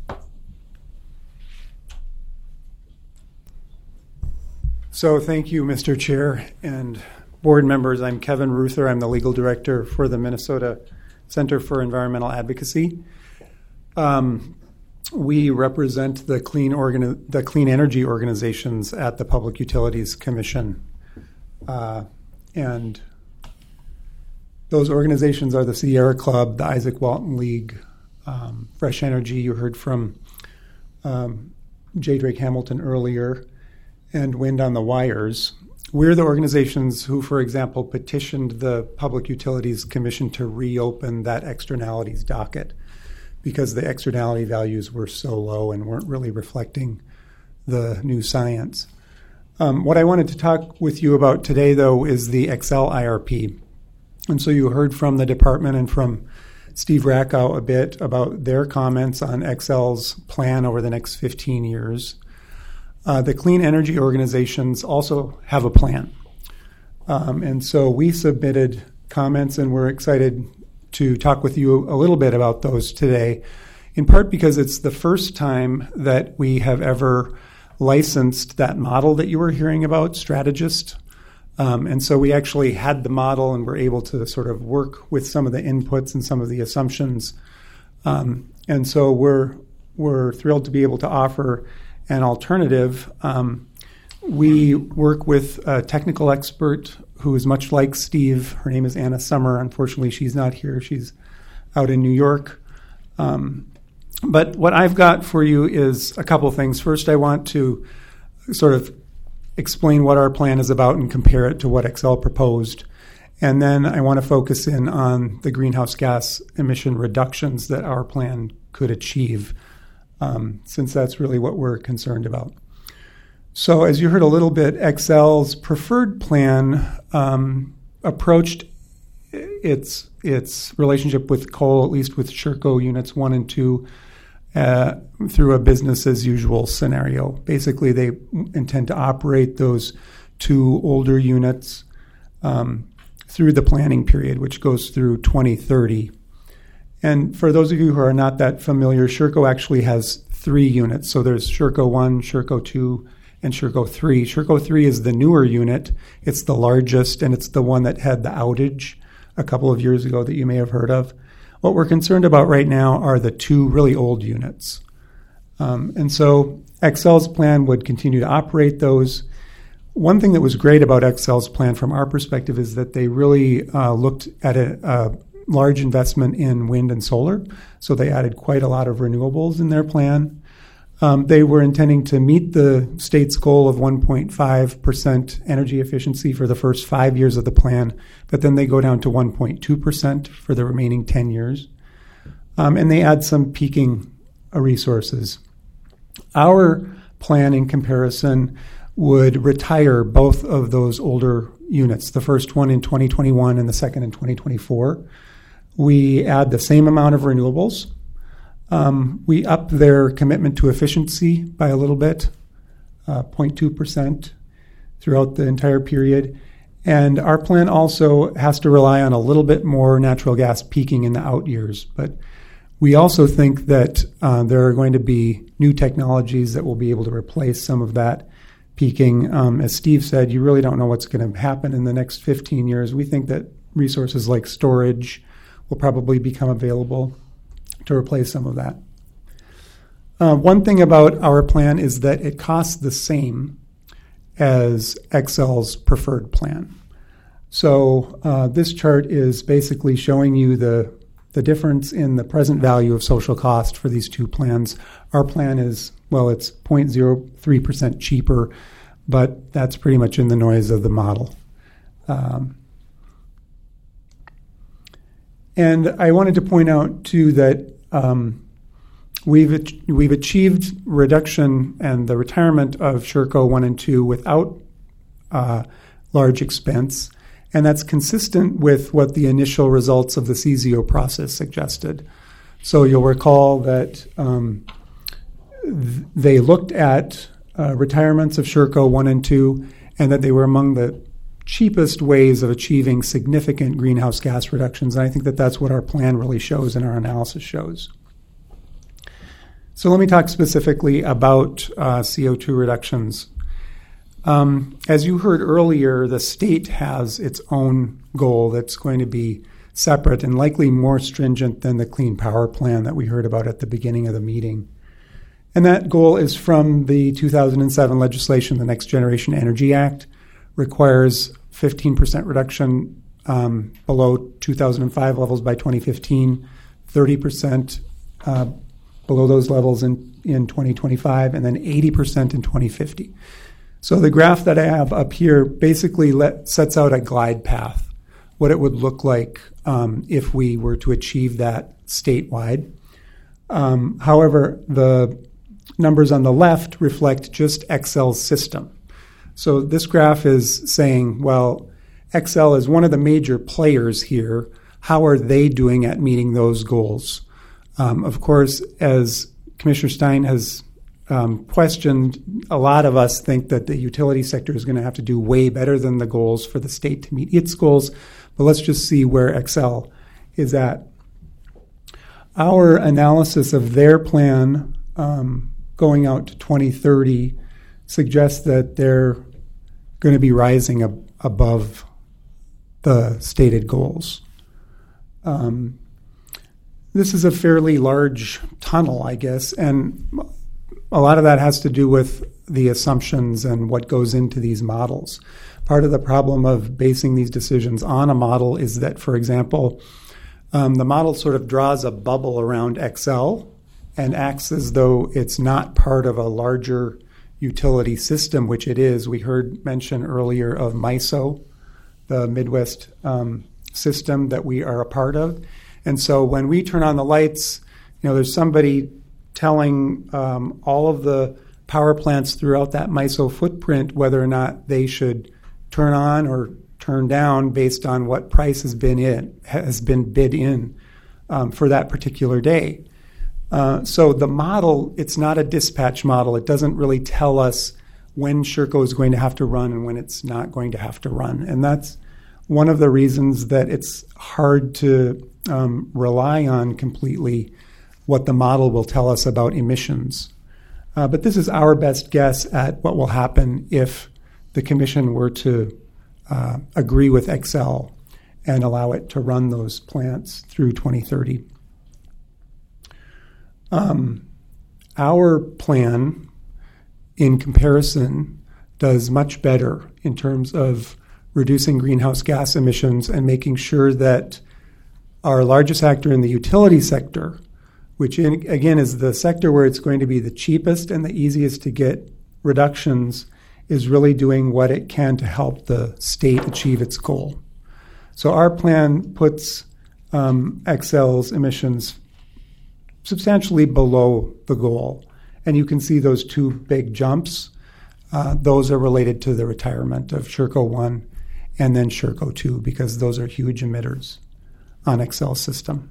So thank you, Mister Chair and board members. I'm Kevin Ruther. I'm the legal director for the Minnesota Center for Environmental Advocacy. Um, we represent the clean organi- the clean energy organizations at the Public Utilities Commission. Uh, and those organizations are the Sierra Club, the Isaac Walton League, um, Fresh Energy. You heard from um, J. Drake Hamilton earlier, and Wind on the Wires. We're the organizations who, for example, petitioned the Public Utilities Commission to reopen that externalities docket because the externality values were so low and weren't really reflecting the new science. Um, what I wanted to talk with you about today, though, is the Xcel I R P. And so you heard from the department and from Steve Rackow a bit about their comments on Xcel's plan over the next fifteen years. Uh, the clean energy organizations also have a plan. Um, and so we submitted comments, and we're excited to talk with you a little bit about those today, in part because it's the first time that we have ever licensed that model that you were hearing about, Strategist. Um, and so we actually had the model and were able to sort of work with some of the inputs and some of the assumptions. Um, and so we're we're thrilled to be able to offer an alternative. Um, we work with a technical expert who is much like Steve. Her name is Anna Summer. Unfortunately, she's not here. She's out in New York. Um, but what I've got for you is a couple of things. First, I want to sort of explain what our plan is about and compare it to what Xcel proposed. And then I want to focus in on the greenhouse gas emission reductions that our plan could achieve, um, since that's really what we're concerned about. So as you heard a little bit, Xcel's preferred plan um, approached its its relationship with coal, at least with Sherco units one and two, uh, through a business as usual scenario. Basically, they intend to operate those two older units um, through the planning period, which goes through twenty thirty. And for those of you who are not that familiar, Sherco actually has three units. So there's Sherco one, Sherco two, and Sherco three. Sherco three is the newer unit. It's the largest, and it's the one that had the outage a couple of years ago that you may have heard of. What we're concerned about right now are the two really old units. Um, and so Xcel's plan would continue to operate those. One thing that was great about Xcel's plan from our perspective is that they really uh, looked at a, a large investment in wind and solar. So they added quite a lot of renewables in their plan. Um, they were intending to meet the state's goal of one point five percent energy efficiency for the first five years of the plan, but then they go down to one point two percent for the remaining ten years. Um, and they add some peaking uh, resources. Our plan, in comparison, would retire both of those older units, the first one in twenty twenty-one and the second in twenty twenty-four. We add the same amount of renewables. Um, we up their commitment to efficiency by a little bit, uh, zero point two percent throughout the entire period. And our plan also has to rely on a little bit more natural gas peaking in the out years. But we also think that uh, there are going to be new technologies that will be able to replace some of that peaking. Um, as Steve said, you really don't know what's going to happen in the next fifteen years. We think that resources like storage will probably become available to replace some of that. Uh, one thing about our plan is that it costs the same as Xcel's preferred plan. So uh, this chart is basically showing you the, the difference in the present value of social cost for these two plans. Our plan is, well, it's zero point zero three percent cheaper, but that's pretty much in the noise of the model. Um, And I wanted to point out, too, that um, we've we've achieved reduction and the retirement of Sherco one and two without uh, large expense, and that's consistent with what the initial results of the C Z O process suggested. So you'll recall that um, th- they looked at uh, retirements of Sherco one and two, and that they were among the cheapest ways of achieving significant greenhouse gas reductions. And I think that that's what our plan really shows and our analysis shows. So let me talk specifically about uh, C O two reductions. Um, as you heard earlier, the state has its own goal that's going to be separate and likely more stringent than the Clean Power Plan that we heard about at the beginning of the meeting. And that goal is from the two thousand seven legislation, the Next Generation Energy Act, requires fifteen percent reduction um, below two thousand five levels by twenty fifteen, thirty percent uh, below those levels in, in twenty twenty-five, and then eighty percent in twenty fifty. So the graph that I have up here basically let, sets out a glide path, what it would look like um, if we were to achieve that statewide. Um, however, the numbers on the left reflect just Xcel's system. So this graph is saying, well, Xcel is one of the major players here. How are they doing at meeting those goals? Um, of course, as Commissioner Stein has um, questioned, a lot of us think that the utility sector is going to have to do way better than the goals for the state to meet its goals. But let's just see where Xcel is at. Our analysis of their plan um, going out to twenty thirty suggests that they're going to be rising ab- above the stated goals. Um, this is a fairly large tunnel, I guess, and a lot of that has to do with the assumptions and what goes into these models. Part of the problem of basing these decisions on a model is that, for example, um, the model sort of draws a bubble around Xcel and acts as though it's not part of a larger utility system, which it is. We heard mention earlier of MISO, the Midwest um, system that we are a part of. And so when we turn on the lights, you know, there's somebody telling um, all of the power plants throughout that MISO footprint whether or not they should turn on or turn down based on what price has been in has been bid in um, for that particular day. Uh, so the model, it's not a dispatch model. It doesn't really tell us when Sherco is going to have to run and when it's not going to have to run. And that's one of the reasons that it's hard to um, rely on completely what the model will tell us about emissions. Uh, but this is our best guess at what will happen if the commission were to uh, agree with Xcel and allow it to run those plants through twenty thirty. Um, our plan, in comparison, does much better in terms of reducing greenhouse gas emissions and making sure that our largest actor in the utility sector, which in, again is the sector where it's going to be the cheapest and the easiest to get reductions, is really doing what it can to help the state achieve its goal. So our plan puts um, Xcel's emissions substantially below the goal. And you can see those two big jumps. Uh, those are related to the retirement of Sherco one and then Sherco two, because those are huge emitters on Xcel's system.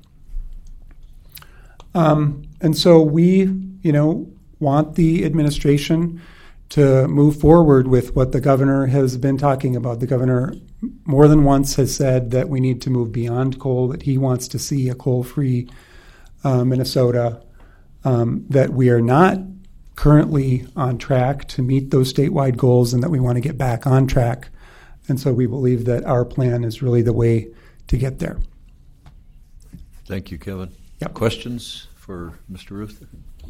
Um, and so we, you know, want the administration to move forward with what the governor has been talking about. The governor more than once has said that we need to move beyond coal, that he wants to see a coal-free uh, Minnesota, um, that we are not currently on track to meet those statewide goals and that we want to get back on track. And so we believe that our plan is really the way to get there. Thank you, Kevin. Yep. Questions for Mister Ruth?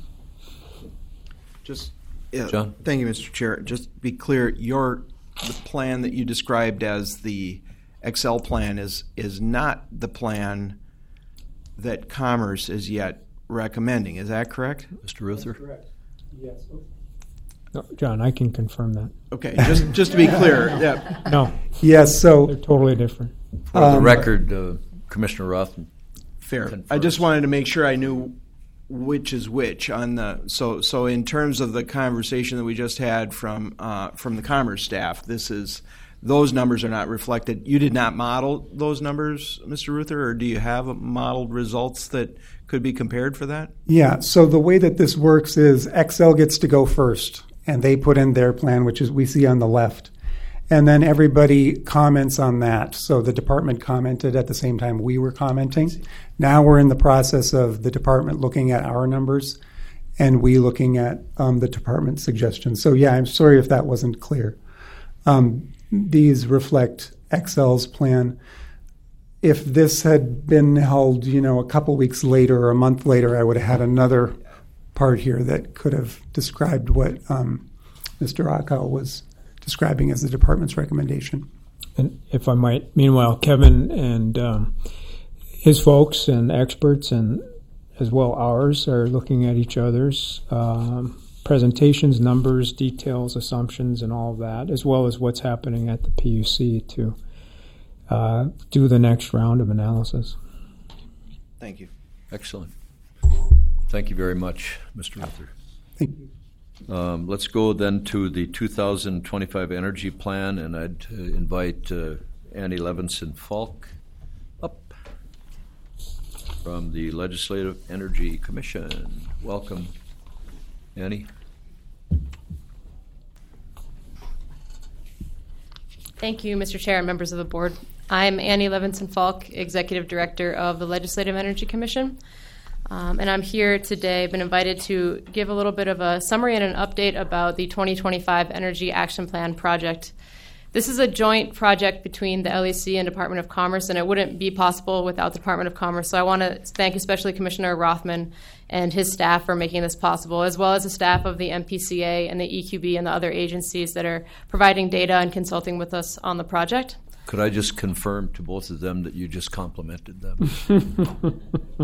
Just yeah, John? Thank you, Mister Chair. Just to be clear, your the plan that you described as the Xcel plan is is not the plan that Commerce is yet recommending. Is that correct? Mister Ruther? Correct. Yes. No, John, I can confirm that. Okay, just just to be clear. Yeah. No. Yes, so they're totally different. For um, the record, uh, Commissioner Roth. Fair. confirms. I just wanted to make sure I knew which is which on the so so in terms of the conversation that we just had from uh, from the Commerce staff. This is those numbers are not reflected. You did not model those numbers, Mister Ruther, or do you have modeled results that could be compared for that? Yeah, so the way that this works is Xcel gets to go first, and they put in their plan, which is we see on the left. And then everybody comments on that. So the department commented at the same time we were commenting. Now we're in the process of the department looking at our numbers and we looking at um, the department's suggestions. So yeah, I'm sorry if that wasn't clear. Um, these reflect Xcel's plan. If this had been held, you know, a couple weeks later or a month later, I would have had another part here that could have described what um, Mister Akau was describing as the department's recommendation. And if I might, meanwhile, Kevin and um, his folks and experts and as well ours, are looking at each other's um, presentations, numbers, details, assumptions, and all of that, as well as what's happening at the P U C to uh, do the next round of analysis. Thank you. Excellent. Thank you very much, Mister Ruther. Thank you. Um, let's go then to the two thousand twenty-five Energy Plan, and I'd uh, invite uh, Annie Levinson Falk up from the Legislative Energy Commission. Welcome, Annie. Thank you, Mister Chair and members of the board. I'm Annie Levinson Falk, Executive Director of the Legislative Energy Commission. Um, and I'm here today, been invited to give a little bit of a summary and an update about the twenty twenty-five Energy Action Plan project. This is a joint project between the L E C and Department of Commerce, and it wouldn't be possible without the Department of Commerce. So I want to thank especially Commissioner Rothman and his staff for making this possible, as well as the staff of the M P C A and the E Q B and the other agencies that are providing data and consulting with us on the project. Could I just confirm to both of them that you just complimented them?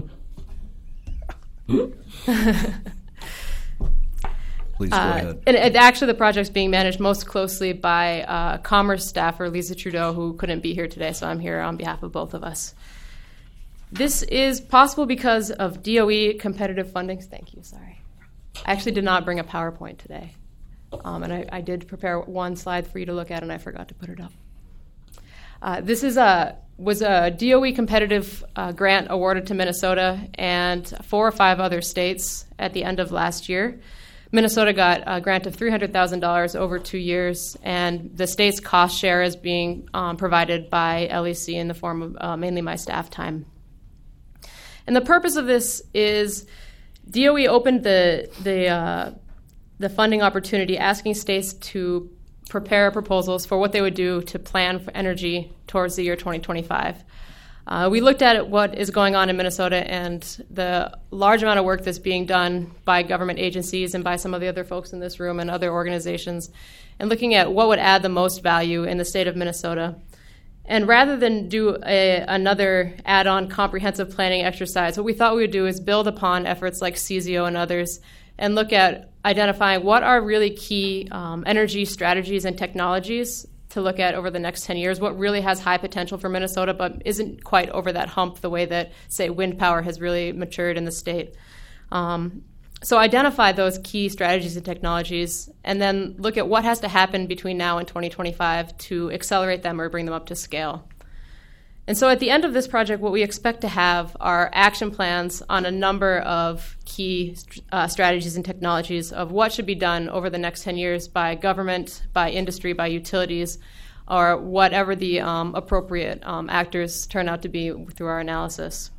Please go uh, ahead. And it, actually, the project's being managed most closely by uh, Commerce staffer Lisa Trudeau, who couldn't be here today, so I'm here on behalf of both of us. This is possible because of D O E competitive funding. Thank you, sorry. I actually did not bring a PowerPoint today, um, and I, I did prepare one slide for you to look at, and I forgot to put it up. Uh, this is a was a D O E competitive uh, grant awarded to Minnesota and four or five other states at the end of last year. Minnesota got a grant of three hundred thousand dollars over two years, and the state's cost share is being um, provided by L E C in the form of uh, mainly my staff time. And the purpose of this is D O E opened the the uh, the funding opportunity, asking states to prepare proposals for what they would do to plan for energy towards the year twenty twenty-five. Uh, we looked at what is going on in Minnesota and the large amount of work that's being done by government agencies and by some of the other folks in this room and other organizations, and looking at what would add the most value in the state of Minnesota. And rather than do a, another add-on comprehensive planning exercise, what we thought we would do is build upon efforts like C Z O and others and look at identifying what are really key um, energy strategies and technologies to look at over the next ten years, what really has high potential for Minnesota but isn't quite over that hump the way that, say, wind power has really matured in the state. Um, so identify those key strategies and technologies and then look at what has to happen between now and twenty twenty-five to accelerate them or bring them up to scale. And so at the end of this project, what we expect to have are action plans on a number of key uh, strategies and technologies of what should be done over the next ten years by government, by industry, by utilities, or whatever the um, appropriate um, actors turn out to be through our analysis.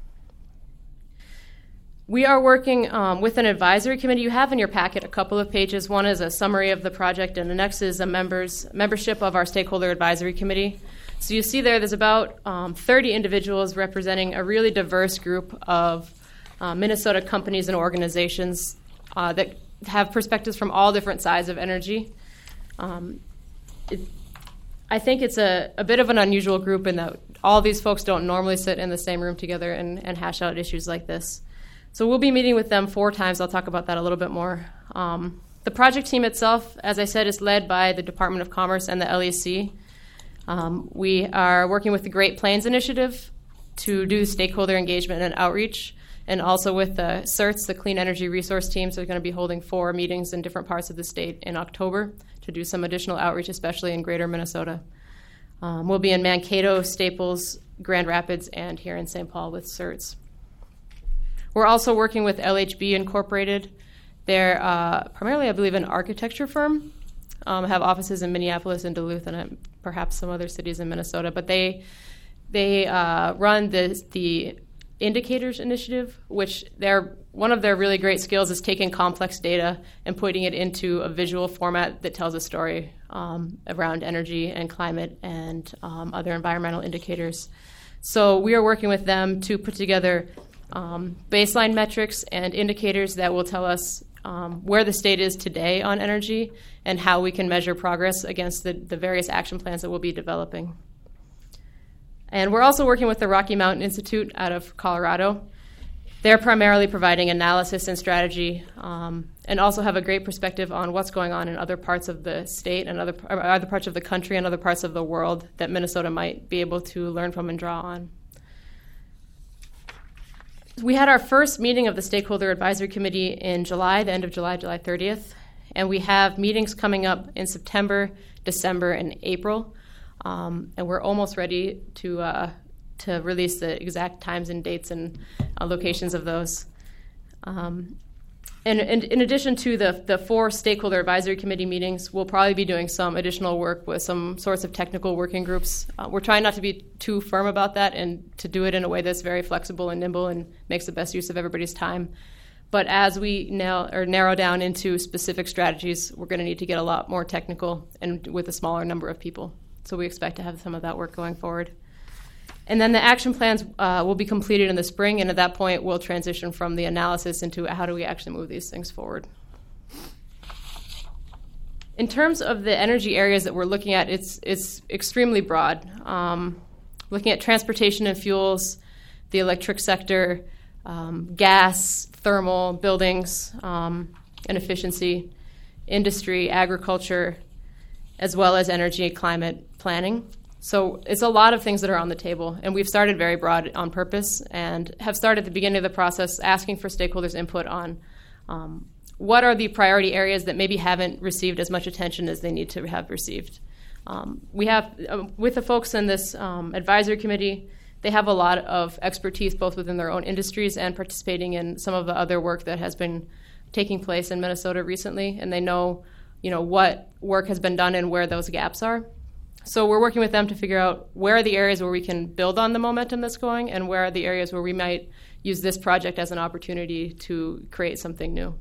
We are working um, with an advisory committee. You have in your packet a couple of pages. One is a summary of the project, and the next is a members membership of our stakeholder advisory committee. So you see there, there's about um, thirty individuals representing a really diverse group of uh, Minnesota companies and organizations uh, that have perspectives from all different sides of energy. Um, it, I think it's a, a bit of an unusual group in that all these folks don't normally sit in the same room together and, and hash out issues like this. So we'll be meeting with them four times. I'll talk about that a little bit more. Um, the project team itself, as I said, is led by the Department of Commerce and the L E C. Um, we are working with the Great Plains Initiative to do stakeholder engagement and outreach, and also with the C E R Ts, the Clean Energy Resource Teams, are going to be holding four meetings in different parts of the state in October to do some additional outreach, especially in greater Minnesota. Um, we'll be in Mankato, Staples, Grand Rapids, and here in Saint Paul with C E R Ts. We're also working with L H B Incorporated. They're uh, primarily, I believe, an architecture firm. Um, have offices in Minneapolis and Duluth and uh, perhaps some other cities in Minnesota. But they they uh, run the the Indicators Initiative, which they're one of their really great skills is taking complex data and putting it into a visual format that tells a story um, around energy and climate and um, other environmental indicators. So we are working with them to put together um, baseline metrics and indicators that will tell us um, where the state is today on energy and how we can measure progress against the, the various action plans that we'll be developing. And we're also working with the Rocky Mountain Institute out of Colorado. They're primarily providing analysis and strategy, um, and also have a great perspective on what's going on in other parts of the state and other, other parts of the country and other parts of the world that Minnesota might be able to learn from and draw on. We had our first meeting of the Stakeholder Advisory Committee in July, the end of July, July thirtieth, and we have meetings coming up in September, December, and April, um, and we're almost ready to uh, to release the exact times and dates and uh, locations of those. Um, and, and in addition to the, the four Stakeholder Advisory Committee meetings, we'll probably be doing some additional work with some sorts of technical working groups. Uh, we're trying not to be too firm about that and to do it in a way that's very flexible and nimble and makes the best use of everybody's time. But as we now or narrow down into specific strategies, we're going to need to get a lot more technical and with a smaller number of people. So we expect to have some of that work going forward. And then the action plans uh, will be completed in the spring, and at that point, we'll transition from the analysis into how do we actually move these things forward. In terms of the energy areas that we're looking at, it's it's extremely broad. Um, looking at transportation and fuels, the electric sector, um, gas, thermal, buildings, um, and efficiency, industry, agriculture, as well as energy and climate planning. So it's a lot of things that are on the table, and we've started very broad on purpose and have started at the beginning of the process asking for stakeholders' input on um, what are the priority areas that maybe haven't received as much attention as they need to have received. Um, we have, uh, with the folks in this um, advisory committee, they have a lot of expertise both within their own industries and participating in some of the other work that has been taking place in Minnesota recently, and they know, you know, what work has been done and where those gaps are. So we're working with them to figure out where are the areas where we can build on the momentum that's going and where are the areas where we might use this project as an opportunity to create something new.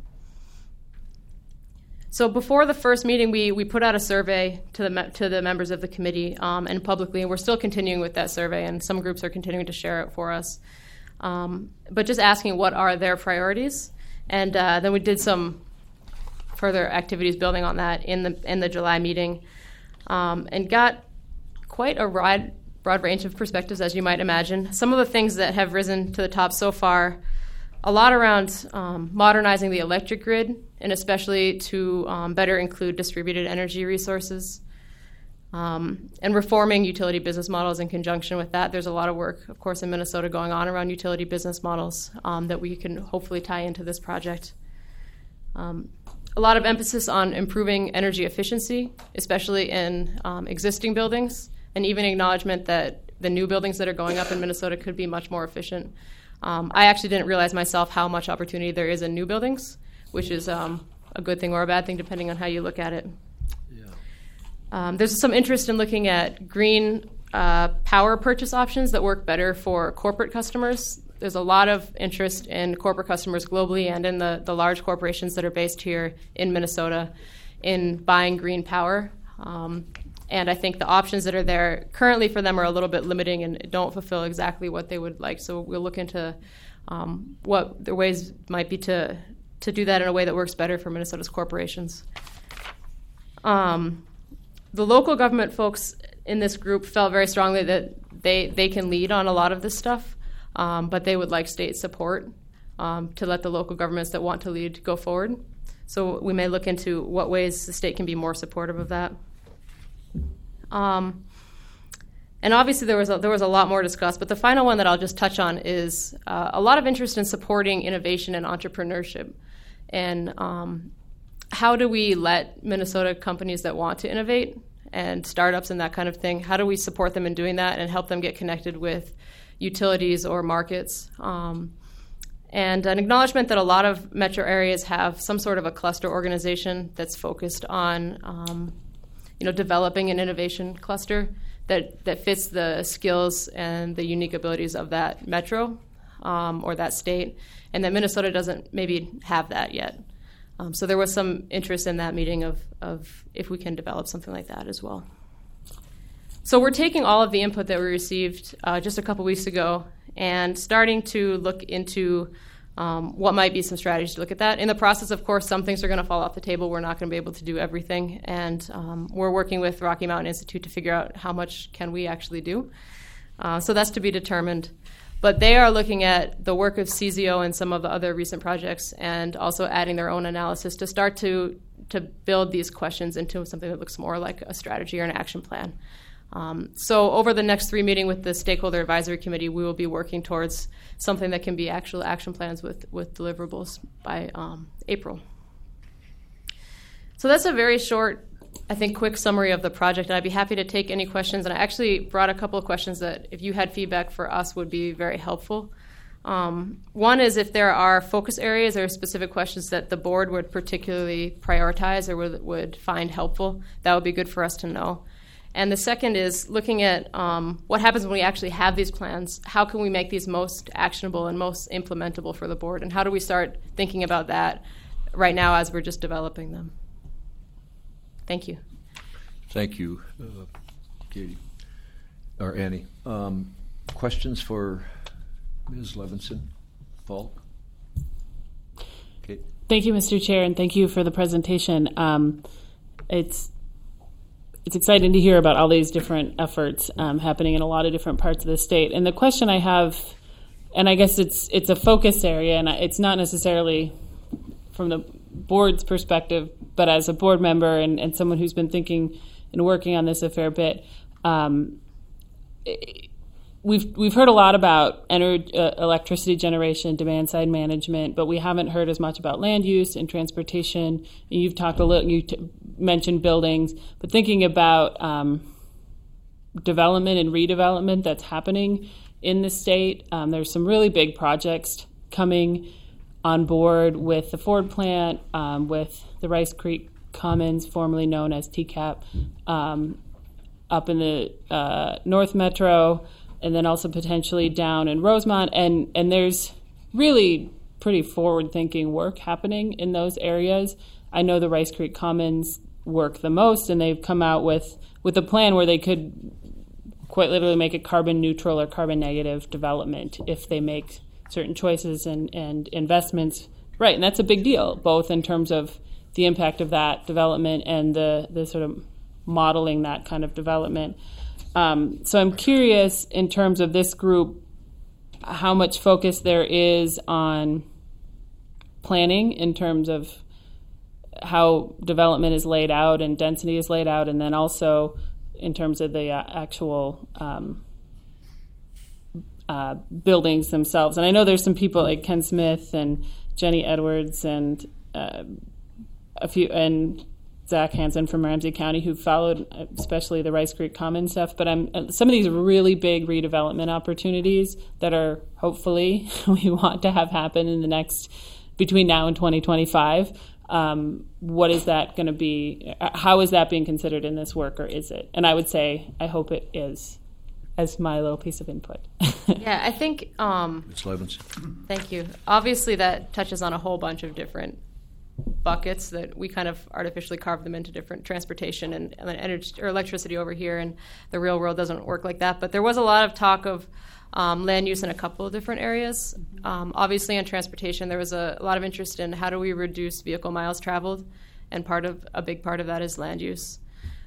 So before the first meeting, we, we put out a survey to the me- to the members of the committee um, and publicly, and we're still continuing with that survey, and some groups are continuing to share it for us. Um, but just asking what are their priorities. And uh, then we did some further activities building on that in the in the July meeting. Um, and got quite a broad, broad range of perspectives, as you might imagine. Some of the things that have risen to the top so far, a lot around um, modernizing the electric grid, and especially to um, better include distributed energy resources, um, and reforming utility business models in conjunction with that. There's a lot of work, of course, in Minnesota going on around utility business models um, that we can hopefully tie into this project. Um, A lot of emphasis on improving energy efficiency, especially in um, existing buildings, and even acknowledgement that the new buildings that are going up in Minnesota could be much more efficient. Um, I actually didn't realize myself how much opportunity there is in new buildings, which is um, a good thing or a bad thing depending on how you look at it. Yeah. Um, there's some interest in looking at green uh, power purchase options that work better for corporate customers. There's a lot of interest in corporate customers globally and in the, the large corporations that are based here in Minnesota in buying green power. Um, and I think the options that are there currently for them are a little bit limiting and don't fulfill exactly what they would like. So we'll look into um, what the ways might be to, to do that in a way that works better for Minnesota's corporations. Um, the local government folks in this group felt very strongly that they, they can lead on a lot of this stuff. Um, but they would like state support um, to let the local governments that want to lead go forward. So we may look into what ways the state can be more supportive of that. Um, and obviously there was a, there was a lot more discussed, but the final one that I'll just touch on is uh, a lot of interest in supporting innovation and entrepreneurship. And um, how do we let Minnesota companies that want to innovate and startups and that kind of thing, how do we support them in doing that and help them get connected with utilities or markets, um, and an acknowledgement that a lot of metro areas have some sort of a cluster organization that's focused on, um, you know, developing an innovation cluster that, that fits the skills and the unique abilities of that metro um, or that state, and that Minnesota doesn't maybe have that yet. Um, so there was some interest in that meeting of, of if we can develop something like that as well. So we're taking all of the input that we received uh, just a couple weeks ago and starting to look into um, what might be some strategies to look at that. In the process, of course, some things are going to fall off the table. We're not going to be able to do everything. And um, we're working with Rocky Mountain Institute to figure out how much can we actually do. Uh, so that's to be determined. But they are looking at the work of C Z O and some of the other recent projects and also adding their own analysis to start to, to build these questions into something that looks more like a strategy or an action plan. Um, so over the next three meeting with the Stakeholder Advisory Committee, we will be working towards something that can be actual action plans with, with deliverables by um, April. So that's a very short, I think, quick summary of the project, and I'd be happy to take any questions. And I actually brought a couple of questions that, if you had feedback for us, would be very helpful. Um, one is if there are focus areas or specific questions that the board would particularly prioritize or would, would find helpful, that would be good for us to know. And the second is looking at um, what happens when we actually have these plans. How can we make these most actionable and most implementable for the board? And how do we start thinking about that right now as we're just developing them? Thank you. Thank you, uh, Katie, or Annie. Um, questions for Miz Levinson? Falk? Kate? Thank you, Mister Chair, and thank you for the presentation. Um, it's It's exciting to hear about all these different efforts um, happening in a lot of different parts of the state. And the question I have, and I guess it's it's a focus area, and it's not necessarily from the board's perspective, but as a board member and, and someone who's been thinking and working on this a fair bit, um, we've we've heard a lot about energy, uh, electricity generation, demand side management, but we haven't heard as much about land use and transportation. And you've talked a little, you t- mentioned buildings, but thinking about um, development and redevelopment that's happening in the state, um, there's some really big projects coming on board with the Ford plant, um, with the Rice Creek Commons, formerly known as T CAP, um, up in the uh, North Metro, and then also potentially down in Rosemont. And, and there's really pretty forward-thinking work happening in those areas. I know the Rice Creek Commons work the most, and they've come out with, with a plan where they could quite literally make it carbon neutral or carbon negative development if they make certain choices and, and investments. Right, and that's a big deal, both in terms of the impact of that development and the, the sort of modeling that kind of development. Um, so I'm curious, in terms of this group, how much focus there is on planning in terms of how development is laid out and density is laid out, and then also in terms of the uh, actual um, uh, buildings themselves. And I know there's some people like Ken Smith and Jenny Edwards and uh, a few and Zach Hansen from Ramsey County who followed especially the Rice Creek Commons stuff. But I'm some of these really big redevelopment opportunities that are hopefully we want to have happen in the next between now and twenty twenty-five. Um, what is that going to be? How is that being considered in this work, or is it? And I would say I hope it is, as my little piece of input. Yeah, I think. Um, Miz Levinson. Thank you. Obviously, that touches on a whole bunch of different buckets that we kind of artificially carve them into different transportation and, and energy or electricity over here, and the real world doesn't work like that. But there was a lot of talk of um, land use in a couple of different areas. Um, obviously, in transportation, there was a, a lot of interest in how do we reduce vehicle miles traveled, and part of a big part of that is land use.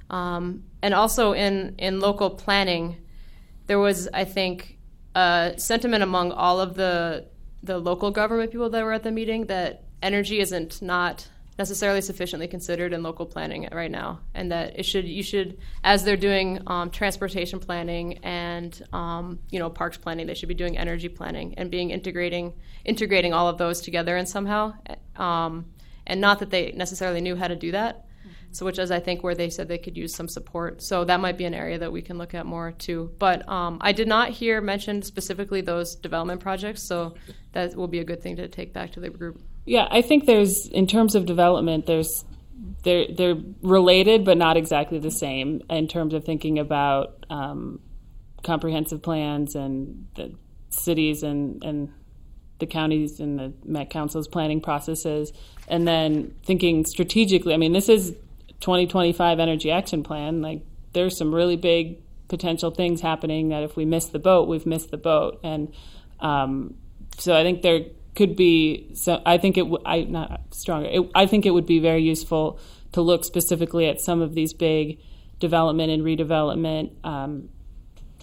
Um, and also in in local planning, there was, I think, a sentiment among all of the the local government people that were at the meeting that energy isn't not necessarily sufficiently considered in local planning right now, and that it should you should as they're doing um, transportation planning and um, you know parks planning, they should be doing energy planning and being integrating integrating all of those together and somehow, um, and not that they necessarily knew how to do that. Mm-hmm. So which is I think where they said they could use some support. So that might be an area that we can look at more too. But um, I did not hear mentioned specifically those development projects, so that will be a good thing to take back to the group. Yeah, I think there's, in terms of development, there's they're they're related but not exactly the same in terms of thinking about um, comprehensive plans and the cities and, and the counties and the Met Council's planning processes, and then thinking strategically. I mean, this is twenty twenty-five Energy Action Plan. Like, there's some really big potential things happening that if we miss the boat, we've missed the boat. And um, so I think there could be, so I think it, w- I not stronger, it, I think it would be very useful to look specifically at some of these big development and redevelopment um,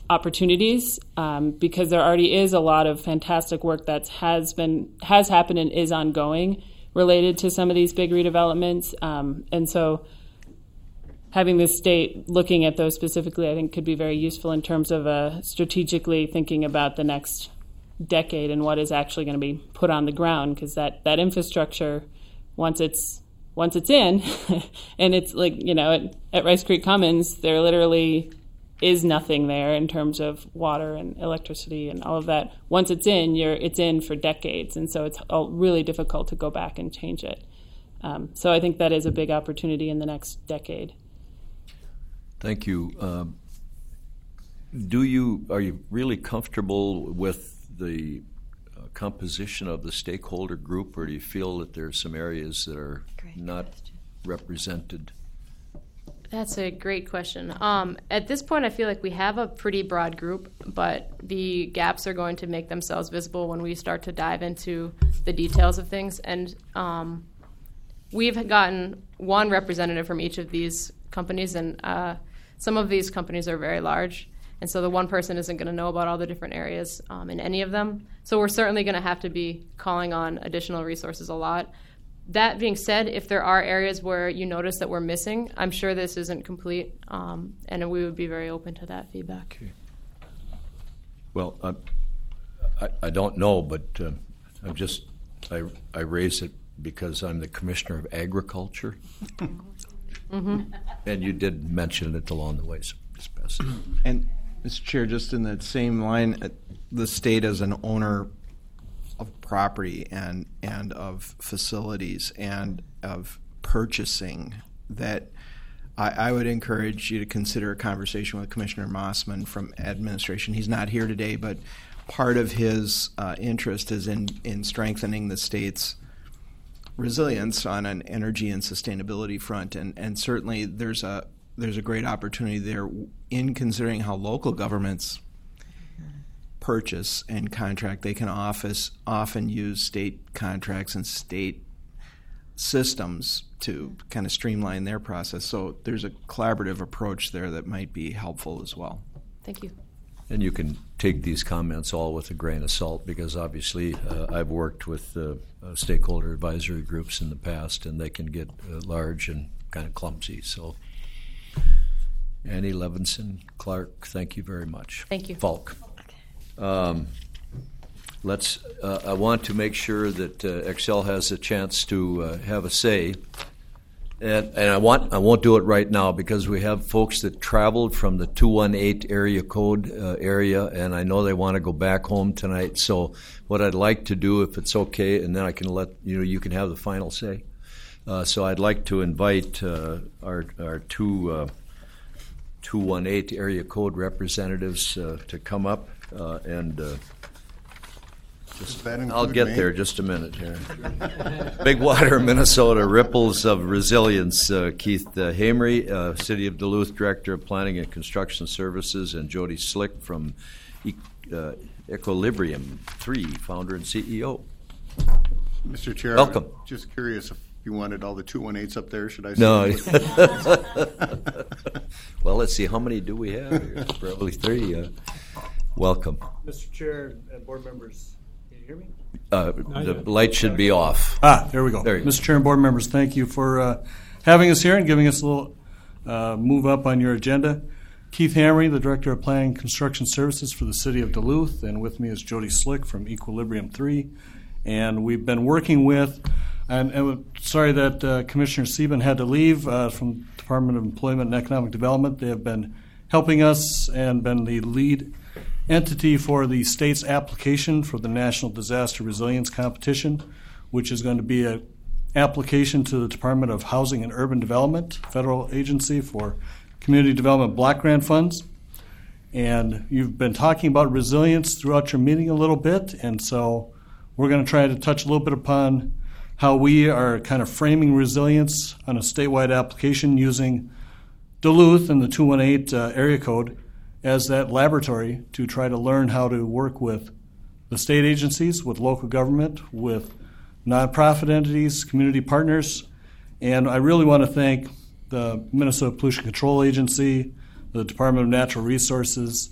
opportunities um, because there already is a lot of fantastic work that has been has happened and is ongoing related to some of these big redevelopments. Um, and so having the state looking at those specifically, I think, could be very useful in terms of uh, strategically thinking about the next decade and what is actually going to be put on the ground, because that, that infrastructure, once it's once it's in, and it's like, you know, at, at Rice Creek Commons, there literally is nothing there in terms of water and electricity and all of that. Once it's in, you're it's in for decades, and so it's all really difficult to go back and change it. Um, so I think that is a big opportunity in the next decade. Thank you. Um, do you are you really comfortable with the uh, composition of the stakeholder group, or do you feel that there are some areas that are Great not question. represented? That's a great question. Um, at this point, I feel like we have a pretty broad group, but the gaps are going to make themselves visible when we start to dive into the details of things. And um, we've gotten one representative from each of these companies, and uh, some of these companies are very large. And so the one person isn't going to know about all the different areas um, in any of them. So we're certainly going to have to be calling on additional resources a lot. That being said, if there are areas where you notice that we're missing, I'm sure this isn't complete, um, and we would be very open to that feedback. Okay. Well, uh, I, I don't know, but uh, I'm just, I, I raise it because I'm the Commissioner of Agriculture. Mm-hmm. And you did mention it along the way, so just pass it. And Mister Chair, just in that same line, the state as an owner of property and and of facilities and of purchasing, that I, I would encourage you to consider a conversation with Commissioner Mossman from administration. He's not here today, but part of his uh, interest is in, in strengthening the state's resilience on an energy and sustainability front, and, and certainly there's a there's a great opportunity there in considering how local governments purchase and contract. They can office, often use state contracts and state systems to kind of streamline their process. So there's a collaborative approach there that might be helpful as well. Thank you. And you can take these comments all with a grain of salt, because obviously uh, I've worked with uh, uh, stakeholder advisory groups in the past, and they can get uh, large and kind of clumsy. So Annie Levinson, Clark, thank you very much. Thank you. Falk. Um, let's. Uh, I want to make sure that uh, Excel has a chance to uh, have a say, and and I want I won't do it right now because we have folks that traveled from the two one eight area code uh, area, and I know they want to go back home tonight. So what I'd like to do, if it's okay, and then I can let you know, you can have the final say. Uh, so I'd like to invite uh, our our two uh, two one eight area code representatives uh, to come up. Uh, and uh, just, I'll get me? there just a minute here. Big Water, Minnesota, Ripples of Resilience, uh, Keith uh, Hamery, uh, City of Duluth Director of Planning and Construction Services, and Jody Slick from e- uh, Equilibrium three, founder and C E O. Mister Chair, welcome. I'm just curious if you wanted all the two one eights up there, should I say? No. Well, let's see, how many do we have here? Probably three. Uh, Welcome. Mister Chair and board members, can you hear me? Uh, the light should be off. Ah, there we go. There you Mister go. Chair and board members, thank you for uh, having us here and giving us a little uh, move up on your agenda. Keith Hamery, the Director of Planning and Construction Services for the City of Duluth, and with me is Jody Slick from Equilibrium three. And we've been working with, and, and sorry that uh, Commissioner Sieben had to leave uh, from Department of Employment and Economic Development. They have been helping us and been the lead entity for the state's application for the National Disaster Resilience Competition, which is going to be an application to the Department of Housing and Urban Development, federal agency for community development block grant funds. And you've been talking about resilience throughout your meeting a little bit, and so we're going to try to touch a little bit upon how we are kind of framing resilience on a statewide application using Duluth and the two one eight uh, area code as that laboratory to try to learn how to work with the state agencies, with local government, with nonprofit entities, community partners. And I really want to thank the Minnesota Pollution Control Agency, the Department of Natural Resources,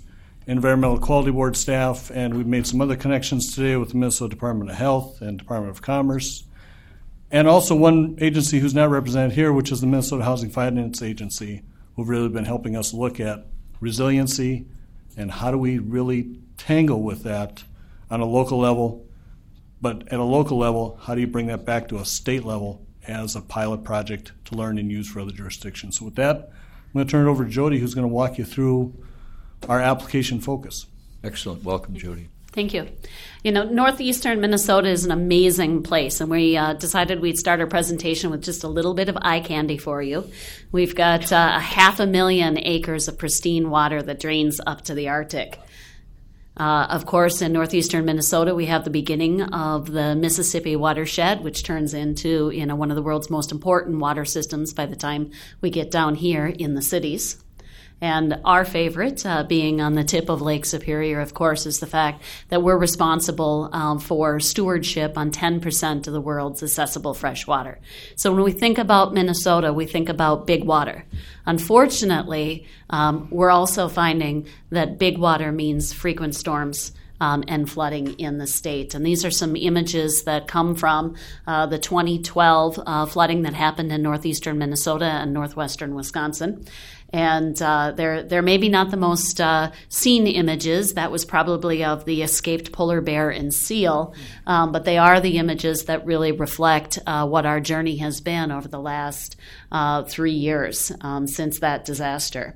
Environmental Quality Board staff, and we've made some other connections today with the Minnesota Department of Health and Department of Commerce, and also one agency who's not represented here, which is the Minnesota Housing Finance Agency, who've really been helping us look at resiliency and how do we really tangle with that on a local level. But at a local level, how do you bring that back to a state level as a pilot project to learn and use for other jurisdictions? So with that, I'm going to turn it over to Jody, who's going to walk you through our application focus. Excellent. Welcome, Jody. Thank you. You know, northeastern Minnesota is an amazing place, and we uh, decided we'd start our presentation with just a little bit of eye candy for you. We've got uh, a half a million acres of pristine water that drains up to the Arctic. Uh, of course, in northeastern Minnesota, we have the beginning of the Mississippi watershed, which turns into, you know, one of the world's most important water systems by the time we get down here in the cities. And our favorite, uh, being on the tip of Lake Superior, of course, is the fact that we're responsible um, for stewardship on ten percent of the world's accessible fresh water. So when we think about Minnesota, we think about big water. Unfortunately, um, we're also finding that big water means frequent storms Um, and flooding in the state. And these are some images that come from uh, the twenty twelve uh, flooding that happened in northeastern Minnesota and northwestern Wisconsin. And uh, they're, they're maybe not the most uh, seen images. That was probably of the escaped polar bear and seal. Um, but they are the images that really reflect uh, what our journey has been over the last uh, three years um, since that disaster.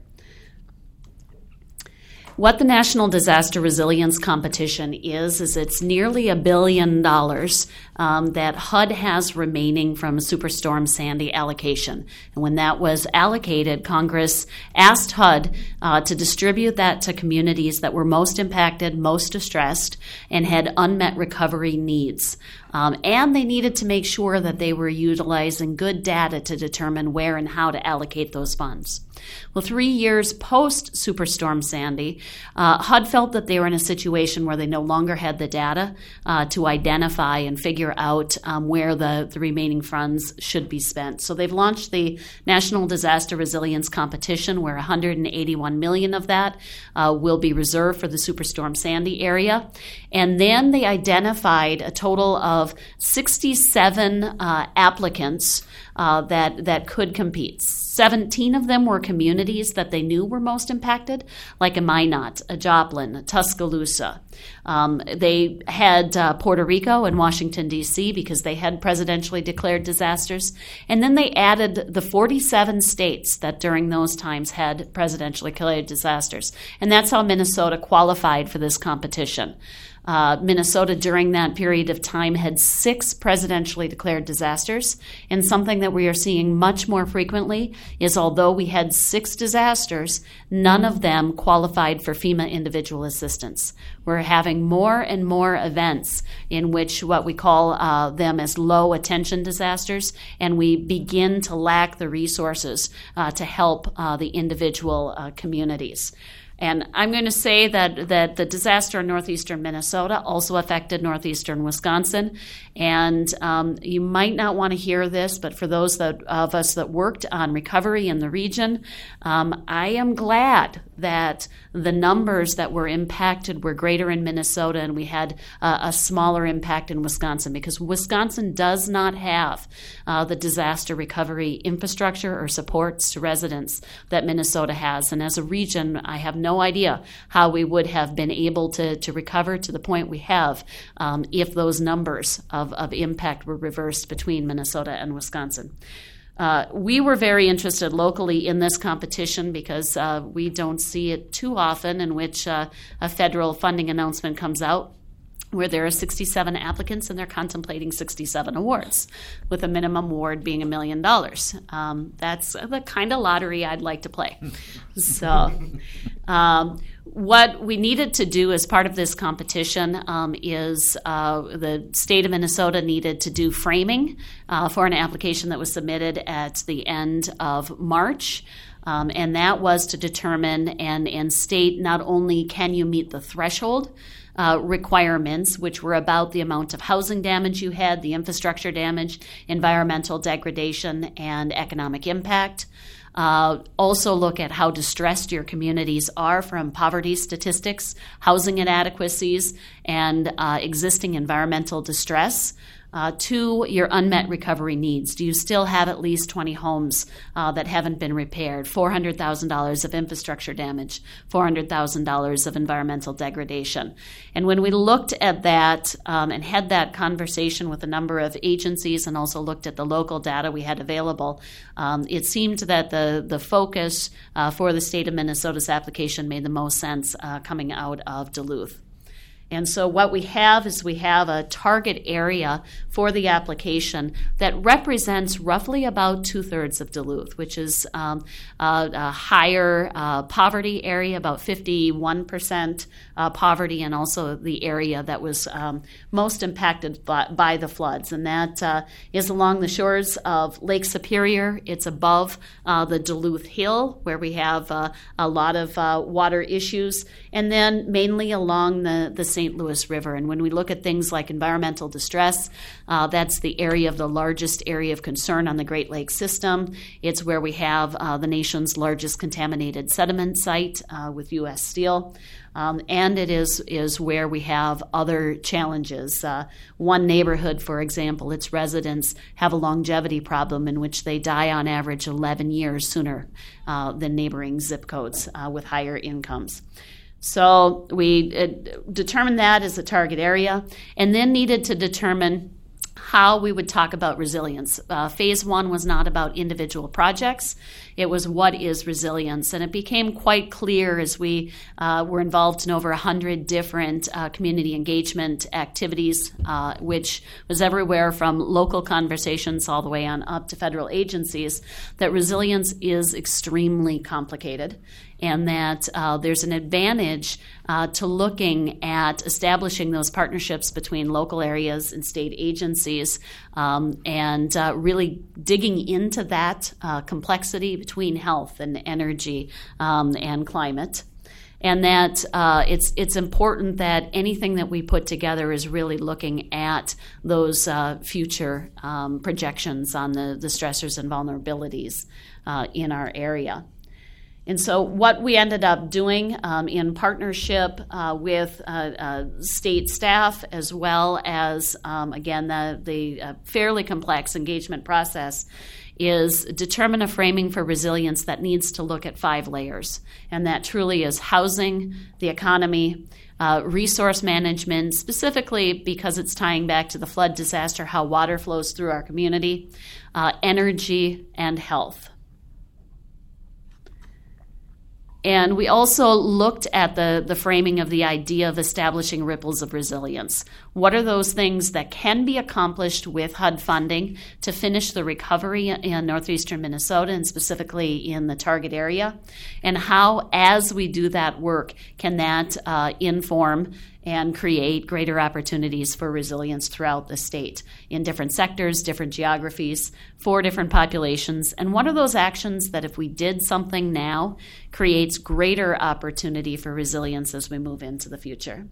What the National Disaster Resilience Competition is, is it's nearly a billion dollars um, that H U D has remaining from Superstorm Sandy allocation. And when that was allocated, Congress asked H U D uh, to distribute that to communities that were most impacted, most distressed, and had unmet recovery needs. Um, and they needed to make sure that they were utilizing good data to determine where and how to allocate those funds. Well, three years post Superstorm Sandy, uh, H U D felt that they were in a situation where they no longer had the data uh, to identify and figure out um, where the, the remaining funds should be spent. So they've launched the National Disaster Resilience Competition, where one hundred eighty-one million dollars of that uh, will be reserved for the Superstorm Sandy area. And then they identified a total of sixty-seven uh, applicants uh, that, that could compete. seventeen of them were communities that they knew were most impacted, like a Minot, a Joplin, a Tuscaloosa. Um, they had uh, Puerto Rico and Washington, D C, because they had presidentially declared disasters. And then they added the forty-seven states that during those times had presidentially declared disasters. And that's how Minnesota qualified for this competition. Uh, Minnesota, during that period of time, had six presidentially declared disasters. And something that we are seeing much more frequently is, although we had six disasters, none of them qualified for FEMA individual assistance. We're having more and more events in which what we call uh, them as low attention disasters, and we begin to lack the resources uh, to help uh, the individual uh, communities. And I'm going to say that, that the disaster in northeastern Minnesota also affected northeastern Wisconsin. And um, you might not want to hear this, but for those that, of us that worked on recovery in the region, um, I am glad that the numbers that were impacted were greater in Minnesota and we had uh, a smaller impact in Wisconsin, because Wisconsin does not have uh, the disaster recovery infrastructure or supports to residents that Minnesota has. And as a region, I have no idea how we would have been able to, to recover to the point we have um, if those numbers of, of impact were reversed between Minnesota and Wisconsin. Uh, we were very interested locally in this competition because uh, we don't see it too often in which uh, a federal funding announcement comes out where there are sixty-seven applicants and they're contemplating sixty-seven awards, with a minimum award being a million dollars. Um, that's the kind of lottery I'd like to play. So um, what we needed to do as part of this competition um, is uh, the state of Minnesota needed to do framing uh, for an application that was submitted at the end of March. Um, and that was to determine and, and state not only can you meet the threshold Uh, requirements, which were about the amount of housing damage you had, the infrastructure damage, environmental degradation, and economic impact. Uh, also look at how distressed your communities are from poverty statistics, housing inadequacies, and uh, existing environmental distress. Uh, two, your unmet recovery needs. Do you still have at least twenty homes uh, that haven't been repaired? four hundred thousand dollars of infrastructure damage, four hundred thousand dollars of environmental degradation. And when we looked at that um, and had that conversation with a number of agencies and also looked at the local data we had available, um, it seemed that the, the focus uh, for the state of Minnesota's application made the most sense uh, coming out of Duluth. And so what we have is we have a target area for the application that represents roughly about two-thirds of Duluth, which is um, a, a higher uh, poverty area, about fifty-one percent uh, poverty, and also the area that was um, most impacted by, by the floods. And that uh, is along the shores of Lake Superior. It's above uh, the Duluth Hill, where we have uh, a lot of uh, water issues, and then mainly along the, the Saint Louis River. And when we look at things like environmental distress, uh, that's the area of the largest area of concern on the Great Lakes system. It's where we have uh, the nation's largest contaminated sediment site uh, with U S Steel. Um, and it is, is where we have other challenges. Uh, one neighborhood, for example, its residents have a longevity problem in which they die on average eleven years sooner uh, than neighboring zip codes uh, with higher incomes. So we uh, determined that as a target area, and then needed to determine how we would talk about resilience. Uh, phase one was not about individual projects. It was what is resilience. And it became quite clear as we uh, were involved in over one hundred different uh, community engagement activities, uh, which was everywhere from local conversations all the way on up to federal agencies, that resilience is extremely complicated, and that uh, there's an advantage uh, to looking at establishing those partnerships between local areas and state agencies, um, and uh, really digging into that uh, complexity between health and energy um, and climate. And that uh, it's it's important that anything that we put together is really looking at those uh, future um, projections on the, the stressors and vulnerabilities uh, in our area. And so what we ended up doing um, in partnership uh, with uh, uh, state staff, as well as, um, again, the, the uh, fairly complex engagement process, is determine a framing for resilience that needs to look at five layers. And that truly is housing, the economy, uh, resource management, specifically because it's tying back to the flood disaster, how water flows through our community, uh, energy, and health. And we also looked at the, the framing of the idea of establishing ripples of resilience. What are those things that can be accomplished with H U D funding to finish the recovery in northeastern Minnesota, and specifically in the target area? And how, as we do that work, can that uh, inform and create greater opportunities for resilience throughout the state in different sectors, different geographies, for different populations? And what are those actions that, if we did something now, creates greater opportunity for resilience as we move into the future?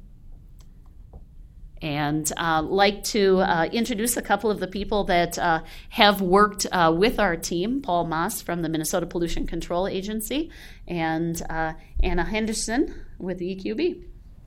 And uh, like to uh, introduce a couple of the people that uh, have worked uh, with our team: Paul Moss from the Minnesota Pollution Control Agency, and uh, Anna Henderson with the E Q B.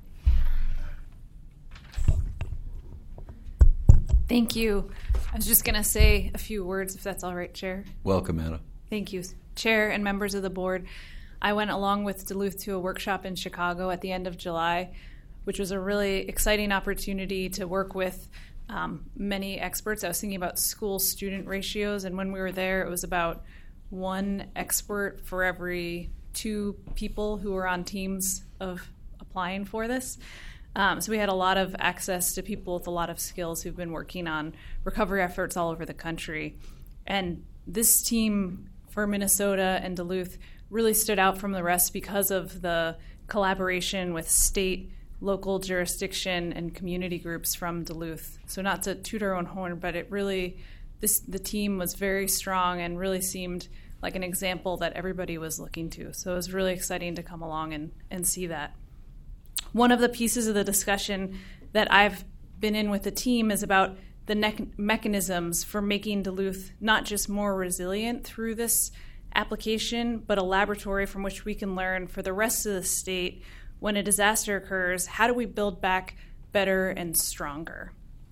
Thank you. I was just going to say a few words, if that's all right, Chair. Welcome, Anna. Thank you, Chair and members of the board. I went along with Duluth to a workshop in Chicago at the end of July, which was a really exciting opportunity to work with um, many experts. I was thinking about school-student ratios, and when we were there, it was about one expert for every two people who were on teams of applying for this. Um, so we had a lot of access to people with a lot of skills who've been working on recovery efforts all over the country. And this team for Minnesota and Duluth really stood out from the rest because of the collaboration with state, local jurisdiction, and community groups from Duluth. So not to toot our own horn, but it really, this the team was very strong and really seemed like an example that everybody was looking to. So it was really exciting to come along and, and see that. One of the pieces of the discussion that I've been in with the team is about the ne- mechanisms for making Duluth not just more resilient through this application, but a laboratory from which we can learn for the rest of the state when a disaster occurs, how do we build back better and stronger?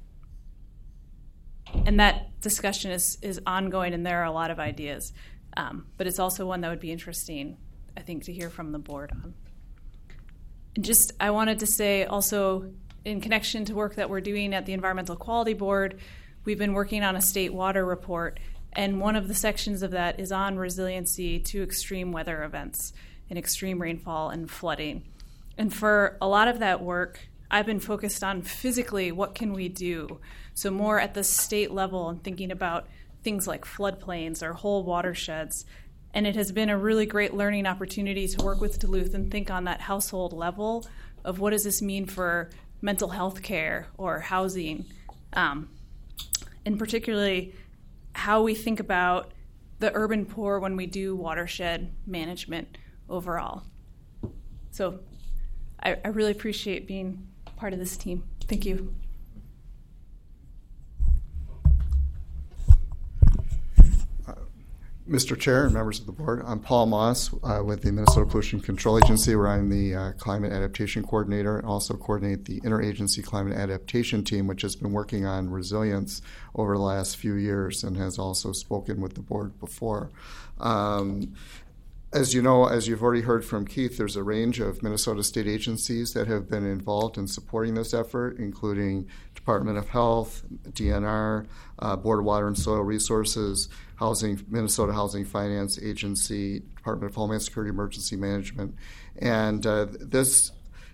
And that discussion is, is ongoing, and there are a lot of ideas. Um, but it's also one that would be interesting, I think, to hear from the board on. And just, I wanted to say also, in connection to work that we're doing at the Environmental Quality Board, we've been working on a state water report, and one of the sections of that is on resiliency to extreme weather events and extreme rainfall and flooding. And for a lot of that work, I've been focused on physically what can we do. So more at the state level and thinking about things like floodplains or whole watersheds. And it has been a really great learning opportunity to work with Duluth and think on that household level of what does this mean for mental health care or housing, um, and particularly how we think about the urban poor when we do watershed management overall. So I, I really appreciate being part of this team. Thank you. Mister Chair and members of the board, I'm Paul Moss uh, with the Minnesota Pollution Control Agency, where I'm the uh, Climate Adaptation Coordinator and also coordinate the Interagency Climate Adaptation Team, which has been working on resilience over the last few years and has also spoken with the board before. Um, As you know, as you've already heard from Keith, there's a range of Minnesota state agencies that have been involved in supporting this effort, including Department of Health, D N R, uh, Board of Water and Soil Resources, Housing, Minnesota Housing Finance Agency, Department of Homeland Security Emergency Management. And uh, this,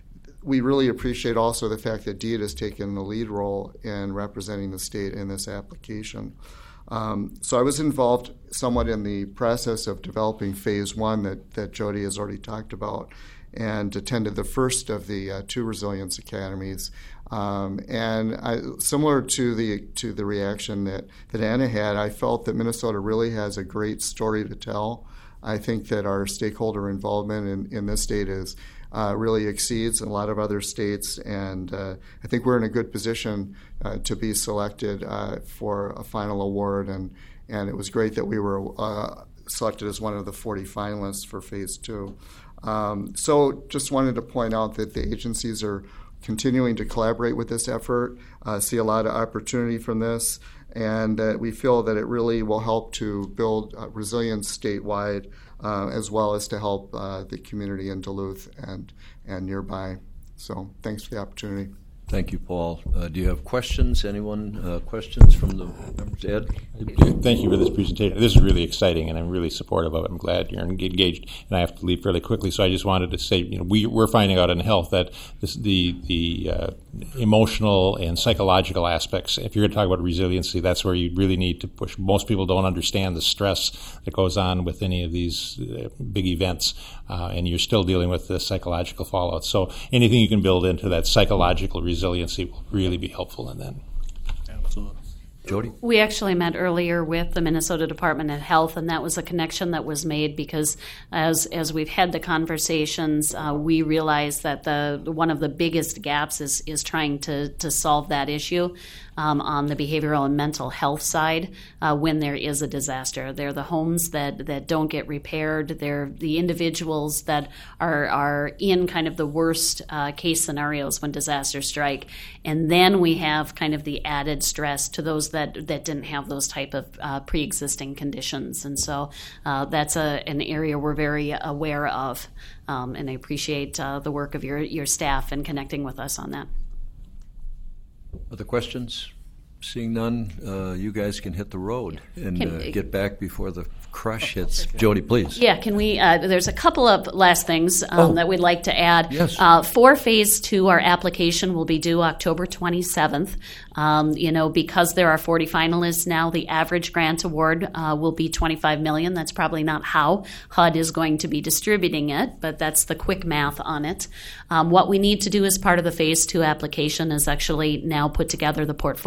we really appreciate also the fact that D E A D has taken the lead role in representing the state in this application. Um, so I was involved somewhat in the process of developing phase one that, that Jody has already talked about, and attended the first of the uh, two resilience academies. Um, and I, similar to the to the reaction that, that Anna had, I felt that Minnesota really has a great story to tell. I think that our stakeholder involvement in, in this state is Uh, really exceeds a lot of other states, and uh, I think we're in a good position uh, to be selected uh, for a final award, and, and it was great that we were uh, selected as one of the forty finalists for phase two. Um, so just wanted to point out that the agencies are continuing to collaborate with this effort, uh, see a lot of opportunity from this, and that we feel that it really will help to build uh, resilience statewide, Uh, as well as to help uh, the community in Duluth and, and nearby. So thanks for the opportunity. Thank you, Paul. Uh, do you have questions? Anyone uh, questions from the members? Ed? Thank you for this presentation. This is really exciting, and I'm really supportive of it. I'm glad you're engaged, and I have to leave fairly quickly. So I just wanted to say, you know, we, we're finding out in health that this, the the uh, emotional and psychological aspects. If you're going to talk about resiliency, that's where you really need to push. Most people don't understand the stress that goes on with any of these uh, big events, uh, and you're still dealing with the psychological fallout. So anything you can build into that psychological resiliency resiliency will really be helpful in that. Absolutely. Jody? We actually met earlier with the Minnesota Department of Health, and that was a connection that was made because as as we've had the conversations, uh, we realized that the one of the biggest gaps is is trying to, to solve that issue um, on the behavioral and mental health side uh, when there is a disaster. They're the homes that, that don't get repaired. They're the individuals that are, are in kind of the worst uh, case scenarios when disasters strike. And then we have kind of the added stress to those that That, that didn't have those type of uh, pre-existing conditions. And so uh, that's a, an area we're very aware of. Um, and I appreciate uh, the work of your, your staff in connecting with us on that. Other questions? Seeing none, uh, you guys can hit the road and Can- uh, get back before the crush hits. Jody, please. Yeah, can we? Uh, there's a couple of last things um, Oh. that we'd like to add. Yes. Uh, for phase two, our application will be due October twenty-seventh. Um, you know, because there are forty finalists now, the average grant award uh, will be twenty-five million dollars. That's probably not how H U D is going to be distributing it, but that's the quick math on it. Um, what we need to do as part of the phase two application is actually now put together the portfolio of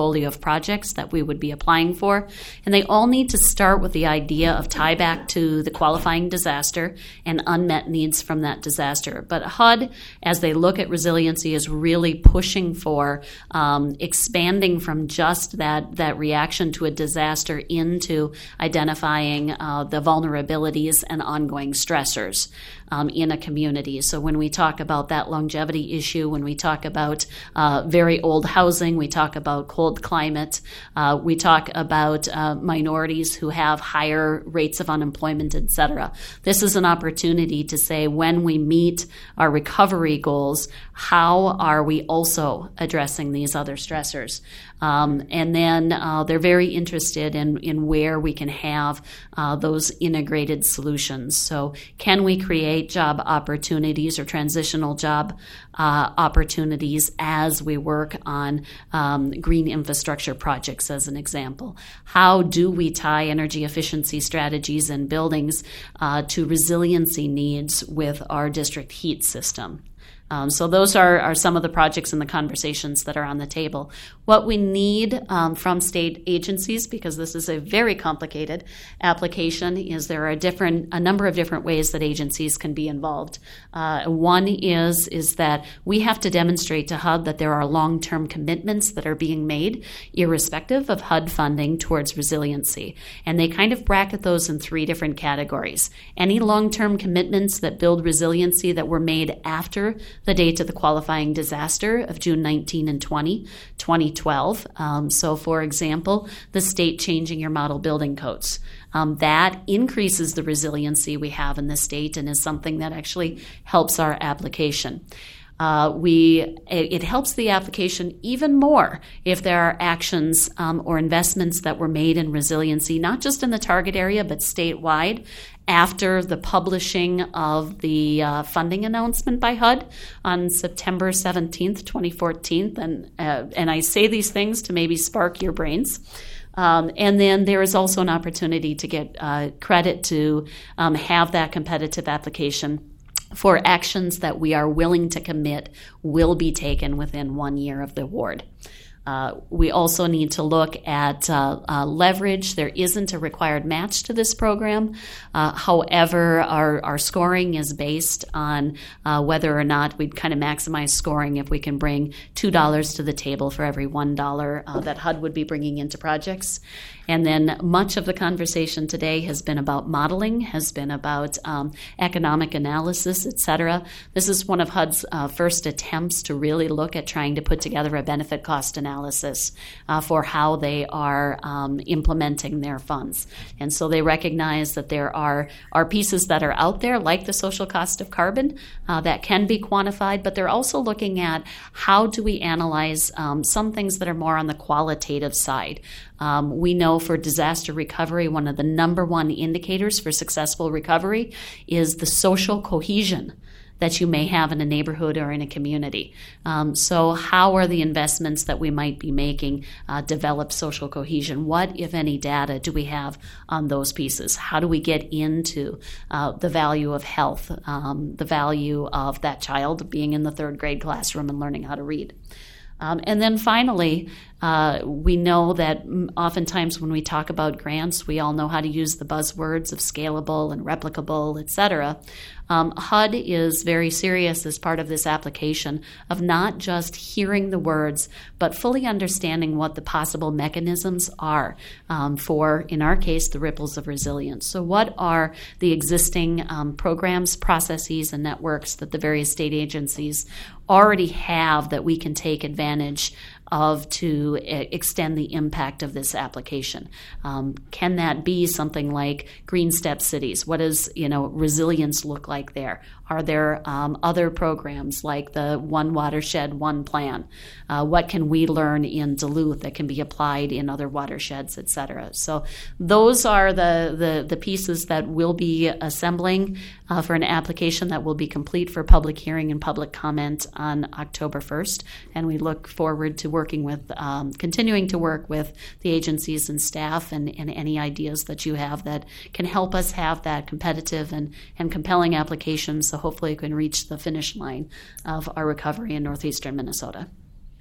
projects that we would be applying for. And they all need to start with the idea of tie back to the qualifying disaster and unmet needs from that disaster. But H U D, as they look at resiliency, is really pushing for um, expanding from just that, that reaction to a disaster into identifying uh, the vulnerabilities and ongoing stressors um, in a community. So when we talk about that longevity issue, when we talk about uh, very old housing, we talk about cold climate, uh, we talk about uh, minorities who have higher rates of unemployment, et cetera. This is an opportunity to say, when we meet our recovery goals, how are we also addressing these other stressors? Um, and then uh, they're very interested in, in where we can have uh, those integrated solutions. So can we create job opportunities or transitional job uh, opportunities as we work on um, green infrastructure projects, as an example? How do we tie energy efficiency strategies in buildings uh, to resiliency needs with our district heat system? Um, so those are, are some of the projects and the conversations that are on the table. What we need um, from state agencies, because this is a very complicated application, is there are a different a number of different ways that agencies can be involved. Uh, one is is that we have to demonstrate to H U D that there are long-term commitments that are being made, irrespective of H U D funding, towards resiliency. And they kind of bracket those in three different categories. Any long-term commitments that build resiliency that were made after the date of the qualifying disaster of June nineteenth and twentieth, twenty twelve. Um, so, for example, the state changing your model building codes. Um, that increases the resiliency we have in the state and is something that actually helps our application. Uh, we it, it helps the application even more if there are actions um, or investments that were made in resiliency, not just in the target area, but statewide, after the publishing of the uh, funding announcement by H U D on September seventeenth, twenty fourteen. And, uh, and I say these things to maybe spark your brains. Um, and then there is also an opportunity to get uh, credit to um, have that competitive application for actions that we are willing to commit will be taken within one year of the award. Uh, we also need to look at uh, uh, leverage. There isn't a required match to this program. Uh, however, our, our scoring is based on uh, whether or not we'd kind of maximize scoring if we can bring two dollars to the table for every one dollar uh, that H U D would be bringing into projects. And then much of the conversation today has been about modeling, has been about um, economic analysis, et cetera. This is one of H U D's uh, first attempts to really look at trying to put together a benefit cost analysis uh, for how they are um, implementing their funds. And so they recognize that there are, are pieces that are out there, like the social cost of carbon, uh, that can be quantified, but they're also looking at how do we analyze um, some things that are more on the qualitative side. Um, we know for disaster recovery, one of the number one indicators for successful recovery is the social cohesion that you may have in a neighborhood or in a community. Um, so how are the investments that we might be making uh, develop social cohesion? What, if any, data do we have on those pieces? How do we get into uh, the value of health, um, the value of that child being in the third grade classroom and learning how to read? Um, and then finally, uh, we know that oftentimes when we talk about grants, we all know how to use the buzzwords of scalable and replicable, et cetera. Um, H U D is very serious as part of this application of not just hearing the words, but fully understanding what the possible mechanisms are um, for, in our case, the ripples of resilience. So what are the existing um, programs, processes, and networks that the various state agencies already have that we can take advantage of to extend the impact of this application? Um, can that be something like Green Step Cities? What does, you know, resilience look like there? Are there um, other programs like the One Watershed, One Plan? Uh, what can we learn in Duluth that can be applied in other watersheds, et cetera? So those are the, the, the pieces that we'll be assembling uh, for an application that will be complete for public hearing and public comment on October first. And we look forward to working with, um, continuing to work with the agencies and staff and, and any ideas that you have that can help us have that competitive and, and compelling application, so hopefully we can reach the finish line of our recovery in northeastern Minnesota.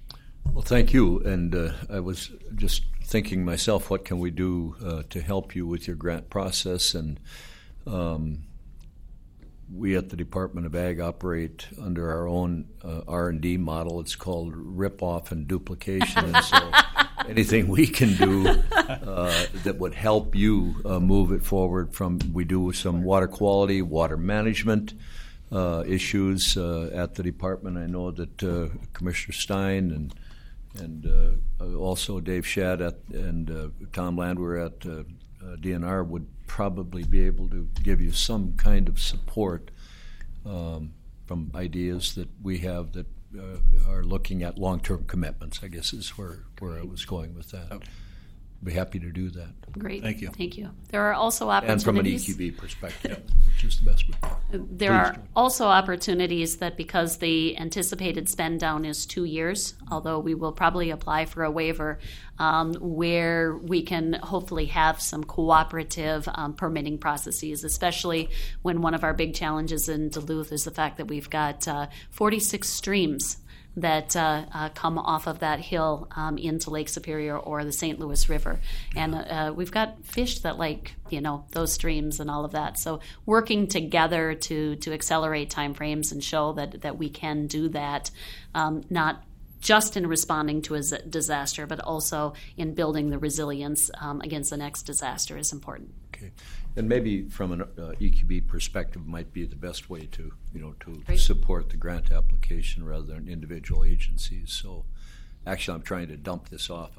Well, thank you. And uh, I was just thinking myself, what can we do uh, to help you with your grant process? And um, we at the Department of Ag operate under our own uh, R and D model. It's called rip-off and duplication. And so anything we can do uh, that would help you uh, move it forward from, we do some water quality, water management uh, issues uh, at the department. I know that uh, Commissioner Stein and and uh, also Dave Shad at, and uh, Tom Landwehr at uh, uh, D N R would probably be able to give you some kind of support um, from ideas that we have that uh, are looking at long-term commitments, I guess is where, where I was going with that. Okay. Be happy to do that. Great. Thank you. Thank you. There are also opportunities. And from an E Q B perspective, which is the best way. There Please, are George. also opportunities that because the anticipated spend down is two years, although we will probably apply for a waiver, um, where we can hopefully have some cooperative um, permitting processes, especially when one of our big challenges in Duluth is the fact that we've got uh, forty-six streams that uh, uh, come off of that hill um, into Lake Superior or the Saint Louis River. And uh, we've got fish that like, you know, those streams and all of that. So working together to to accelerate timeframes and show that, that we can do that, um, not just in responding to a z- disaster, but also in building the resilience um, against the next disaster is important. Okay. And maybe from an uh, E Q B perspective might be the best way to, you know, to Great. support the grant application rather than individual agencies. So actually I'm trying to dump this off.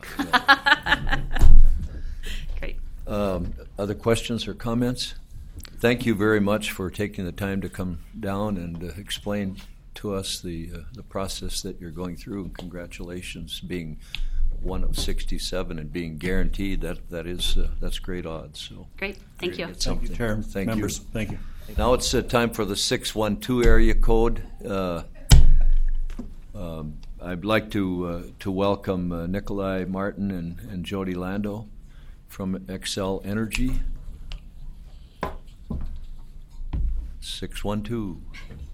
Great. Um, other questions or comments? Thank you very much for taking the time to come down and uh, explain to us the uh, the process that you're going through, and congratulations being one of sixty-seven and being guaranteed that that is uh, that's great odds. So great, thank you. Thank you, Chair. Thank Members, you. Thank you. Now it's uh, time for the six one two area code. Uh, um, I'd like to uh, to welcome uh, Nikolai Martin and, and Jody Lando from Xcel Energy. six one two.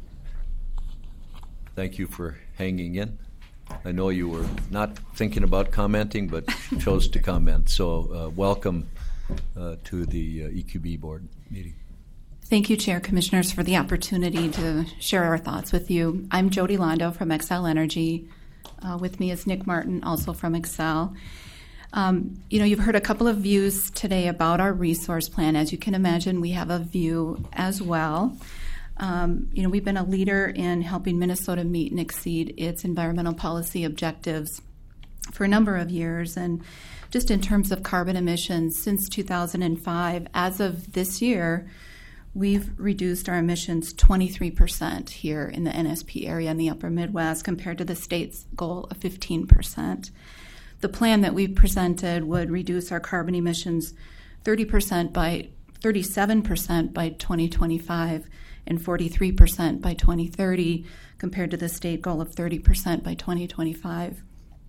Thank you for hanging in. I know you were not thinking about commenting, but chose to comment. So uh, welcome uh, to the uh, E Q B board meeting. Thank you, Chair, Commissioners, for the opportunity to share our thoughts with you. I'm Jody Lando from Xcel Energy. Uh, with me is Nick Martin, also from Xcel. Um, you know, you've heard a couple of views today about our resource plan. As you can imagine, we have a view as well. Um, you know, we've been a leader in helping Minnesota meet and exceed its environmental policy objectives for a number of years. And just in terms of carbon emissions, since two thousand five, as of this year, we've reduced our emissions twenty-three percent here in the N S P area in the upper Midwest compared to the state's goal of fifteen percent. The plan that we've presented would reduce our carbon emissions thirty percent by thirty-seven percent by twenty twenty-five and forty-three percent by twenty thirty compared to the state goal of thirty percent by twenty twenty-five.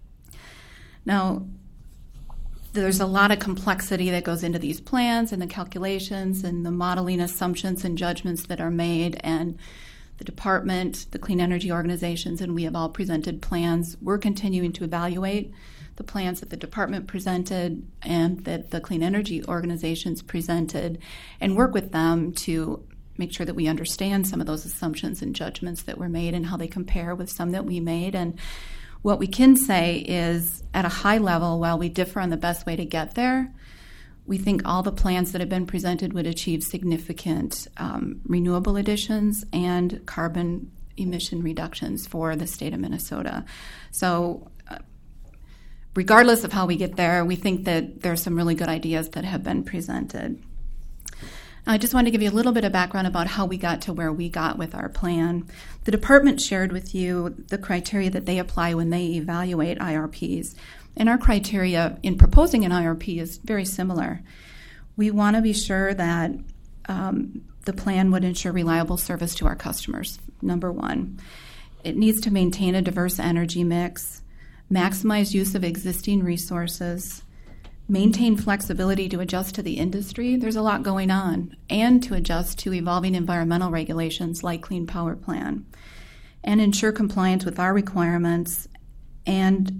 Now, there's a lot of complexity that goes into these plans and the calculations and the modeling assumptions and judgments that are made, and the department, the clean energy organizations, and we have all presented plans. We're continuing to evaluate the plans that the department presented and that the clean energy organizations presented and work with them to make sure that we understand some of those assumptions and judgments that were made and how they compare with some that we made. And what we can say is, at a high level, while we differ on the best way to get there, we think all the plans that have been presented would achieve significant um, renewable additions and carbon emission reductions for the state of Minnesota. So uh, regardless of how we get there, we think that there are some really good ideas that have been presented. I just wanted to give you a little bit of background about how we got to where we got with our plan. The department shared with you the criteria that they apply when they evaluate I R Ps. And our criteria in proposing an I R P is very similar. We want to be sure that um, the plan would ensure reliable service to our customers, number one. It needs to maintain a diverse energy mix, maximize use of existing resources, maintain flexibility to adjust to the industry. There's a lot going on, and to adjust to evolving environmental regulations like Clean Power Plan, and ensure compliance with our requirements and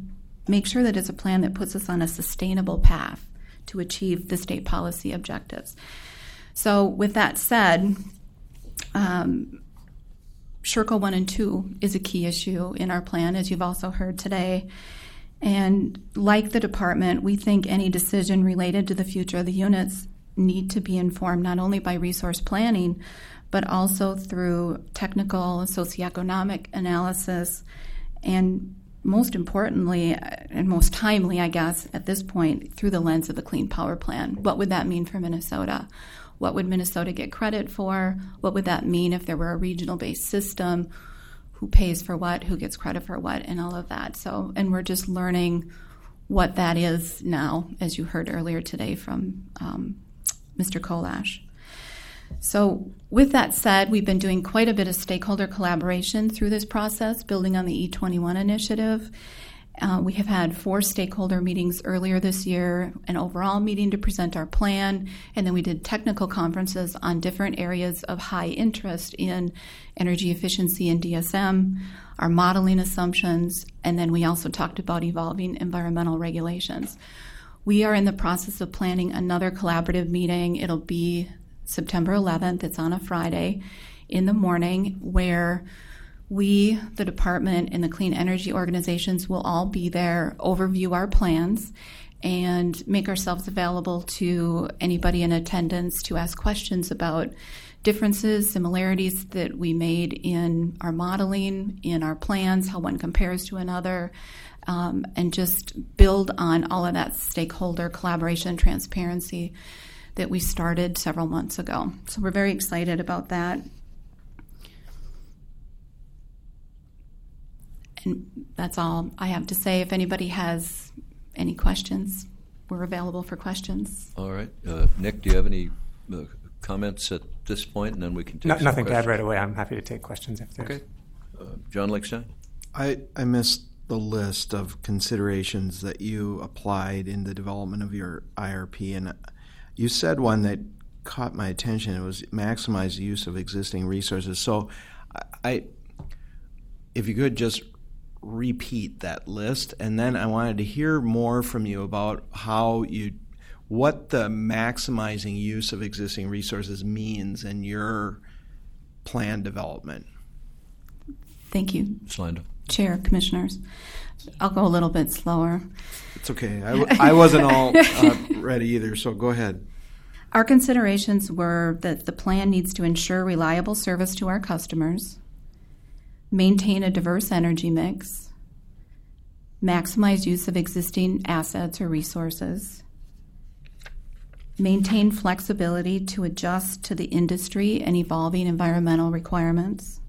make sure that it's a plan that puts us on a sustainable path to achieve the state policy objectives. So with that said, um, Sherco one and two is a key issue in our plan, as you've also heard today. And like the department, we think any decision related to the future of the units need to be informed not only by resource planning, but also through technical socioeconomic analysis, and most importantly, and most timely, I guess, at this point, through the lens of the Clean Power Plan. What would that mean for Minnesota? What would Minnesota get credit for? What would that mean if there were a regional-based system? Who pays for what? Who gets credit for what? And all of that. So, and we're just learning what that is now, as you heard earlier today from um, Mister Kolash. So with that said, we've been doing quite a bit of stakeholder collaboration through this process, building on the E twenty-one initiative. Uh, we have had four stakeholder meetings earlier this year, an overall meeting to present our plan, and then we did technical conferences on different areas of high interest in energy efficiency and D S M, our modeling assumptions, and then we also talked about evolving environmental regulations. We are in the process of planning another collaborative meeting. It'll be September eleventh. It's on a Friday in the morning, where we, the department, and the clean energy organizations will all be there, overview our plans, and make ourselves available to anybody in attendance to ask questions about differences, similarities that we made in our modeling, in our plans, how one compares to another, um, and just build on all of that stakeholder collaboration, transparency that we started several months ago. So we're very excited about that. And that's all I have to say. If anybody has any questions, we're available for questions. All right. Uh, Nick, do you have any uh, comments at this point? And then we can take no, some Nothing questions. to add right away. I'm happy to take questions if there's. Okay. Uh, John Lichtenstein? I, I missed the list of considerations that you applied in the development of your I R P. And you said one that caught my attention. It was maximize the use of existing resources. So I, if you could just repeat that list, and then I wanted to hear more from you about how you, what the maximizing use of existing resources means in your plan development. Thank you, Slanda. Chair, Commissioners. I'll go a little bit slower. It's okay. I, w- I wasn't all uh, ready either, so go ahead. Our considerations were that the plan needs to ensure reliable service to our customers, maintain a diverse energy mix, maximize use of existing assets or resources, maintain flexibility to adjust to the industry and evolving environmental requirements,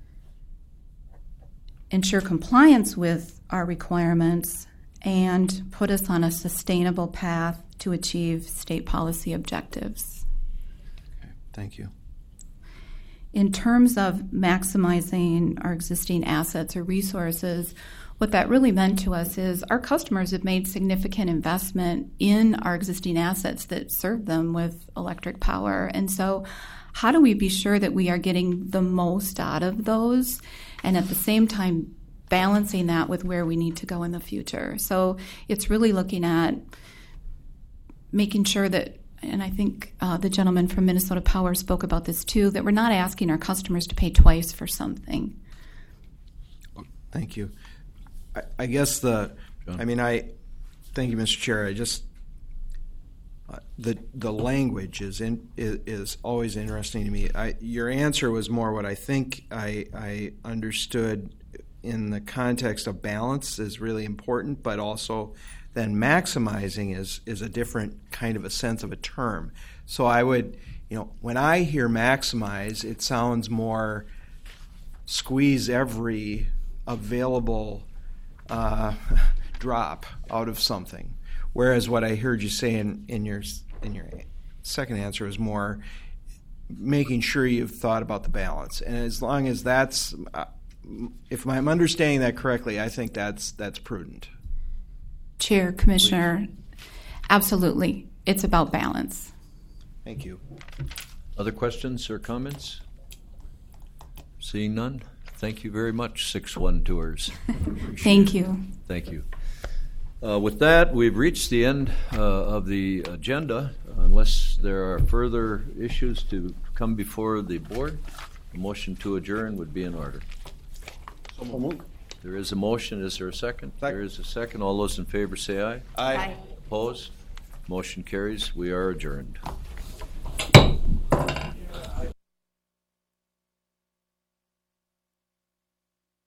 ensure compliance with our requirements, and put us on a sustainable path to achieve state policy objectives. Okay, thank you. In terms of maximizing our existing assets or resources, what that really meant to us is our customers have made significant investment in our existing assets that serve them with electric power. And so how do we be sure that we are getting the most out of those, and at the same time balancing that with where we need to go in the future? So it's really looking at making sure that, and I think uh, the gentleman from Minnesota Power spoke about this too, that we're not asking our customers to pay twice for something. Thank you. I, I guess the, John. I mean, I, thank you, Mister Chair. I just, uh, the the language is in is, is always interesting to me. I, your answer was more what I think I I understood in the context of balance is really important, but also then maximizing is is a different kind of a sense of a term. So I would, you know, when I hear maximize, it sounds more squeeze every available uh, drop out of something. Whereas what I heard you say in, in your in your second answer is more making sure you've thought about the balance. And as long as that's, uh, if I'm understanding that correctly, I think that's that's prudent. Chair, Commissioner, absolutely. It's about balance. Thank you. Other questions or comments? Seeing none, thank you very much, six one Tours. Thank you. Thank you. Uh, with that, we've reached the end uh, of the agenda. Unless there are further issues to come before the board, a motion to adjourn would be in order. So moved. There is a motion. Is there a second? second? There is a second. All those in favor say aye. Aye. Aye. Opposed? Motion carries. We are adjourned.